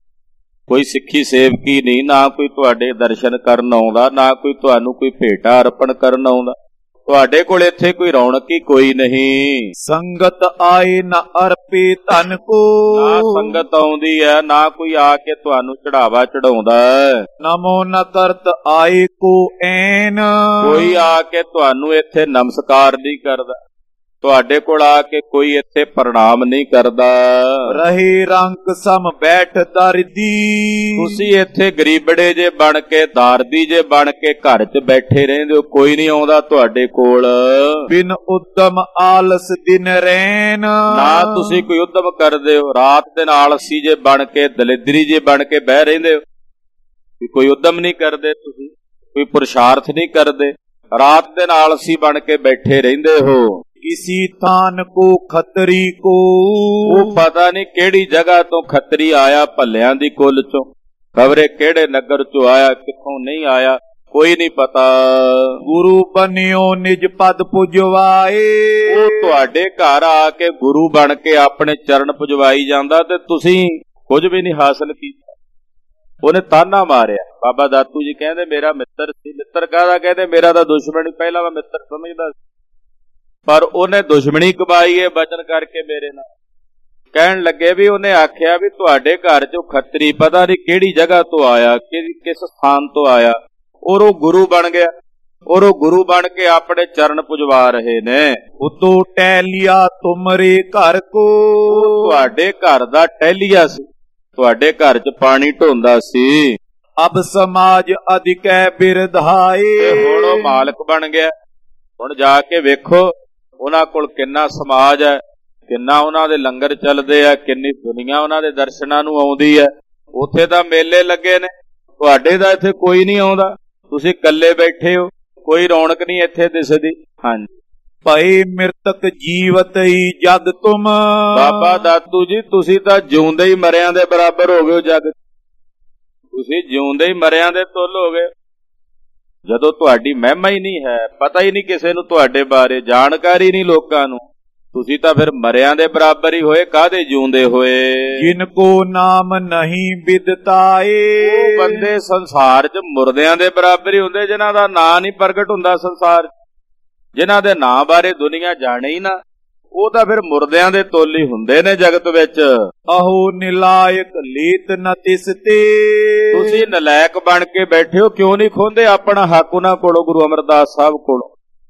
Speaker 1: ਕੋਈ ਸਿੱਖੀ ਸੇਵਕੀ ਨਹੀਂ, ਨਾ ਕੋਈ ਤੁਹਾਡੇ ਦਰਸ਼ਨ ਕਰਨ ਆਉਂਦਾ, ਨਾ ਕੋਈ ਤੁਹਾਨੂੰ ਕੋਈ ਭੇਟਾ ਅਰਪਣ ਕਰਨ ਆਉਂਦਾ, ਤੁਹਾਡੇ ਕੋਲ ਇੱਥੇ ਕੋਈ ਰੌਣਕ ਹੀ ਕੋਈ ਨਹੀਂ।
Speaker 2: ਸੰਗਤ ਆਏ ਨਾ ਅਰਪੇ ਧਨ ਕੋ,
Speaker 1: ਨਾ ਸੰਗਤ ਆਉਂਦੀ ਹੈ, ਨਾ ਕੋਈ ਆ ਕੇ ਤੁਹਾਨੂੰ ਚੜਾਵਾ ਚੜਾਉਂਦਾ।
Speaker 2: ਨਮੋ ਨ ਕਰਤ ਆਏ ਕੋ ਐਨ,
Speaker 1: ਕੋਈ ਆ ਕੇ ਤੁਹਾਨੂੰ ਇੱਥੇ ਨਮਸਕਾਰ ਨਹੀਂ ਕਰਦਾ, ਤੁਹਾਡੇ ਕੋਲ ਆ ਕੇ ਕੋਈ ਇੱਥੇ ਪ੍ਰਣਾਮ ਨਹੀਂ ਕਰਦਾ।
Speaker 2: ਰਹੇ ਰੰਗ ਸਮ ਬੈਠ ਦਰਦੀ,
Speaker 1: ਤੁਸੀਂ ਇੱਥੇ ਗਰੀਬੜੇ ਜੇ ਬਣ ਕੇ, ਦਾਰਦੀ ਜੇ ਬਣ ਕੇ ਘਰ 'ਚ ਬੈਠੇ ਰਹਿੰਦੇ ਹੋ, ਕੋਈ ਨਹੀਂ ਆਉਂਦਾ ਤੁਹਾਡੇ ਕੋਲ।
Speaker 2: ਬਿਨ ਉਦਮ ਆਲਸ ਦਿਨ ਰੈਨ,
Speaker 1: ਨਾ ਤੁਸੀਂ ਕੋਈ ਉਦਮ ਕਰਦੇ ਹੋ, ਰਾਤ ਦਿਨ ਆਲਸੀ ਜੇ ਬਣ ਕੇ, ਦਲਿਦਰੀ ਜੇ ਬਣ ਕੇ ਬਹਿ ਰਹਿੰਦੇ ਹੋ, ਕੋਈ ਉਦਮ ਨਹੀਂ ਕਰਦੇ, ਤੁਸੀਂ ਕੋਈ ਪੁਰਸ਼ਾਰਥ ਨਹੀਂ ਕਰਦੇ, ਰਾਤ ਦਿਨ ਆਲਸੀ ਬਣ ਕੇ ਬੈਠੇ ਰਹਿੰਦੇ ਹੋ।
Speaker 2: किसी थान को खतरी को,
Speaker 1: ਉਹ ਪਤਾ ਨਹੀਂ ਕਿਹੜੀ ਜਗ੍ਹਾ ਤੋਂ ਖੱਤਰੀ ਆਇਆ, ਭੱਲਿਆਂ ਦੀ ਕੁੱਲ ਚੋਂ, ਖਬਰੇ ਕਿਹੜੇ ਨਗਰ ਚੋਂ ਆਇਆ, ਕਿੱਥੋਂ ਨਹੀਂ ਆਇਆ, ਕੋਈ ਨਹੀਂ ਪਤਾ।
Speaker 2: ਗੁਰੂ ਬਨਿਓ ਨਿਜ ਪਦ ਪੁਜਵਾਏ,
Speaker 1: ਉਹ ਤੁਹਾਡੇ ਘਰ ਆ ਕੇ ਗੁਰੂ ਬਣ ਕੇ ਆਪਣੇ ਚਰਨ ਪੁਜਵਾਈ ਜਾਂਦਾ ਤੇ ਤੁਸੀਂ ਕੁਝ ਵੀ ਨਹੀਂ ਹਾਸਲ ਕੀਤਾ। ਉਹਨੇ ਤਾਨਾ ਮਾਰਿਆ। ਬਾਬਾ ਦਾਤੂ ਜੀ ਕਹਿੰਦੇ ਮੇਰਾ ਮਿੱਤਰ ਸੀ। ਮਿੱਤਰ ਕਾਹਦਾ ਕਹਿੰਦੇ, ਮੇਰਾ ਤਾਂ ਦੁਸ਼ਮਣ, ਪਹਿਲਾਂ ਮੈਂ ਮਿੱਤਰ ਸਮਝਦਾ ਸੀ, ਪਰ ਉਹਨੇ ਦੁਸ਼ਮਣੀ ਕਮਾਈ ਏ ਬਚਨ ਕਰਕੇ ਮੇਰੇ ਨਾਲ। ਕਹਿਣ ਲੱਗੇ ਵੀ ਉਹਨੇ ਆਖਿਆ ਵੀ ਤੁਹਾਡੇ ਘਰ ਚੋਂ ਖੱਤਰੀ ਪਤਾ ਨਹੀਂ ਕਿਹੜੀ ਜਗ੍ਹਾ ਤੋਂ ਆਇਆ, ਕਿਸ ਸਥਾਨ ਤੋਂ ਆਇਆ, ਔਰ ਉਹ ਗੁਰੂ ਬਣ ਗਿਆ, ਔਰ ਉਹ ਗੁਰੂ ਬਣ ਕੇ ਆਪਣੇ ਚਰਨ ਪੁਜਵਾ ਰਹੇ ਨੇ।
Speaker 2: ਉਤੋਂ ਟਹਿਲਿਆ ਤੁਮਰੇ ਘਰ ਕੋ,
Speaker 1: ਤੁਹਾਡੇ ਘਰ ਦਾ ਟਹਿਲਿਆ ਸੀ, ਤੁਹਾਡੇ ਘਰ 'ਚ ਪਾਣੀ ਢੋਂਦਾ ਸੀ।
Speaker 2: ਅਬ ਸਮਾਜ ਅਧਿਕੈ ਬਿਰਧਾਏ,
Speaker 1: ਹੁਣ ਉਹ ਮਾਲਕ ਬਣ ਗਿਆ। ਹੁਣ ਜਾ ਕੇ ਵੇਖੋ ਉਹਨਾਂ ਕੋਲ ਕਿੰਨਾ ਸਮਾਜ ਹੈ, ਕਿੰਨਾ ਉਹਨਾਂ ਦੇ ਲੰਗਰ ਚੱਲਦੇ ਆ, ਕਿੰਨੀ ਦੁਨੀਆ ਉਹਨਾਂ ਦੇ ਦਰਸ਼ਨਾਂ ਨੂੰ ਆਉਂਦੀ ਹੈ। ਉੱਥੇ ਤਾਂ ਮੇਲੇ ਲੱਗੇ ਨੇ, ਤੁਹਾਡੇ ਦਾ ਇੱਥੇ ਕੋਈ ਨਹੀਂ ਆਉਂਦਾ, ਤੁਸੀਂ ਇਕੱਲੇ ਬੈਠੇ ਹੋ, ਕੋਈ ਰੌਣਕ ਨਹੀਂ ਇੱਥੇ ਦਿਸਦੀ। ਹਾਂਜੀ,
Speaker 2: ਭਈ ਮਿਰਤਕ ਜੀਵਤ ਹੀ ਜਗ ਤੁਮ,
Speaker 1: ਬਾਬਾ ਦਾਤੂ ਜੀ ਤੁਸੀਂ ਤਾਂ ਜਿਉਂਦੇ ਹੀ ਮਰਿਆਂ ਦੇ ਬਰਾਬਰ ਹੋ ਗਏ ਹੋ ਜਗ, ਤੁਸੀਂ ਜਿਉਂਦੇ ਹੀ ਮਰਿਆਂ ਦੇ ਤੁੱਲ ਹੋ ਗਏ। ਜਦੋਂ ਤੁਹਾਡੀ ਮਹਿਮਾ ਹੀ ਨਹੀਂ ਹੈ, ਪਤਾ ਹੀ ਨਹੀਂ ਕਿਸੇ ਨੂੰ ਤੁਹਾਡੇ ਬਾਰੇ, ਜਾਣਕਾਰੀ ਨਹੀਂ ਲੋਕਾਂ ਨੂੰ, ਤੁਸੀਂ ਤਾਂ ਫਿਰ ਮਰਿਆਂ ਦੇ ਬਰਾਬਰ ਹੀ ਹੋਏ, ਕਾਹਦੇ ਜਿਉਂਦੇ ਹੋਏ।
Speaker 2: ਜਿਨ ਕੋ ਨਾਮ ਨਹੀਂ ਬਿਦਤਾਏ,
Speaker 1: ਉਹ ਬੰਦੇ ਸੰਸਾਰ 'ਚ ਮੁਰਦਿਆਂ ਦੇ ਬਰਾਬਰ ਹੀ ਹੁੰਦੇ ਜਿਨ੍ਹਾਂ ਦਾ ਨਾਂ ਨਹੀਂ ਪ੍ਰਗਟ ਹੁੰਦਾ ਸੰਸਾਰ 'ਚ, ਜਿਨ੍ਹਾਂ ਦੇ ਨਾਂ ਬਾਰੇ ਦੁਨੀਆ ਜਾਣੇ ਹੀ ਨਾ, ਉਹ ਤਾਂ ਫਿਰ ਮੁਰਦਿਆਂ ਦੇ ਤੋਲ ਹੀ ਹੁੰਦੇ ਨੇ ਜਗਤ ਵਿੱਚ।
Speaker 2: ਅਹੋ ਨਿਲਾਇਕ ਲੀਤ ਨ ਤਿਸ ਤੇ,
Speaker 1: ਤੁਸੀਂ ਨਲਾਇਕ ਬਣ ਕੇ ਬੈਠੇ ਹੋ, ਕਿਉਂ ਨਹੀਂ ਖੋਹਦੇ ਆਪਣਾ ਹੱਕ ਉਹਨਾਂ ਕੋਲੋਂ, ਗੁਰੂ ਅਮਰਦਾਸ ਸਾਹਿਬ ਕੋਲੋਂ।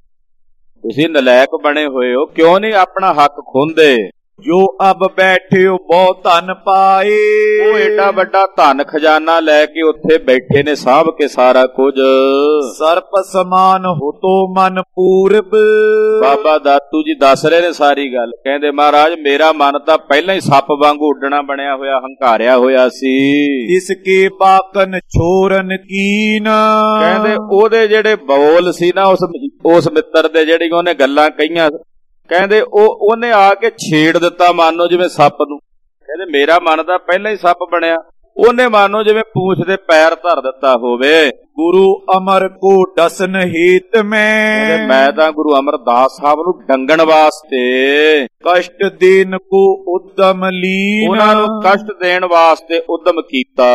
Speaker 1: ਤੁਸੀਂ ਨਲਾਇਕ ਬਣੇ ਹੋਏ ਹੋ, ਕਿਉਂ ਨਹੀਂ ਆਪਣਾ ਹੱਕ ਖੋਹਦੇ।
Speaker 2: ਜੋ ਅਬ ਬੈਠਿਓ ਬਹੁ ਧਨ ਪਾਏ,
Speaker 1: ਉਹ ਏਡਾ ਵੱਡਾ ਧਨ ਖਜ਼ਾਨਾ ਲੈ ਕੇ ਉੱਥੇ ਬੈਠੇ ਨੇ, ਸਾਂਭ ਕੇ ਸਾਰਾ ਕੁਝ।
Speaker 2: ਸਰਪ ਸਮਾਨ ਹੋਤੋ ਮਨ ਪੂਰਬ,
Speaker 1: ਬਾਬਾ ਦਾਤੂ ਜੀ ਦੱਸ ਰਹੇ ਨੇ ਸਾਰੀ ਗੱਲ। ਕਹਿੰਦੇ ਮਹਾਰਾਜ ਮੇਰਾ ਮਨ ਤਾਂ ਪਹਿਲਾਂ ਹੀ ਸੱਪ ਵਾਂਗੂ ਉੱਡਣਾ ਬਣਿਆ ਹੋਇਆ, ਹੰਕਾਰਿਆ ਹੋਇਆ ਸੀ।
Speaker 2: ਇਸ ਕੇ ਬਾਕਨ ਛੋਰਨ ਕੀਨ,
Speaker 1: ਕਹਿੰਦੇ ਉਹਦੇ ਜਿਹੜੇ ਬੋਲ ਸੀ ਨਾ, ਉਸ ਉਸ ਮਿੱਤਰ ਦੇ ਜਿਹੜੀ ਉਹਨੇ ਗੱਲਾਂ ਕਹੀਆਂ, ਕਹਿੰਦੇ ਉਹ ਉਹਨੇ ਆ ਕੇ ਛੇੜ ਦਿੱਤਾ ਮਾਨੋ ਜਿਵੇਂ ਸੱਪ ਨੂੰ। ਕਹਿੰਦੇ ਮੇਰਾ ਮਨ ਤਾਂ ਪਹਿਲਾਂ ਹੀ ਸੱਪ ਬਣਿਆ, ਉਹਨੇ ਮਾਨੋ ਜਿਵੇਂ ਪੂਛ ਦੇ ਪੈਰ ਧਰ ਦਿੱਤਾ ਹੋਵੇ।
Speaker 2: ਗੁਰੂ ਅਮਰ ਕੋ ਡਸਨ ਹੀਤ ਮੈਂ,
Speaker 1: ਮੈਂ ਤਾਂ ਗੁਰੂ ਅਮਰਦਾਸ ਸਾਹਿਬ ਨੂੰ ਡੰਗਣ ਵਾਸਤੇ,
Speaker 2: ਕਸ਼ਟ ਦੇਨ ਕੋ ਉਦਮ ਲੀਨ,
Speaker 1: ਉਹਨਾਂ ਨੂੰ ਕਸ਼ਟ ਦੇਣ ਵਾਸਤੇ ਉਦਮ ਕੀਤਾ।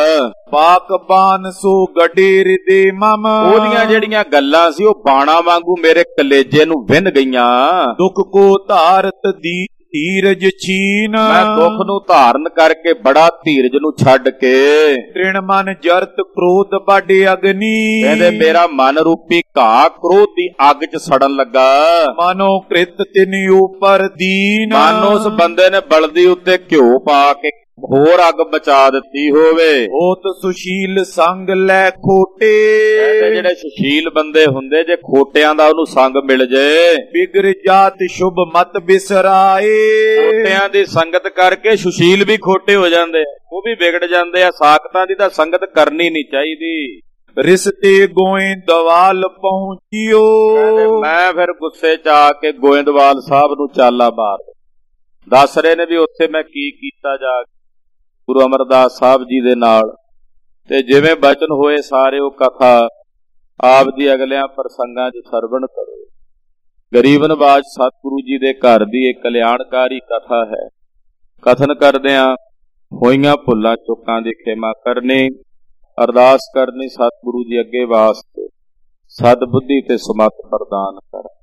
Speaker 2: ਪਾਕ ਬਾਨ ਸੋ ਗਡੇਰ ਦੇ ਮਮ,
Speaker 1: ਉਹਦੀਆਂ ਜਿਹੜੀਆਂ ਗੱਲਾਂ ਸੀ ਉਹ ਬਾਣਾ ਵਾਂਗੂ ਮੇਰੇ ਕਲੇਜੇ ਨੂੰ ਵਿੰਨ ਗਈਆਂ।
Speaker 2: ਦੁੱਖ ਕੋ ਧਾਰਤ ਦੀ ਧੀਰਜ ਛੀਨ।
Speaker 1: ਮੈਂ ਦੁੱਖ ਨੂੰ ਧਾਰਨ ਕਰਕੇ ਬੜਾ ਧੀਰਜ ਨੂੰ ਛੱਡ ਕੇ
Speaker 2: ਤ੍ਰਿਣ ਮਨ ਜਰਤ ਕ੍ਰੋਧ ਵੱਡ ਅਗਨੀ।
Speaker 1: ਕਹਿੰਦੇ ਮੇਰਾ ਮਨ ਰੂਪੀ ਘਾਹ ਕ੍ਰੋਧ ਦੀ ਅੱਗ 'ਚ ਸੜਨ ਲੱਗਾ।
Speaker 2: ਮਨੋ ਕ੍ਰਿਤ ਤਿਨਿ ਉਪਰ ਦੀਨ।
Speaker 1: ਮਨ ਉਸ ਬੰਦੇ ਨੇ ਬਲਦੀ ਉੱਤੇ ਘਿਓ ਪਾ ਕੇ ਹੋਰ ਅੱਗ ਬਚਾ ਦਿੱਤੀ ਹੋਵੇ।
Speaker 2: ਹੋਤ ਸੁਸ਼ੀਲ ਸੰਗ ਲੈ ਖੋਟੇ।
Speaker 1: ਕਹਿੰਦੇ ਜਿਹੜੇ ਸੁਸ਼ੀਲ ਬੰਦੇ ਹੁੰਦੇ ਜੇ ਖੋਟਿਆਂ ਦਾ ਉਹਨੂੰ ਸੰਗ ਮਿਲ ਜੇ।
Speaker 2: ਬਿਗੜ ਜਾਤ ਸ਼ੁਭ ਮਤ ਬਿਸਰਾਏ।
Speaker 1: ਖੋਟਿਆਂ ਦੀ ਸੰਗਤ ਕਰਕੇ ਸੁਸ਼ੀਲ ਵੀ ਖੋਟੇ ਹੋ ਜਾਂਦੇ, ਉਹ ਵੀ ਵਿਗੜ ਜਾਂਦੇ ਆ। ਸਾਖਤਾਂ ਦੀ ਤਾਂ ਸੰਗਤ ਕਰਨੀ ਨਹੀਂ ਚਾਹੀਦੀ।
Speaker 2: ਰਿਸ਼ਤੇ ਗੋਇੰਦਵਾਲ ਪਹੁੰਚਿਓ।
Speaker 1: ਮੈਂ ਫਿਰ ਗੁੱਸੇ 'ਚ ਆ ਕੇ ਗੋਇੰਦਵਾਲ ਸਾਹਿਬ ਨੂੰ ਚਾਲਾ ਮਾਰ ਦੱਸ ਰਹੇ ਨੇ ਵੀ ਉੱਥੇ ਮੈਂ ਕੀ ਕੀਤਾ ਜਾ ਕੇ ਗੁਰੂ ਅਮਰਦਾਸ ਸਾਹਿਬ ਜੀ ਦੇ ਨਾਲ। ਤੇ ਜਿਵੇਂ ਬਚਨ ਹੋਏ ਸਾਰੇ ਉਹ ਕਥਾ ਆਪ ਦੀ ਅਗਲਿਆਂ ਪ੍ਰਸੰਗਾਂ 'ਚ ਸਰਵਣ ਕਰੋ। ਗਰੀਬ ਨਵਾਜ ਸਤਿਗੁਰੂ ਜੀ ਦੇ ਘਰ ਦੀ ਇੱਕ ਕਲਿਆਣਕਾਰੀ ਕਥਾ ਹੈ। ਕਥਨ ਕਰਦਿਆਂ ਹੋਈਆਂ ਭੁੱਲਾਂ ਚੁੱਕਾਂ ਦੀ ਖਿਮਾ ਕਰਨੀ, ਅਰਦਾਸ ਕਰਨੀ ਸਤਿਗੁਰੂ ਜੀ ਅੱਗੇ ਵਾਸਤੇ ਸਦ ਬੁੱਧੀ ਤੇ ਸਮਤ ਪ੍ਰਦਾਨ ਕਰ।